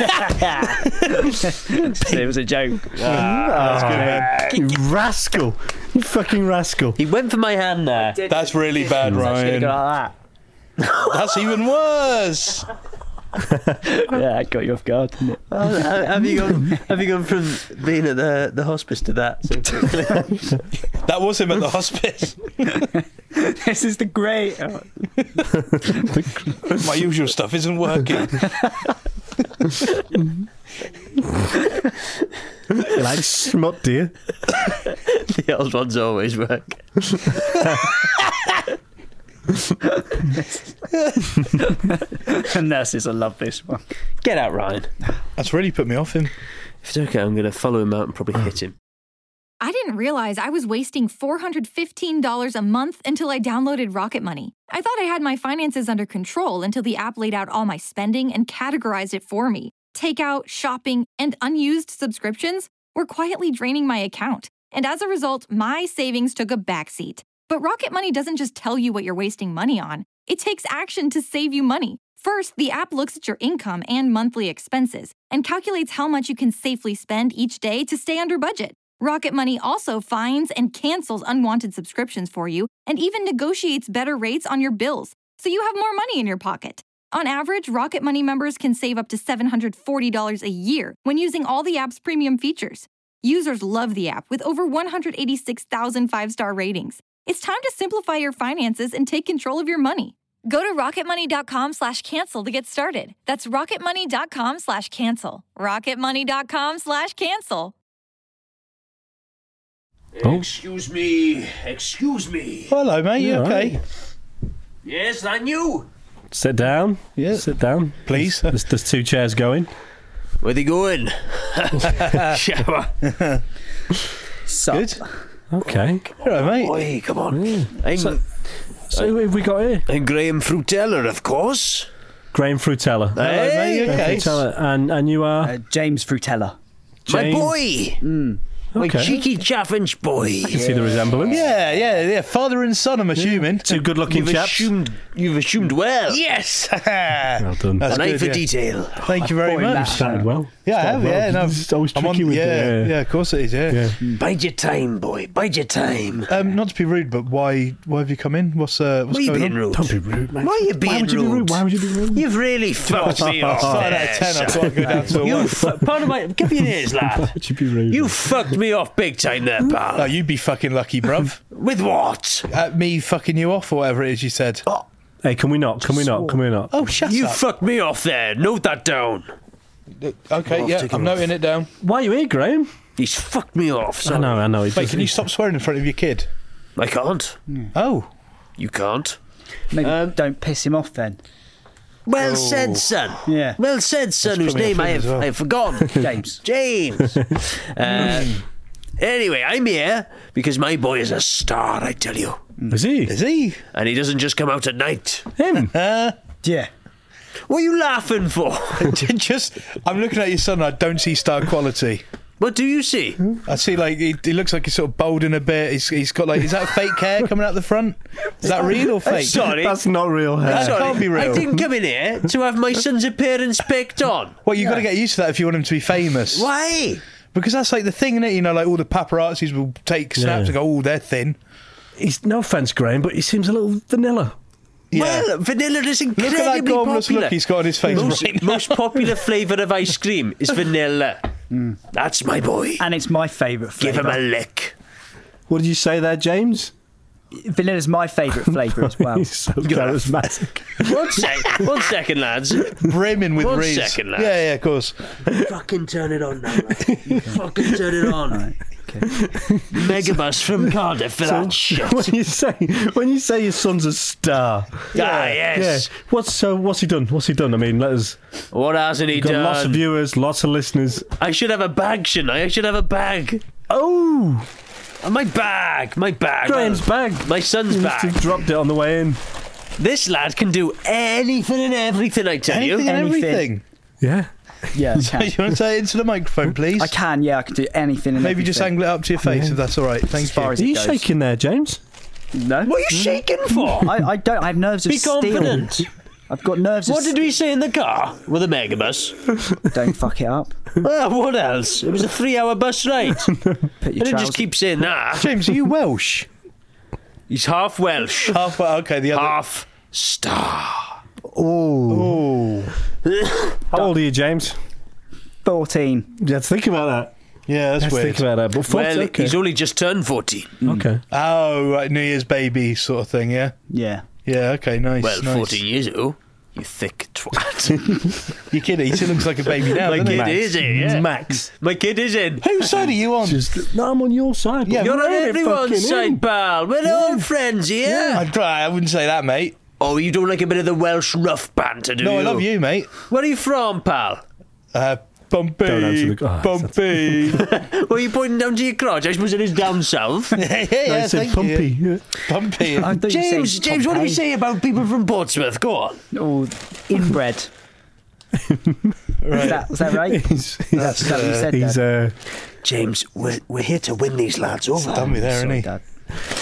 Speaker 3: It was a joke.
Speaker 6: That's good, man.
Speaker 5: You rascal. You fucking rascal.
Speaker 4: He went for my hand there.
Speaker 6: That's really bad, Ryan.
Speaker 3: Like
Speaker 6: That's even worse.
Speaker 3: that. Yeah, I got you off guard, didn't it?
Speaker 4: Oh, ha- have you gone? Have you gone from being at the the hospice to that? So quickly?
Speaker 6: That was him at the hospice.
Speaker 3: This is the great. Oh,
Speaker 6: My usual stuff isn't working.
Speaker 5: You like smut, do you?
Speaker 4: The old ones always work.
Speaker 3: nurses, I love this one.
Speaker 4: Get out, Ryan.
Speaker 6: That's really put me off him.
Speaker 4: If it's okay, I'm going to follow him out and probably hit him.
Speaker 9: I didn't realize I was wasting four hundred fifteen dollars a month until I downloaded Rocket Money. I thought I had my finances under control until the app laid out all my spending and categorized it for me. Takeout, shopping, and unused subscriptions were quietly draining my account. And as a result, my savings took a backseat. But Rocket Money doesn't just tell you what you're wasting money on. It takes action to save you money. First, the app looks at your income and monthly expenses and calculates how much you can safely spend each day to stay under budget. Rocket Money also finds and cancels unwanted subscriptions for you and even negotiates better rates on your bills, so you have more money in your pocket. On average, Rocket Money members can save up to seven hundred forty dollars a year when using all the app's premium features. Users love the app with over one hundred eighty-six thousand five-star ratings. It's time to simplify your finances and take control of your money. Go to rocketmoney.com slash cancel to get started. That's rocketmoney.com slash cancel. rocketmoney.com slash cancel.
Speaker 5: Oh.
Speaker 4: Excuse me. Excuse me.
Speaker 6: Hello, mate. You
Speaker 5: Yeah,
Speaker 6: okay?
Speaker 5: right.
Speaker 4: Yes, I knew.
Speaker 5: Sit down.
Speaker 6: Yeah.
Speaker 5: Sit down.
Speaker 6: Please.
Speaker 5: There's, there's two chairs going.
Speaker 4: Where they going? Shower.
Speaker 3: Sup.
Speaker 6: Good.
Speaker 5: Okay.
Speaker 6: All right, mate.
Speaker 4: Boy, come on. I'm,
Speaker 5: So, so who have we got here?
Speaker 4: I'm Graham Frutella, of course.
Speaker 5: Graham Frutella.
Speaker 6: Hello, mate. You
Speaker 5: Graham
Speaker 6: okay?
Speaker 5: Frutella. And, and you are?
Speaker 3: Uh, James Frutella.
Speaker 4: My
Speaker 5: James?
Speaker 4: boy. My
Speaker 5: Okay.
Speaker 4: cheeky chaffinch boy.
Speaker 5: I can see the resemblance.
Speaker 6: Yeah, yeah, yeah. Father and son, I'm assuming.
Speaker 5: Two good-looking
Speaker 4: You've
Speaker 5: chaps.
Speaker 4: assumed, you've assumed well.
Speaker 6: Yes.
Speaker 5: Well done.
Speaker 6: That's
Speaker 4: An eye
Speaker 6: good,
Speaker 4: for
Speaker 6: yeah.
Speaker 4: detail.
Speaker 6: Thank you very
Speaker 3: Boy,
Speaker 6: much.
Speaker 3: that-
Speaker 5: Started well.
Speaker 6: Yeah, I have.
Speaker 5: Started well.
Speaker 6: Yeah, no,
Speaker 5: It's always
Speaker 6: I'm
Speaker 5: tricky
Speaker 6: on,
Speaker 5: with
Speaker 6: yeah,
Speaker 5: it.
Speaker 6: yeah, of course it is. Yeah.
Speaker 5: Yeah.
Speaker 4: Bide your time, boy. Bide your time.
Speaker 6: Um, not to be rude, but why? Why have you come in? What's uh, what's
Speaker 4: Why are you
Speaker 6: going
Speaker 4: being
Speaker 6: on?
Speaker 4: rude?
Speaker 5: Don't be rude, mate.
Speaker 4: Why are you being
Speaker 5: Why would you be
Speaker 4: rude?
Speaker 5: rude? Why would you be rude?
Speaker 4: You've really fucked me off.
Speaker 6: Five
Speaker 4: there,
Speaker 6: out of ten. I
Speaker 4: son.
Speaker 6: thought I'd go down to a
Speaker 4: You,
Speaker 6: one.
Speaker 4: fu- pardon my, give me an ears,
Speaker 5: Why
Speaker 4: lad.
Speaker 5: would you be rude?
Speaker 4: You fucked me off big time there, pal.
Speaker 6: Oh, you'd be fucking lucky, bruv.
Speaker 4: With what?
Speaker 6: At me fucking you off or whatever it is you said. Oh,
Speaker 5: Hey, can we not? Can we not? Can we not?
Speaker 6: oh shut
Speaker 4: You
Speaker 6: up.
Speaker 4: fucked me off there. Note that down.
Speaker 6: Okay,
Speaker 4: I'll
Speaker 6: yeah,
Speaker 4: take
Speaker 6: I'm
Speaker 4: him
Speaker 6: noting it down.
Speaker 5: Why are you here, Graham?
Speaker 4: He's fucked me off.
Speaker 5: I
Speaker 4: Sorry.
Speaker 5: know, I know. He
Speaker 6: Wait,
Speaker 5: does-
Speaker 6: can you stop swearing in front of your kid?
Speaker 4: I can't.
Speaker 6: Oh,
Speaker 4: You can't.
Speaker 3: Maybe
Speaker 4: Um,
Speaker 3: don't piss him off then.
Speaker 4: Well
Speaker 6: Oh.
Speaker 4: said, son.
Speaker 3: Yeah.
Speaker 4: Well said, son,
Speaker 6: That's
Speaker 4: whose
Speaker 6: put me
Speaker 4: name
Speaker 6: off
Speaker 4: I
Speaker 6: him
Speaker 4: have,
Speaker 6: as well.
Speaker 4: I have forgotten.
Speaker 3: James.
Speaker 4: James. uh, anyway, I'm here because my boy is a star, I tell you.
Speaker 5: Is he?
Speaker 6: is he?
Speaker 4: And he doesn't just come out at night.
Speaker 5: Him?
Speaker 6: Uh,
Speaker 3: Yeah.
Speaker 4: What are you laughing for?
Speaker 6: just, I'm looking at your son. And I don't see star quality.
Speaker 4: What do you see?
Speaker 6: I see like he, he looks like he's sort of balding a bit. He's, he's got like, is that fake hair coming out the front? Is that real or fake?
Speaker 4: Sorry.
Speaker 5: That's not real hair.
Speaker 6: That
Speaker 4: Sorry,
Speaker 6: can't be real.
Speaker 4: I didn't come in here to have my son's appearance picked on.
Speaker 6: Well, you've got to get used to that if you want him to be famous.
Speaker 4: Why?
Speaker 6: Because that's like the thing, isn't it? You know, like all the paparazzis will take snaps
Speaker 5: Yeah.
Speaker 6: and go, oh, they're thin.
Speaker 5: He's no offence, Graham, but he seems a little vanilla.
Speaker 6: Yeah.
Speaker 4: Well, vanilla is
Speaker 6: Look
Speaker 4: incredibly
Speaker 6: at that gormless
Speaker 4: popular.
Speaker 6: look he's got on his face
Speaker 4: most,
Speaker 6: right now.
Speaker 4: most popular flavour of ice cream is vanilla. That's my boy.
Speaker 3: And it's my favourite
Speaker 4: Give
Speaker 3: flavour.
Speaker 4: him a lick.
Speaker 5: What did you say there, James?
Speaker 3: Vanilla's my favourite flavour as well.
Speaker 5: He's so charismatic.
Speaker 4: One sec. One second, lads.
Speaker 6: Brimming with
Speaker 4: One
Speaker 6: reeds.
Speaker 4: second, lads.
Speaker 6: Yeah, yeah, of course.
Speaker 4: Fucking turn it on now, lad. You fucking turn it on. Megabus from Cardiff for that shit.
Speaker 5: When you say when you say your son's a star,
Speaker 4: Ah, yes.
Speaker 5: yeah. What's so? What's he done? What's he done? I mean, let us.
Speaker 4: What hasn't he
Speaker 5: We've got
Speaker 4: done?
Speaker 5: lots of viewers, lots of listeners.
Speaker 4: I should have a bag, shouldn't I? I should have a bag.
Speaker 5: Oh,
Speaker 4: Oh, my bag, my bag.
Speaker 5: Graham's bag.
Speaker 4: My son's
Speaker 5: He must
Speaker 4: bag.
Speaker 5: have dropped it on the way in.
Speaker 4: This lad can do anything and everything, I tell
Speaker 6: Anything
Speaker 4: you.
Speaker 6: and
Speaker 3: Anything.
Speaker 6: everything.
Speaker 5: Yeah.
Speaker 3: Yeah, I
Speaker 6: So
Speaker 3: can.
Speaker 6: you want to say it into the microphone, please?
Speaker 3: I can, yeah, I can do anything and
Speaker 6: Maybe just
Speaker 3: everything.
Speaker 6: angle it up to your face,
Speaker 5: Yeah.
Speaker 6: if that's all right. Thank
Speaker 3: As far
Speaker 6: you.
Speaker 3: as
Speaker 5: Are
Speaker 3: it
Speaker 5: you
Speaker 3: goes.
Speaker 5: shaking there, James?
Speaker 3: No.
Speaker 4: What are you shaking for?
Speaker 3: I, I don't. I have nerves of
Speaker 4: Be
Speaker 3: steel.
Speaker 4: confident.
Speaker 3: I've got nerves
Speaker 4: What
Speaker 3: of
Speaker 4: did we say in the car with a megabus?
Speaker 3: s- Don't fuck it up.
Speaker 4: Ah, what else? It was a three-hour bus ride. I
Speaker 3: Put your
Speaker 4: didn't
Speaker 3: trousers.
Speaker 4: just keep saying that.
Speaker 6: James, are you Welsh?
Speaker 4: He's half Welsh,
Speaker 6: Half. Well, okay, the other.
Speaker 4: half star.
Speaker 6: Oh.
Speaker 5: How old are you, James?
Speaker 3: fourteen.
Speaker 5: Let's think about that.
Speaker 6: Yeah, that's
Speaker 5: Let's
Speaker 6: weird.
Speaker 5: think about that. But
Speaker 4: Well,
Speaker 5: well, okay.
Speaker 4: he's only just turned fourteen.
Speaker 5: okay.
Speaker 6: Oh, right, New Year's baby sort of thing, yeah?
Speaker 3: Yeah.
Speaker 6: Yeah, okay, nice.
Speaker 4: Well,
Speaker 6: nice.
Speaker 4: fourteen years ago. You thick twat.
Speaker 6: Your kid, he still looks like a baby now,
Speaker 4: My
Speaker 6: doesn't
Speaker 4: kid
Speaker 6: he?
Speaker 4: is in, yeah.
Speaker 5: Max.
Speaker 4: My kid is in.
Speaker 6: Whose side are you on?
Speaker 5: Just, no, I'm on your side. but
Speaker 6: Yeah,
Speaker 4: You're
Speaker 5: we're
Speaker 4: on
Speaker 5: in it
Speaker 4: everyone's
Speaker 5: fucking
Speaker 4: side,
Speaker 5: in.
Speaker 4: pal. We're all friends here.
Speaker 6: I'd try, I wouldn't say that, mate.
Speaker 4: Oh, you don't like a bit of the Welsh rough banter, do
Speaker 6: No,
Speaker 4: you?
Speaker 6: I love you, mate.
Speaker 4: Where are you from, pal?
Speaker 6: Uh, Bumpy.
Speaker 5: Don't answer the- oh,
Speaker 6: Bumpy.
Speaker 4: Were you pointing down to your crotch? I suppose it is down south.
Speaker 6: yeah,
Speaker 5: I
Speaker 6: yeah,
Speaker 5: said
Speaker 6: thank
Speaker 5: pumpy.
Speaker 6: you.
Speaker 5: Yeah.
Speaker 6: Bumpy.
Speaker 3: I thought you
Speaker 4: James,
Speaker 3: said
Speaker 4: James, what do we
Speaker 3: Pompeii.
Speaker 4: say about people from Portsmouth? Go on.
Speaker 3: Oh, inbred.
Speaker 6: Right.
Speaker 3: Is that, was that right?
Speaker 5: He's,
Speaker 3: That's, is that what you said
Speaker 5: he's
Speaker 3: there?
Speaker 5: uh,
Speaker 4: James, we're, we're here to win these lads over.
Speaker 6: Done me there,
Speaker 3: Sorry,
Speaker 6: isn't he?
Speaker 3: Dad.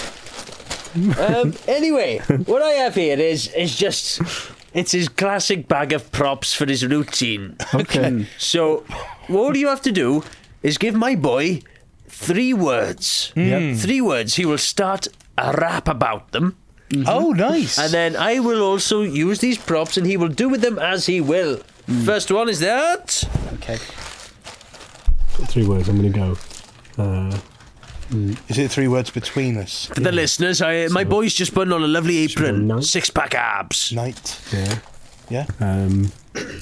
Speaker 4: Um, anyway, what I have here is is just it's his classic bag of props for his routine.
Speaker 5: okay.
Speaker 4: So, all you have to do is give my boy three words.
Speaker 5: Yep.
Speaker 4: Three words. He will start a rap about them,
Speaker 6: Oh, nice.
Speaker 4: and then I will also use these props, and he will do with them as he will. First one is that.
Speaker 3: Okay.
Speaker 5: Three words. I'm going to go. Uh,
Speaker 6: Is it three words between us?
Speaker 4: For the listeners, I, my boy's just putting on a lovely apron,
Speaker 5: night.
Speaker 4: six pack abs.
Speaker 6: Night.
Speaker 5: yeah.
Speaker 6: Yeah?
Speaker 5: Um,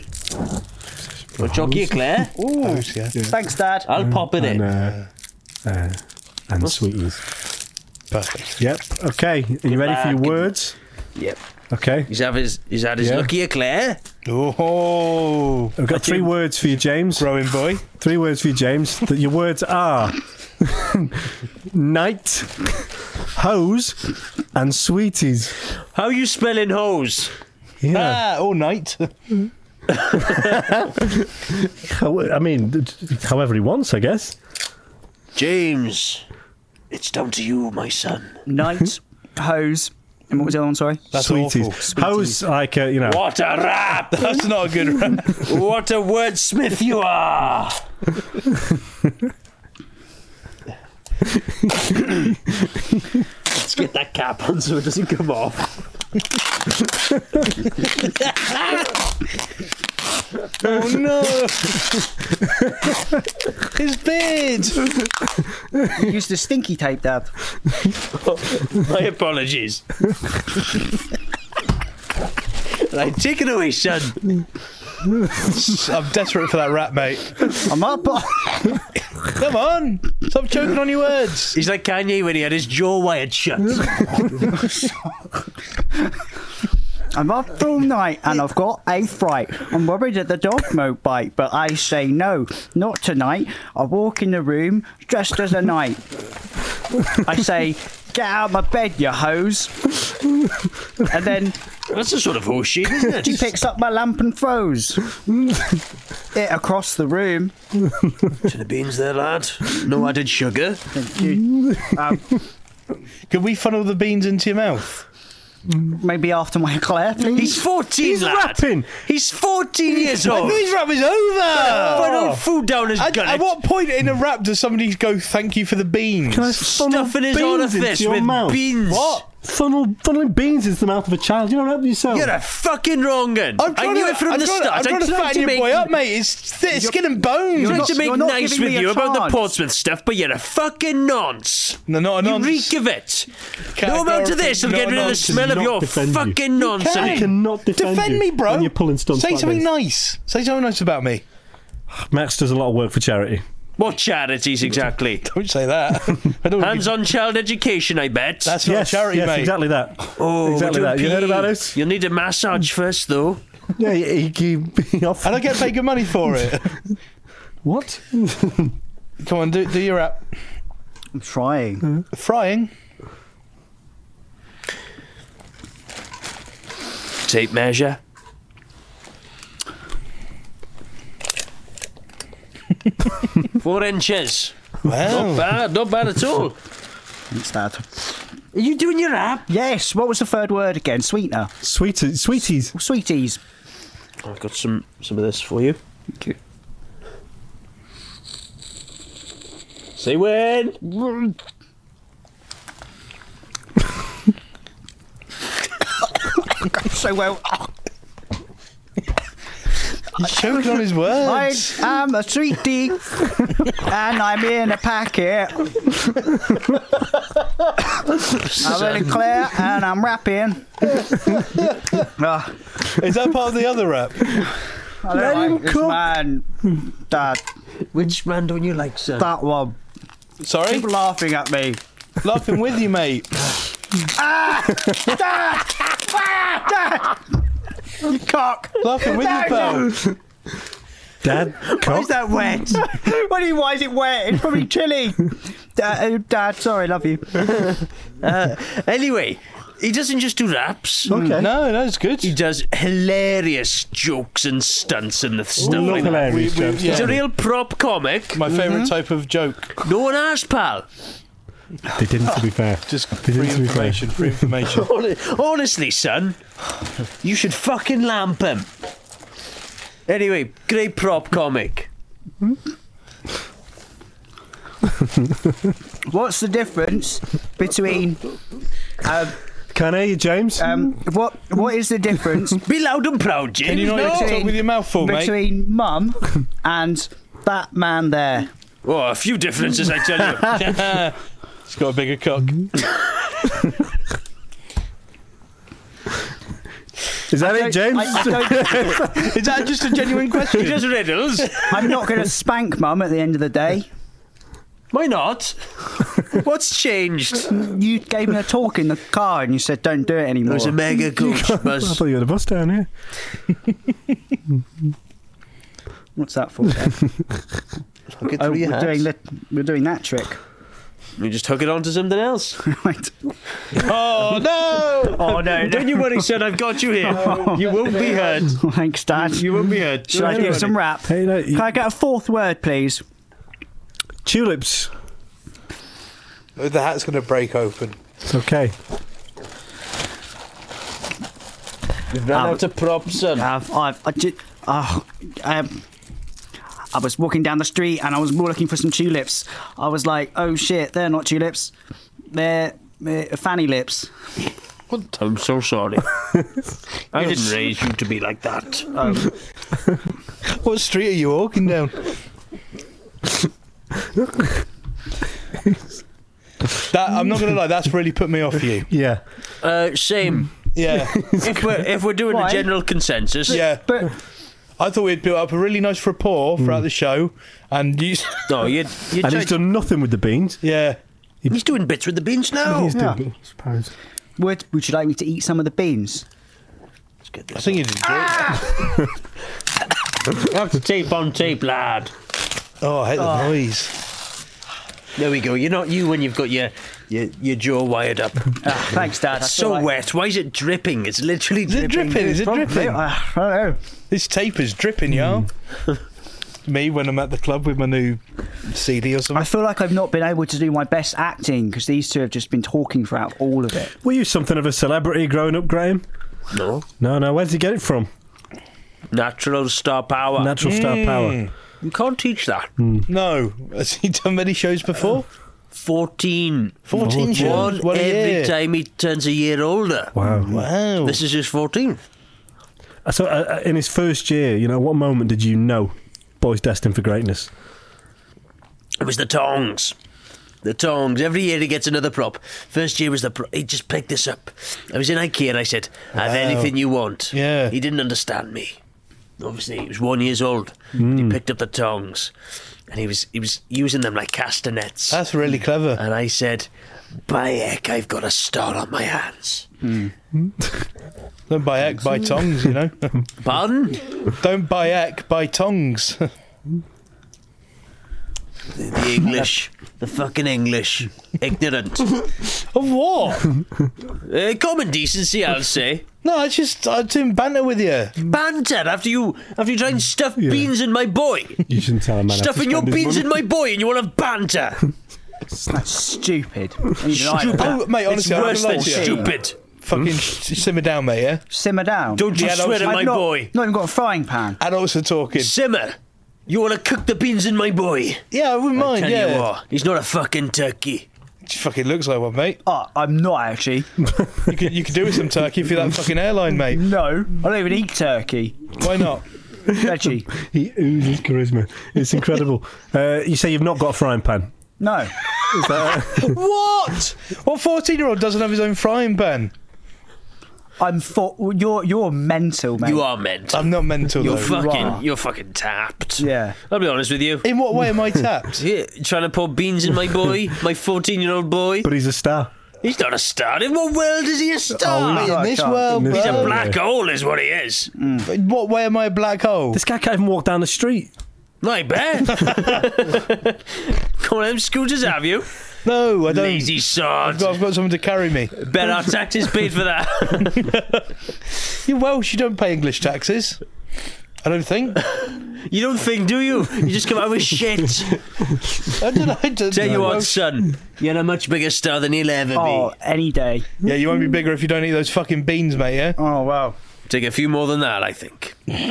Speaker 4: What jockey Claire?
Speaker 6: Oh, yeah.
Speaker 3: Thanks, Dad.
Speaker 4: I'll pop it
Speaker 5: and,
Speaker 4: in.
Speaker 5: uh, uh, and sweeties.
Speaker 6: Perfect.
Speaker 5: Yep. Okay. Are you ready for your
Speaker 4: Black.
Speaker 5: words?
Speaker 4: Yep.
Speaker 5: Okay.
Speaker 4: He's had his, he's had his
Speaker 5: Yeah.
Speaker 4: lucky eclair.
Speaker 6: Oh,
Speaker 5: I've got three words for you, James.
Speaker 6: growing boy.
Speaker 5: Three words for you, James. That your words are night, hose, and sweeties.
Speaker 4: How you spelling hose?
Speaker 5: Yeah.
Speaker 6: Ah, all night.
Speaker 5: How- I mean, however he wants, I guess.
Speaker 4: James, it's down to you, my son.
Speaker 3: Night, hose, and what was the other one? Sorry.
Speaker 6: That's
Speaker 5: sweeties.
Speaker 6: awful.
Speaker 5: Hose, like a, you know.
Speaker 4: What a rap!
Speaker 6: That's not a good rap.
Speaker 4: What a wordsmith you are! Let's get that cap on so it doesn't come off.
Speaker 6: Oh no! His beard.
Speaker 3: Use the stinky tape, Dad.
Speaker 4: My apologies. Right, take it away, son.
Speaker 6: I'm desperate for that rap, mate.
Speaker 3: I'm up.
Speaker 6: Come on, stop choking on your words.
Speaker 4: He's like Kanye when he had his jaw wired shut.
Speaker 3: I'm up all night and I've got a fright. I'm worried that the dog won't bite, but I say no, not tonight. I walk in the room dressed as a knight. I say, get out of my bed, you hose. And then
Speaker 4: That's a sort of horseshit, isn't it?
Speaker 3: she picks up my lamp and throws it across the room.
Speaker 4: To the beans there, lad. No added sugar.
Speaker 3: Thank you. Um,
Speaker 6: Can we funnel the beans into your mouth?
Speaker 3: maybe after my eclair, please.
Speaker 4: He's fourteen,
Speaker 5: He's
Speaker 4: lad.
Speaker 5: rapping.
Speaker 4: He's fourteen years
Speaker 6: I
Speaker 4: old.
Speaker 6: thought his rap was over.
Speaker 4: Funnel food down his
Speaker 6: At,
Speaker 4: gullet.
Speaker 6: at what point in a rap does somebody go, thank you for the beans?
Speaker 5: Can I funnel
Speaker 4: Stuffing his
Speaker 5: beans into
Speaker 4: orifice
Speaker 5: your
Speaker 4: with
Speaker 5: mouth?
Speaker 4: beans.
Speaker 6: What?
Speaker 5: Funnel, funneling beans into the mouth of a child. You don't help yourself.
Speaker 4: You're a fucking wrong un.
Speaker 6: I'm
Speaker 4: I
Speaker 6: trying
Speaker 4: knew
Speaker 6: to,
Speaker 4: it from
Speaker 6: I'm
Speaker 4: the
Speaker 6: trying,
Speaker 4: start.
Speaker 6: I'm trying
Speaker 4: I
Speaker 6: to
Speaker 4: tried
Speaker 6: fatten
Speaker 4: to
Speaker 6: your
Speaker 4: make,
Speaker 6: boy up, mate. It's th- skin and bones.
Speaker 4: tried
Speaker 3: not-
Speaker 4: to make
Speaker 3: you're not
Speaker 4: nice
Speaker 3: giving
Speaker 4: with
Speaker 3: me a
Speaker 4: you about the
Speaker 3: chance.
Speaker 4: Portsmouth stuff, but you're a fucking nonce.
Speaker 6: No, not a
Speaker 4: You
Speaker 6: nonce.
Speaker 4: reek of it. No amount of this will
Speaker 6: Not
Speaker 4: get
Speaker 6: a
Speaker 4: rid of the
Speaker 6: nonce.
Speaker 4: smell of
Speaker 5: Not
Speaker 4: your
Speaker 5: defend you.
Speaker 4: fucking
Speaker 5: I
Speaker 4: nonsense.
Speaker 5: cannot defend,
Speaker 6: Defend
Speaker 5: you
Speaker 6: me, bro.
Speaker 5: when you're pulling stunts
Speaker 6: Say
Speaker 5: like
Speaker 6: something
Speaker 5: this.
Speaker 6: nice. Say something nice about me.
Speaker 5: Max does a lot of work for charity.
Speaker 4: What charities exactly?
Speaker 6: Don't say that. I don't
Speaker 4: Hands on child education, I bet.
Speaker 6: That's not
Speaker 5: yes,
Speaker 6: a charity,
Speaker 5: yes,
Speaker 6: mate.
Speaker 5: exactly that.
Speaker 4: oh,
Speaker 5: exactly
Speaker 4: we're
Speaker 5: that.
Speaker 4: doing
Speaker 5: You heard
Speaker 4: P E.
Speaker 5: about it?
Speaker 4: You'll need a massage first, though.
Speaker 5: Yeah, he, he, he offered.
Speaker 6: And I get paid good money for it.
Speaker 5: What?
Speaker 6: Come on, do, do your rap.
Speaker 3: I'm trying.
Speaker 6: Frying.
Speaker 4: Tape measure. Four inches.
Speaker 6: Wow.
Speaker 4: Not bad, not bad at all.
Speaker 3: Thanks, Dad.
Speaker 4: Are you doing your rap?
Speaker 3: Yes, what was the third word again? Sweetener.
Speaker 5: Sweet, sweeties.
Speaker 3: Sweeties.
Speaker 4: I've got some, some of this for you.
Speaker 3: Thank you.
Speaker 4: Say when.
Speaker 3: So well.
Speaker 6: He's choking on his
Speaker 3: I
Speaker 6: words.
Speaker 3: am a sweetie, and I'm in a packet. I'm really clear, and I'm rapping. Ah,
Speaker 6: Is that part of the other rap?
Speaker 3: I don't
Speaker 5: Let
Speaker 3: like
Speaker 5: him
Speaker 3: this
Speaker 5: cook.
Speaker 3: man. Dad,
Speaker 4: Which man don't you like, sir?
Speaker 3: that one.
Speaker 6: Sorry?
Speaker 3: Keep laughing at me.
Speaker 6: Laughing with you, mate.
Speaker 3: You cock.
Speaker 6: Laughing with you, pal.
Speaker 5: Dad,
Speaker 3: Why
Speaker 5: cock.
Speaker 3: is that wet? What do you, why is it wet? It's probably chilly. Dad, uh, Dad, sorry, love you.
Speaker 4: Uh, anyway, he doesn't just do raps.
Speaker 5: Okay.
Speaker 6: No, that's good.
Speaker 4: He does hilarious jokes and stunts and stuff
Speaker 5: Love
Speaker 4: like that.
Speaker 5: hilarious
Speaker 6: We- we-
Speaker 5: jokes.
Speaker 6: yeah.
Speaker 4: He's a real prop comic.
Speaker 6: My favourite type of joke.
Speaker 4: No one asked, pal.
Speaker 5: They didn't, to be fair.
Speaker 6: Just
Speaker 5: They
Speaker 6: free
Speaker 5: didn't, to be fair.
Speaker 6: information, free information.
Speaker 4: Hon- Honestly, son, you should fucking lamp him. Anyway, great prop comic.
Speaker 3: What's the difference between... Um,
Speaker 5: Can I hear you, James?
Speaker 3: um, what What is the difference
Speaker 4: Be loud and proud, James.
Speaker 6: Can you not
Speaker 3: No.
Speaker 6: talk with your mouth full, mate?
Speaker 3: between mum and that man there?
Speaker 4: Oh, a few differences, I tell you.
Speaker 6: He's got a bigger cock.
Speaker 5: Is that it, James?
Speaker 3: I, I don't,
Speaker 6: Is that just a genuine question?
Speaker 4: He does riddles.
Speaker 3: I'm not going to spank mum at the end of the day.
Speaker 4: Why not? What's changed?
Speaker 3: You gave me a talk in the car and you said don't do it
Speaker 4: It
Speaker 3: anymore.
Speaker 4: was a mega coach
Speaker 5: I
Speaker 4: bus.
Speaker 5: thought you had a bus down here.
Speaker 3: What's that for? Dad?
Speaker 4: Hook it
Speaker 3: Oh,
Speaker 4: through your
Speaker 3: we're doing
Speaker 4: hands.
Speaker 3: the, we're doing that trick.
Speaker 4: You just hook it onto something else.
Speaker 3: Right.
Speaker 6: Oh, no!
Speaker 3: Oh no!
Speaker 4: Don't you worry, son. I've got you here. You won't be hurt.
Speaker 3: Thanks, Dad.
Speaker 4: You won't be hurt.
Speaker 3: Should I give some rap?
Speaker 5: Hey, no, you-
Speaker 3: Can I get a fourth word, please?
Speaker 5: Tulips.
Speaker 6: The hat's going to break open.
Speaker 5: It's okay.
Speaker 4: You've run out of props, son.
Speaker 3: I've, I've, I did, oh, um, I was walking down the street and I was more looking for some tulips. I was like, oh shit, they're not tulips. They're, they're fanny lips.
Speaker 4: I'm so sorry. I didn't raise you to be like that.
Speaker 3: Um,
Speaker 6: What street are you walking down? That I'm not going to lie, that's really put me off you.
Speaker 5: Yeah.
Speaker 4: Uh, same.
Speaker 6: Yeah.
Speaker 4: if we're if we're doing
Speaker 3: Why?
Speaker 4: a general consensus,
Speaker 6: Yeah.
Speaker 3: but
Speaker 6: I thought we'd built up a really nice rapport throughout the show, and you.
Speaker 4: no, you you
Speaker 5: And he's done nothing with the beans.
Speaker 6: Yeah.
Speaker 4: He's doing bits with the beans now.
Speaker 5: He's
Speaker 3: yeah.
Speaker 5: doing, I suppose.
Speaker 3: would, would you like me to eat some of the beans?
Speaker 4: Let's get
Speaker 6: I
Speaker 4: this.
Speaker 6: think you did great.
Speaker 4: That's tape on tape, lad.
Speaker 6: Oh, I hate the noise.
Speaker 4: There we go. You're not you when you've got your your, your jaw wired up.
Speaker 3: Ah, thanks, Dad. I
Speaker 4: It's
Speaker 3: feel
Speaker 4: so
Speaker 3: like-
Speaker 4: wet. Why is it dripping? It's literally
Speaker 6: Is it
Speaker 4: dripping.
Speaker 6: dripping? Is it
Speaker 3: Probably,
Speaker 6: dripping?
Speaker 3: I I don't know.
Speaker 6: This tape is dripping, yo. Me when I'm at the club with my new C D or
Speaker 3: I
Speaker 6: something.
Speaker 3: feel like I've not been able to do my best acting because these two have just been talking throughout all of it.
Speaker 5: Were you something of a celebrity growing up, Graham?
Speaker 4: No.
Speaker 5: No, no. Where did you get it from?
Speaker 4: Natural star power.
Speaker 5: Natural star power.
Speaker 4: You can't teach that.
Speaker 6: No. Has he done many shows before?
Speaker 4: Fourteen.
Speaker 6: fourteen shows.
Speaker 4: One
Speaker 6: What a
Speaker 4: every
Speaker 6: year.
Speaker 4: time he turns a year older.
Speaker 5: Wow.
Speaker 6: Wow.
Speaker 4: This is his fourteenth.
Speaker 5: So, uh, in his first year, you know, what moment did you know boy's destined for greatness?
Speaker 4: It was the tongs. The tongs. Every year he gets another prop. First year was the pro- he just picked this up. I was in IKEA and I said, have
Speaker 6: Wow.
Speaker 4: anything you want.
Speaker 6: Yeah.
Speaker 4: He didn't understand me. Obviously, he was one years old.
Speaker 5: Hmm.
Speaker 4: He picked up the tongs. and he was he was using them like castanets.
Speaker 6: That's really clever.
Speaker 4: And I said, by heck, I've got a star on my hands.
Speaker 6: Mm. Don't buy heck, buy tongs, you know.
Speaker 4: Pardon?
Speaker 6: Don't buy heck, buy tongs.
Speaker 4: the, the English, the fucking English, ignorant.
Speaker 6: Of what?
Speaker 4: Uh, common decency, I'll say.
Speaker 6: No, I just I didn't banter with you.
Speaker 4: Banter after you after you try and stuff yeah. beans in my boy.
Speaker 5: You shouldn't tell a man.
Speaker 4: Stuffing your beans in my boy, and you want to banter.
Speaker 3: That's stupid.
Speaker 4: Stupid.
Speaker 6: Oh, mate, honestly,
Speaker 4: it's worse
Speaker 6: I
Speaker 4: than stupid.
Speaker 6: Fucking simmer down, mate. Yeah.
Speaker 3: Simmer down.
Speaker 4: Don't you swear at my
Speaker 3: not,
Speaker 4: boy.
Speaker 3: Not even got a frying pan.
Speaker 6: Adults are talking.
Speaker 4: Simmer. You want to cook the beans in my boy?
Speaker 6: Yeah, I wouldn't
Speaker 4: I
Speaker 6: mind.
Speaker 4: Tell
Speaker 6: yeah.
Speaker 4: you what, he's not a fucking turkey.
Speaker 6: He fucking looks like one, mate.
Speaker 3: Oh, I'm not actually.
Speaker 6: you could you could do with some turkey if you're that fucking airline, mate.
Speaker 3: No, I don't even eat turkey.
Speaker 6: Why not?
Speaker 3: Veggie.
Speaker 5: He oozes charisma. It's incredible. uh, you say you've not got a frying pan?
Speaker 3: No.
Speaker 5: Is that
Speaker 6: what? What fourteen-year-old doesn't have his own frying pan?
Speaker 3: I'm for, you're you're mental, mate.
Speaker 4: You are mental.
Speaker 6: I'm not mental.
Speaker 4: You're
Speaker 6: though.
Speaker 4: fucking.
Speaker 3: You are.
Speaker 4: You're fucking tapped.
Speaker 3: Yeah.
Speaker 4: I'll be honest with you.
Speaker 6: In what way am I tapped?
Speaker 4: Yeah, trying to pour beans in my boy, my fourteen-year-old boy.
Speaker 5: But he's a star.
Speaker 4: He's not a star. In what world is he a star?
Speaker 6: Oh, mate, in this world,
Speaker 5: In this
Speaker 6: bro.
Speaker 4: He's a
Speaker 5: world,
Speaker 4: black
Speaker 5: yeah.
Speaker 4: hole, is what he is.
Speaker 6: Mm. In what way am I a black hole?
Speaker 5: This guy can't even walk down the street.
Speaker 4: I bet. Come on, them scooters have you?
Speaker 6: No, I don't.
Speaker 4: Lazy sod.
Speaker 6: I've got, I've got someone to carry me.
Speaker 4: Bet our taxes paid for that.
Speaker 6: You're Welsh. You don't pay English taxes. I don't think.
Speaker 4: You don't think, do you? You just come out with shit.
Speaker 6: I don't know. I don't
Speaker 4: Tell
Speaker 6: know.
Speaker 4: you what,
Speaker 6: Welsh.
Speaker 4: son, you're a much bigger star than he'll ever
Speaker 3: Oh,
Speaker 4: be.
Speaker 3: any day.
Speaker 6: Yeah, you won't be bigger if you don't eat those fucking beans, mate. Yeah.
Speaker 3: Oh wow.
Speaker 4: Take a few more than that, I think.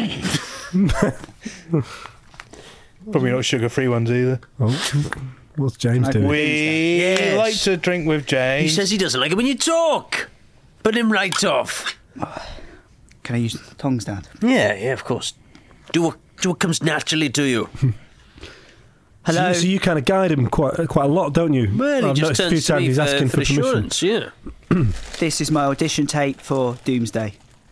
Speaker 6: Probably not sugar-free ones either.
Speaker 5: Oh, what's James doing?
Speaker 6: We
Speaker 4: Yes.
Speaker 6: like to drink with James.
Speaker 4: He says he doesn't like it when you talk. Put him right off.
Speaker 3: Can I use the tongs, Dad?
Speaker 4: Yeah, yeah, of course. Do what, do what comes naturally to you.
Speaker 3: Hello.
Speaker 5: So, you- so you kind of guide him quite quite a lot, don't you?
Speaker 4: Well, he
Speaker 5: I've
Speaker 4: just
Speaker 5: noticed a few
Speaker 4: turns to
Speaker 5: times
Speaker 4: me
Speaker 5: he's
Speaker 4: for,
Speaker 5: asking
Speaker 4: for
Speaker 5: for permission.
Speaker 4: assurance, yeah.
Speaker 3: This is my audition tape for Doomsday.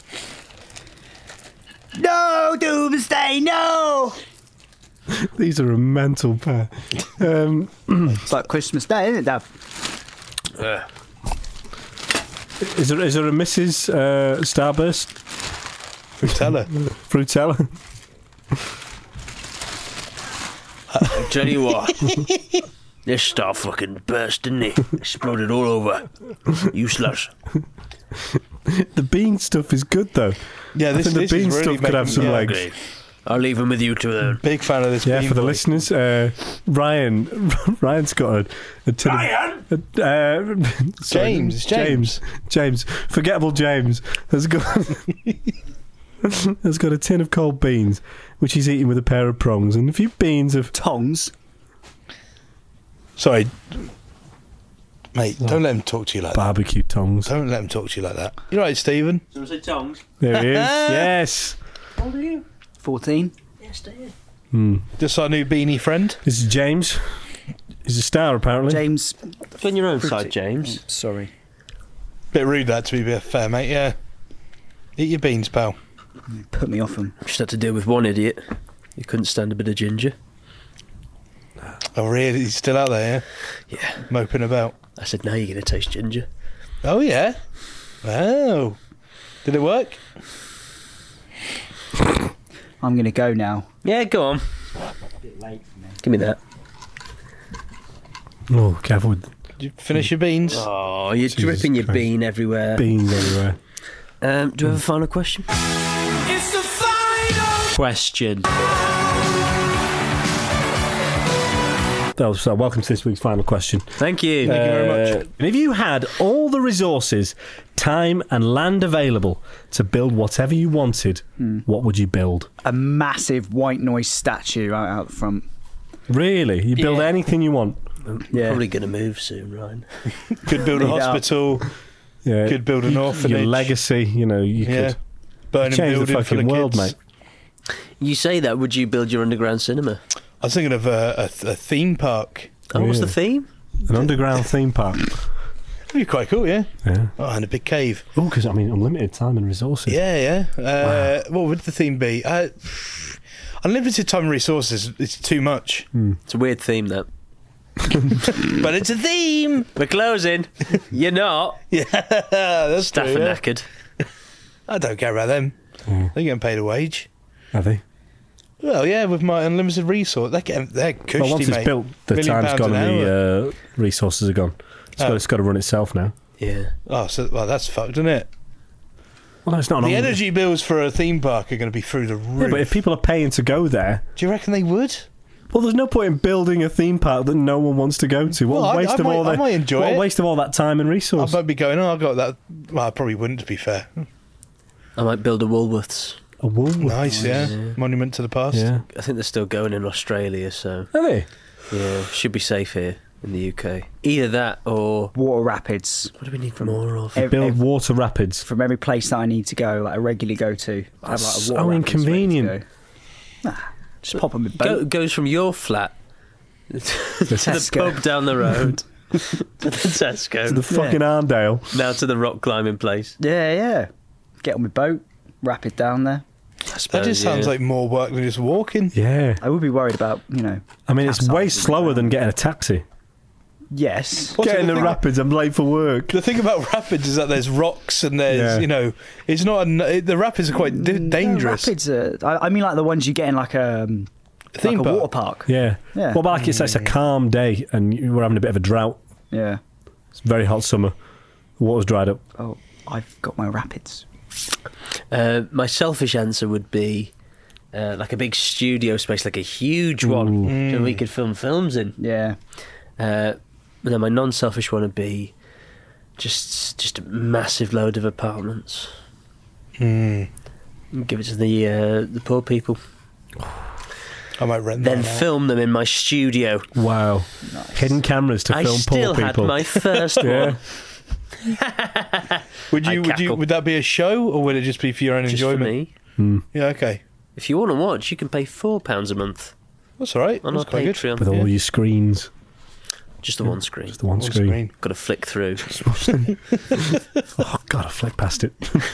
Speaker 3: No, Doomsday, no!
Speaker 5: These are a mental pair. Um,
Speaker 3: It's like Christmas Day, isn't it, Dad?
Speaker 4: Uh,
Speaker 5: is there is there a Missus Uh, Starburst
Speaker 6: Frutella.
Speaker 5: Frutella?
Speaker 4: I tell you what. This star fucking burst, didn't it? Exploded all over. Useless.
Speaker 5: The bean stuff is good though.
Speaker 6: Yeah,
Speaker 5: I
Speaker 6: this,
Speaker 5: think the
Speaker 6: this
Speaker 5: bean
Speaker 6: is really
Speaker 5: stuff could have
Speaker 6: making-
Speaker 5: some
Speaker 6: yeah,
Speaker 5: legs.
Speaker 4: Great. I'll leave him with you two then.
Speaker 6: Big fan of this.
Speaker 5: Yeah,
Speaker 6: bean
Speaker 5: for the
Speaker 6: boy.
Speaker 5: listeners, uh, Ryan, Ryan's got a, a tin
Speaker 4: Ryan?
Speaker 5: Of, uh, uh, sorry,
Speaker 6: James, it's James.
Speaker 5: James, forgettable James has got has got a tin of cold beans, which he's eating with a pair of prongs and a few beans of
Speaker 3: Tongs?
Speaker 6: Sorry, mate. Don't let him talk to you like
Speaker 5: barbecue tongs.
Speaker 6: that. Don't let him talk to you like that. You're right, Stephen.
Speaker 4: Someone say tongs?
Speaker 5: There he is. Yes.
Speaker 4: How old are you?
Speaker 3: fourteen?
Speaker 4: Yes, dear.
Speaker 5: Hmm.
Speaker 6: Just our new beanie friend.
Speaker 5: This is James. He's a star, apparently.
Speaker 3: James.
Speaker 4: Go on your own side, James.
Speaker 3: Oh, sorry.
Speaker 6: Bit rude that, to be fair, mate. Yeah. Eat your beans, pal.
Speaker 3: Put me off him.
Speaker 4: Just had to deal with one idiot. He couldn't stand a bit of ginger.
Speaker 6: Oh, really? He's still out there, yeah?
Speaker 4: Yeah.
Speaker 6: Moping about.
Speaker 4: I said, now you're going to taste ginger.
Speaker 6: Oh, yeah? Wow. Did it work?
Speaker 3: I'm going to go now.
Speaker 4: Yeah, go on.
Speaker 3: A bit late for me.
Speaker 4: Give me that.
Speaker 5: Oh, careful with
Speaker 6: Did you finish your beans?
Speaker 4: Oh, you're
Speaker 5: Jesus
Speaker 4: dripping your
Speaker 5: Christ.
Speaker 4: bean everywhere.
Speaker 5: beans everywhere.
Speaker 4: Um, do you have a final question?
Speaker 10: It's the final
Speaker 4: Question.
Speaker 5: So, welcome to this week's final question.
Speaker 4: Thank you.
Speaker 6: Thank you very much.
Speaker 5: Uh, and if you had all the resources, time, and land available to build whatever you wanted, what would you build?
Speaker 3: A massive white noise statue out, out front.
Speaker 5: Really? You build
Speaker 3: Yeah.
Speaker 5: anything you want?
Speaker 3: Yeah.
Speaker 4: Probably going to move soon, Ryan.
Speaker 6: Could build a
Speaker 3: Lead up.
Speaker 6: hospital.
Speaker 5: Yeah.
Speaker 6: Could build an
Speaker 5: You-
Speaker 6: orphanage.
Speaker 5: Your legacy, you know, you
Speaker 6: Yeah.
Speaker 5: could
Speaker 6: Burning
Speaker 5: change the
Speaker 6: building full
Speaker 5: fucking
Speaker 6: of
Speaker 5: world,
Speaker 6: kids.
Speaker 5: mate.
Speaker 4: You say that, would you build your underground cinema?
Speaker 6: I was thinking of a, a, a theme park.
Speaker 4: Oh, what's the
Speaker 5: Really?
Speaker 4: theme?
Speaker 5: An underground theme park.
Speaker 6: That'd be quite cool, yeah.
Speaker 5: Yeah.
Speaker 6: Oh, and a big cave.
Speaker 5: Oh, because, I mean, unlimited time and resources.
Speaker 6: Yeah, yeah. Uh, What would the theme be? Uh, unlimited time and resources is too much.
Speaker 5: Mm.
Speaker 4: It's a weird theme, that.
Speaker 6: But it's a theme.
Speaker 4: We're closing. You're not.
Speaker 6: Yeah, that's
Speaker 4: Staff
Speaker 6: true,
Speaker 4: are
Speaker 6: yeah.
Speaker 4: knackered.
Speaker 6: I don't care about them.
Speaker 5: Mm.
Speaker 6: They're getting paid a wage.
Speaker 5: Are they?
Speaker 6: Well, yeah, with my unlimited resource, they're getting, they're cushy,
Speaker 5: Well, once it's
Speaker 6: mate.
Speaker 5: built, the
Speaker 6: Million
Speaker 5: time's
Speaker 6: pounds
Speaker 5: gone
Speaker 6: an
Speaker 5: and
Speaker 6: hour.
Speaker 5: the uh, resources are gone. It's
Speaker 6: Oh.
Speaker 5: got, it's got to run itself now.
Speaker 4: Yeah.
Speaker 6: Oh, so well, that's fucked, isn't it?
Speaker 5: Well, no, it's not.
Speaker 6: The
Speaker 5: an
Speaker 6: energy bills for a theme park are going to be through the roof.
Speaker 5: Yeah, but if people are paying to go there,
Speaker 6: do you reckon they would?
Speaker 5: well, there's no point in building a theme park that no one wants to go to. What
Speaker 6: Well,
Speaker 5: a
Speaker 6: I-
Speaker 5: waste
Speaker 6: I
Speaker 5: of
Speaker 6: might-
Speaker 5: all
Speaker 6: I
Speaker 5: that.
Speaker 6: might enjoy
Speaker 5: what
Speaker 6: it.
Speaker 5: a waste of all that time and
Speaker 6: I
Speaker 5: resource.
Speaker 6: might be going, oh, I got that. Well, I probably wouldn't, to be fair.
Speaker 4: I might build a Woolworths.
Speaker 5: A Woolworths.
Speaker 6: Nice, yeah. Monument to the past.
Speaker 5: Yeah.
Speaker 4: I think they're still going in Australia, so
Speaker 5: Are they?
Speaker 4: yeah, should be safe here in the U K. Either that or
Speaker 3: Water rapids.
Speaker 4: what do we need more of?
Speaker 3: Ev-
Speaker 5: Build
Speaker 3: ev-
Speaker 5: water rapids.
Speaker 3: from every place that I need to go, like I regularly go to. I have like a
Speaker 5: So
Speaker 3: water rapids ready to
Speaker 5: inconvenient.
Speaker 3: go. Nah, just pop them in
Speaker 4: Go,
Speaker 3: boat.
Speaker 4: goes from your flat to the
Speaker 3: Tesco.
Speaker 4: pub down the road to the Tesco,
Speaker 5: To the fucking Arndale.
Speaker 4: now to the rock climbing place.
Speaker 3: Yeah, yeah. Get on my boat, rapid down there.
Speaker 4: I
Speaker 6: That
Speaker 4: suppose,
Speaker 6: just sounds
Speaker 4: yeah.
Speaker 6: like more work than just walking.
Speaker 5: Yeah.
Speaker 3: I would be worried about, you know.
Speaker 5: I mean, it's way
Speaker 3: capsizing
Speaker 5: slower
Speaker 3: around.
Speaker 5: than getting a taxi.
Speaker 3: Yes.
Speaker 6: Also,
Speaker 5: Getting
Speaker 6: the
Speaker 5: the
Speaker 6: thing-
Speaker 5: rapids, I'm late for work.
Speaker 6: The thing about rapids is that there's rocks and there's,
Speaker 5: Yeah.
Speaker 6: you know, it's not. A, the rapids are quite d- dangerous.
Speaker 3: No, rapids are, I, I mean, like the ones you get in like a, um,
Speaker 6: Theme
Speaker 3: like a
Speaker 6: park.
Speaker 3: water park.
Speaker 5: Yeah.
Speaker 3: Yeah.
Speaker 5: Well, but like it's, it's a calm day and you- we're having a bit of a drought.
Speaker 3: Yeah.
Speaker 5: It's a very hot summer. The water's dried up.
Speaker 3: Oh, I've got my rapids.
Speaker 4: Uh, my selfish answer would be uh, like a big studio space, like a huge one,
Speaker 5: Ooh.
Speaker 4: that we could film films in.
Speaker 3: Yeah.
Speaker 4: Uh, and then my non-selfish one would be just just a massive load of apartments.
Speaker 6: Mm.
Speaker 4: Give it to the uh, the poor people.
Speaker 6: I might rent
Speaker 4: Then
Speaker 6: that out.
Speaker 4: film them in my studio.
Speaker 5: Wow. Hidden cameras to
Speaker 4: I
Speaker 5: film
Speaker 4: still
Speaker 5: poor
Speaker 4: had
Speaker 5: people.
Speaker 4: my first
Speaker 5: Yeah.
Speaker 4: one.
Speaker 6: Would
Speaker 4: I
Speaker 6: you? Would you?
Speaker 4: cackle.
Speaker 6: Would that be a show or would it just be for your own
Speaker 4: Just for
Speaker 6: enjoyment?
Speaker 4: me.
Speaker 6: Yeah. Okay.
Speaker 4: If you want to watch, you can pay four pounds a month
Speaker 6: That's all right.
Speaker 4: on
Speaker 6: That's
Speaker 4: our
Speaker 6: quite good.
Speaker 4: Patreon.
Speaker 5: With all
Speaker 6: Yeah.
Speaker 5: your screens.
Speaker 4: Just the one screen.
Speaker 5: Just the one
Speaker 6: On
Speaker 5: screen.
Speaker 6: screen.
Speaker 4: Got to flick through.
Speaker 5: Oh, God, I flicked past it.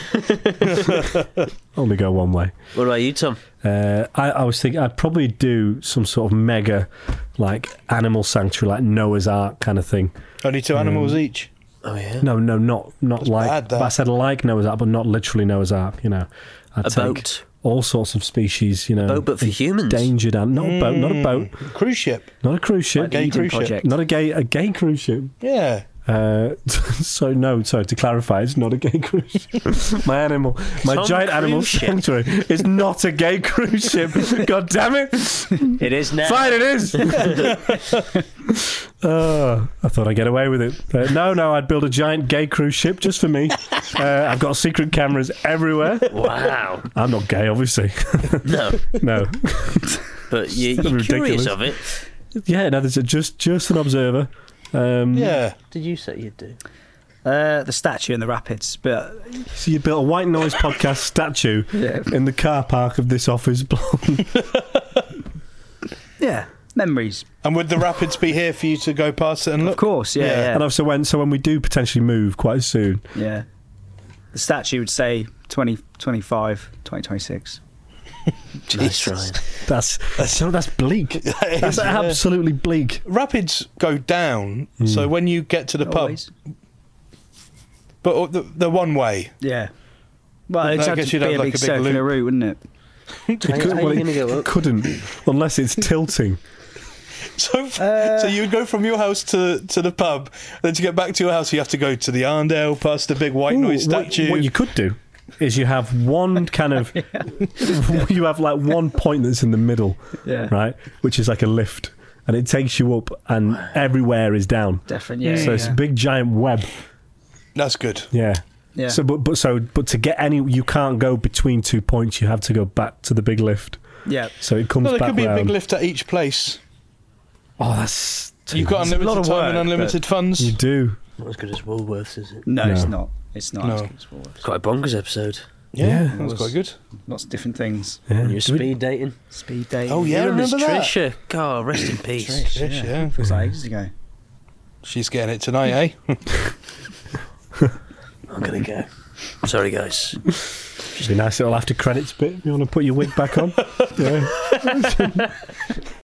Speaker 5: Only go one way.
Speaker 4: What about you, Tom?
Speaker 5: Uh, I, I was thinking I'd probably do some sort of mega, like, animal sanctuary, like Noah's Ark kind of thing.
Speaker 6: Only two animals each.
Speaker 4: Oh yeah,
Speaker 5: No, no, not not
Speaker 6: That's
Speaker 5: like.
Speaker 6: bad, that.
Speaker 5: but I said like Noah's Ark, but not literally Noah's Ark. You know, I'd
Speaker 4: a
Speaker 5: take
Speaker 4: boat.
Speaker 5: all sorts of species. You know,
Speaker 4: Boat, but for humans.
Speaker 5: endangered and not a boat, not a boat,
Speaker 6: Mm. Cruise ship.
Speaker 5: not a cruise ship,
Speaker 6: Gay
Speaker 3: Eden
Speaker 6: cruise ship.
Speaker 3: Project.
Speaker 5: not a gay a gay cruise ship.
Speaker 6: Yeah.
Speaker 5: Uh, so no, sorry to clarify, it's not a gay cruise ship. My animal, my
Speaker 4: Tom
Speaker 5: giant animal
Speaker 4: Cruise ship.
Speaker 5: sanctuary is not a gay cruise ship. God damn it!
Speaker 4: It is now.
Speaker 5: Fine, it is. Oh, I thought I'd get away with it. Uh, no, no, I'd build a giant gay cruise ship just for me. Uh, I've got secret cameras everywhere.
Speaker 4: Wow.
Speaker 5: I'm not gay, obviously.
Speaker 4: No,
Speaker 5: No.
Speaker 4: but you,
Speaker 5: That's
Speaker 4: you're
Speaker 5: ridiculous.
Speaker 4: curious of it.
Speaker 5: Yeah, no, there's a, just just an observer. Um,
Speaker 6: Yeah.
Speaker 4: Did you say you'd do?
Speaker 3: Uh, the statue in the rapids, but
Speaker 5: So you built a White Noise podcast statue
Speaker 3: yeah,
Speaker 5: in the car park of this office block.
Speaker 3: yeah, memories.
Speaker 6: And would the rapids be here for you to go past it and look?
Speaker 3: Of course, yeah,
Speaker 6: Yeah.
Speaker 3: yeah,
Speaker 5: And also when so when we do potentially move quite soon,
Speaker 3: yeah. The statue would say twenty twenty-five, twenty twenty-six.
Speaker 4: Nice, Ryan.
Speaker 5: that's that's so that's bleak.
Speaker 6: That is,
Speaker 5: That's
Speaker 6: yeah.
Speaker 5: absolutely bleak.
Speaker 6: Rapids go down, so when you get to the
Speaker 3: Always.
Speaker 6: pub, but the, the one way.
Speaker 3: Yeah. Well,
Speaker 6: I
Speaker 3: it'd have
Speaker 6: guess
Speaker 3: to
Speaker 6: you'd
Speaker 3: be
Speaker 6: have
Speaker 3: a
Speaker 6: like
Speaker 3: big
Speaker 6: a big
Speaker 3: circular
Speaker 6: loop.
Speaker 3: route, wouldn't it?
Speaker 5: It,
Speaker 4: How-
Speaker 5: could,
Speaker 4: how
Speaker 5: well,
Speaker 4: you
Speaker 5: it
Speaker 4: gonna go up?
Speaker 5: couldn't unless it's tilting.
Speaker 6: So,
Speaker 3: Uh,
Speaker 6: so you would go from your house to, to the pub. Then to get back to your house, you have to go to the Arndale, past the big white
Speaker 5: Ooh,
Speaker 6: noise
Speaker 5: what-
Speaker 6: statue.
Speaker 5: What, you could do is you have one kind of you have like one point that's in the middle,
Speaker 3: Yeah.
Speaker 5: right, which is like a lift, and it takes you up, and everywhere is down.
Speaker 3: Definitely. Yeah.
Speaker 5: So it's a big giant web.
Speaker 6: That's good.
Speaker 5: Yeah.
Speaker 3: Yeah.
Speaker 5: So, but but so but to get any, you can't go between two points. You have to go back to the big lift.
Speaker 3: yeah.
Speaker 5: So it comes
Speaker 6: No, there
Speaker 5: back
Speaker 6: could be a
Speaker 5: round.
Speaker 6: big lift at each place.
Speaker 5: Oh, that's
Speaker 6: You've got
Speaker 3: It's a lot
Speaker 6: unlimited
Speaker 3: of
Speaker 6: time
Speaker 3: work,
Speaker 6: and unlimited
Speaker 5: you
Speaker 6: funds.
Speaker 5: do.
Speaker 4: Not as good as Woolworths, is it?
Speaker 3: No, it's
Speaker 5: No.
Speaker 3: not. It's not.
Speaker 6: No.
Speaker 3: as good as Woolworths.
Speaker 4: Quite a bonkers episode.
Speaker 6: Yeah,
Speaker 5: Yeah.
Speaker 6: that's quite good.
Speaker 3: Lots of different things.
Speaker 5: Yeah.
Speaker 4: You're
Speaker 5: Do we-
Speaker 4: speed dating.
Speaker 3: Speed dating.
Speaker 6: Oh, yeah,
Speaker 4: You and Miss
Speaker 6: remember that?
Speaker 4: Trisha. God, rest in peace.
Speaker 6: Trish, yeah. yeah.
Speaker 3: Feels like ages ago.
Speaker 6: She's getting it tonight, eh?
Speaker 4: I'm gonna go. Sorry, guys.
Speaker 5: It'd be a nice little after credits bit. You want to put your wig back on? Yeah.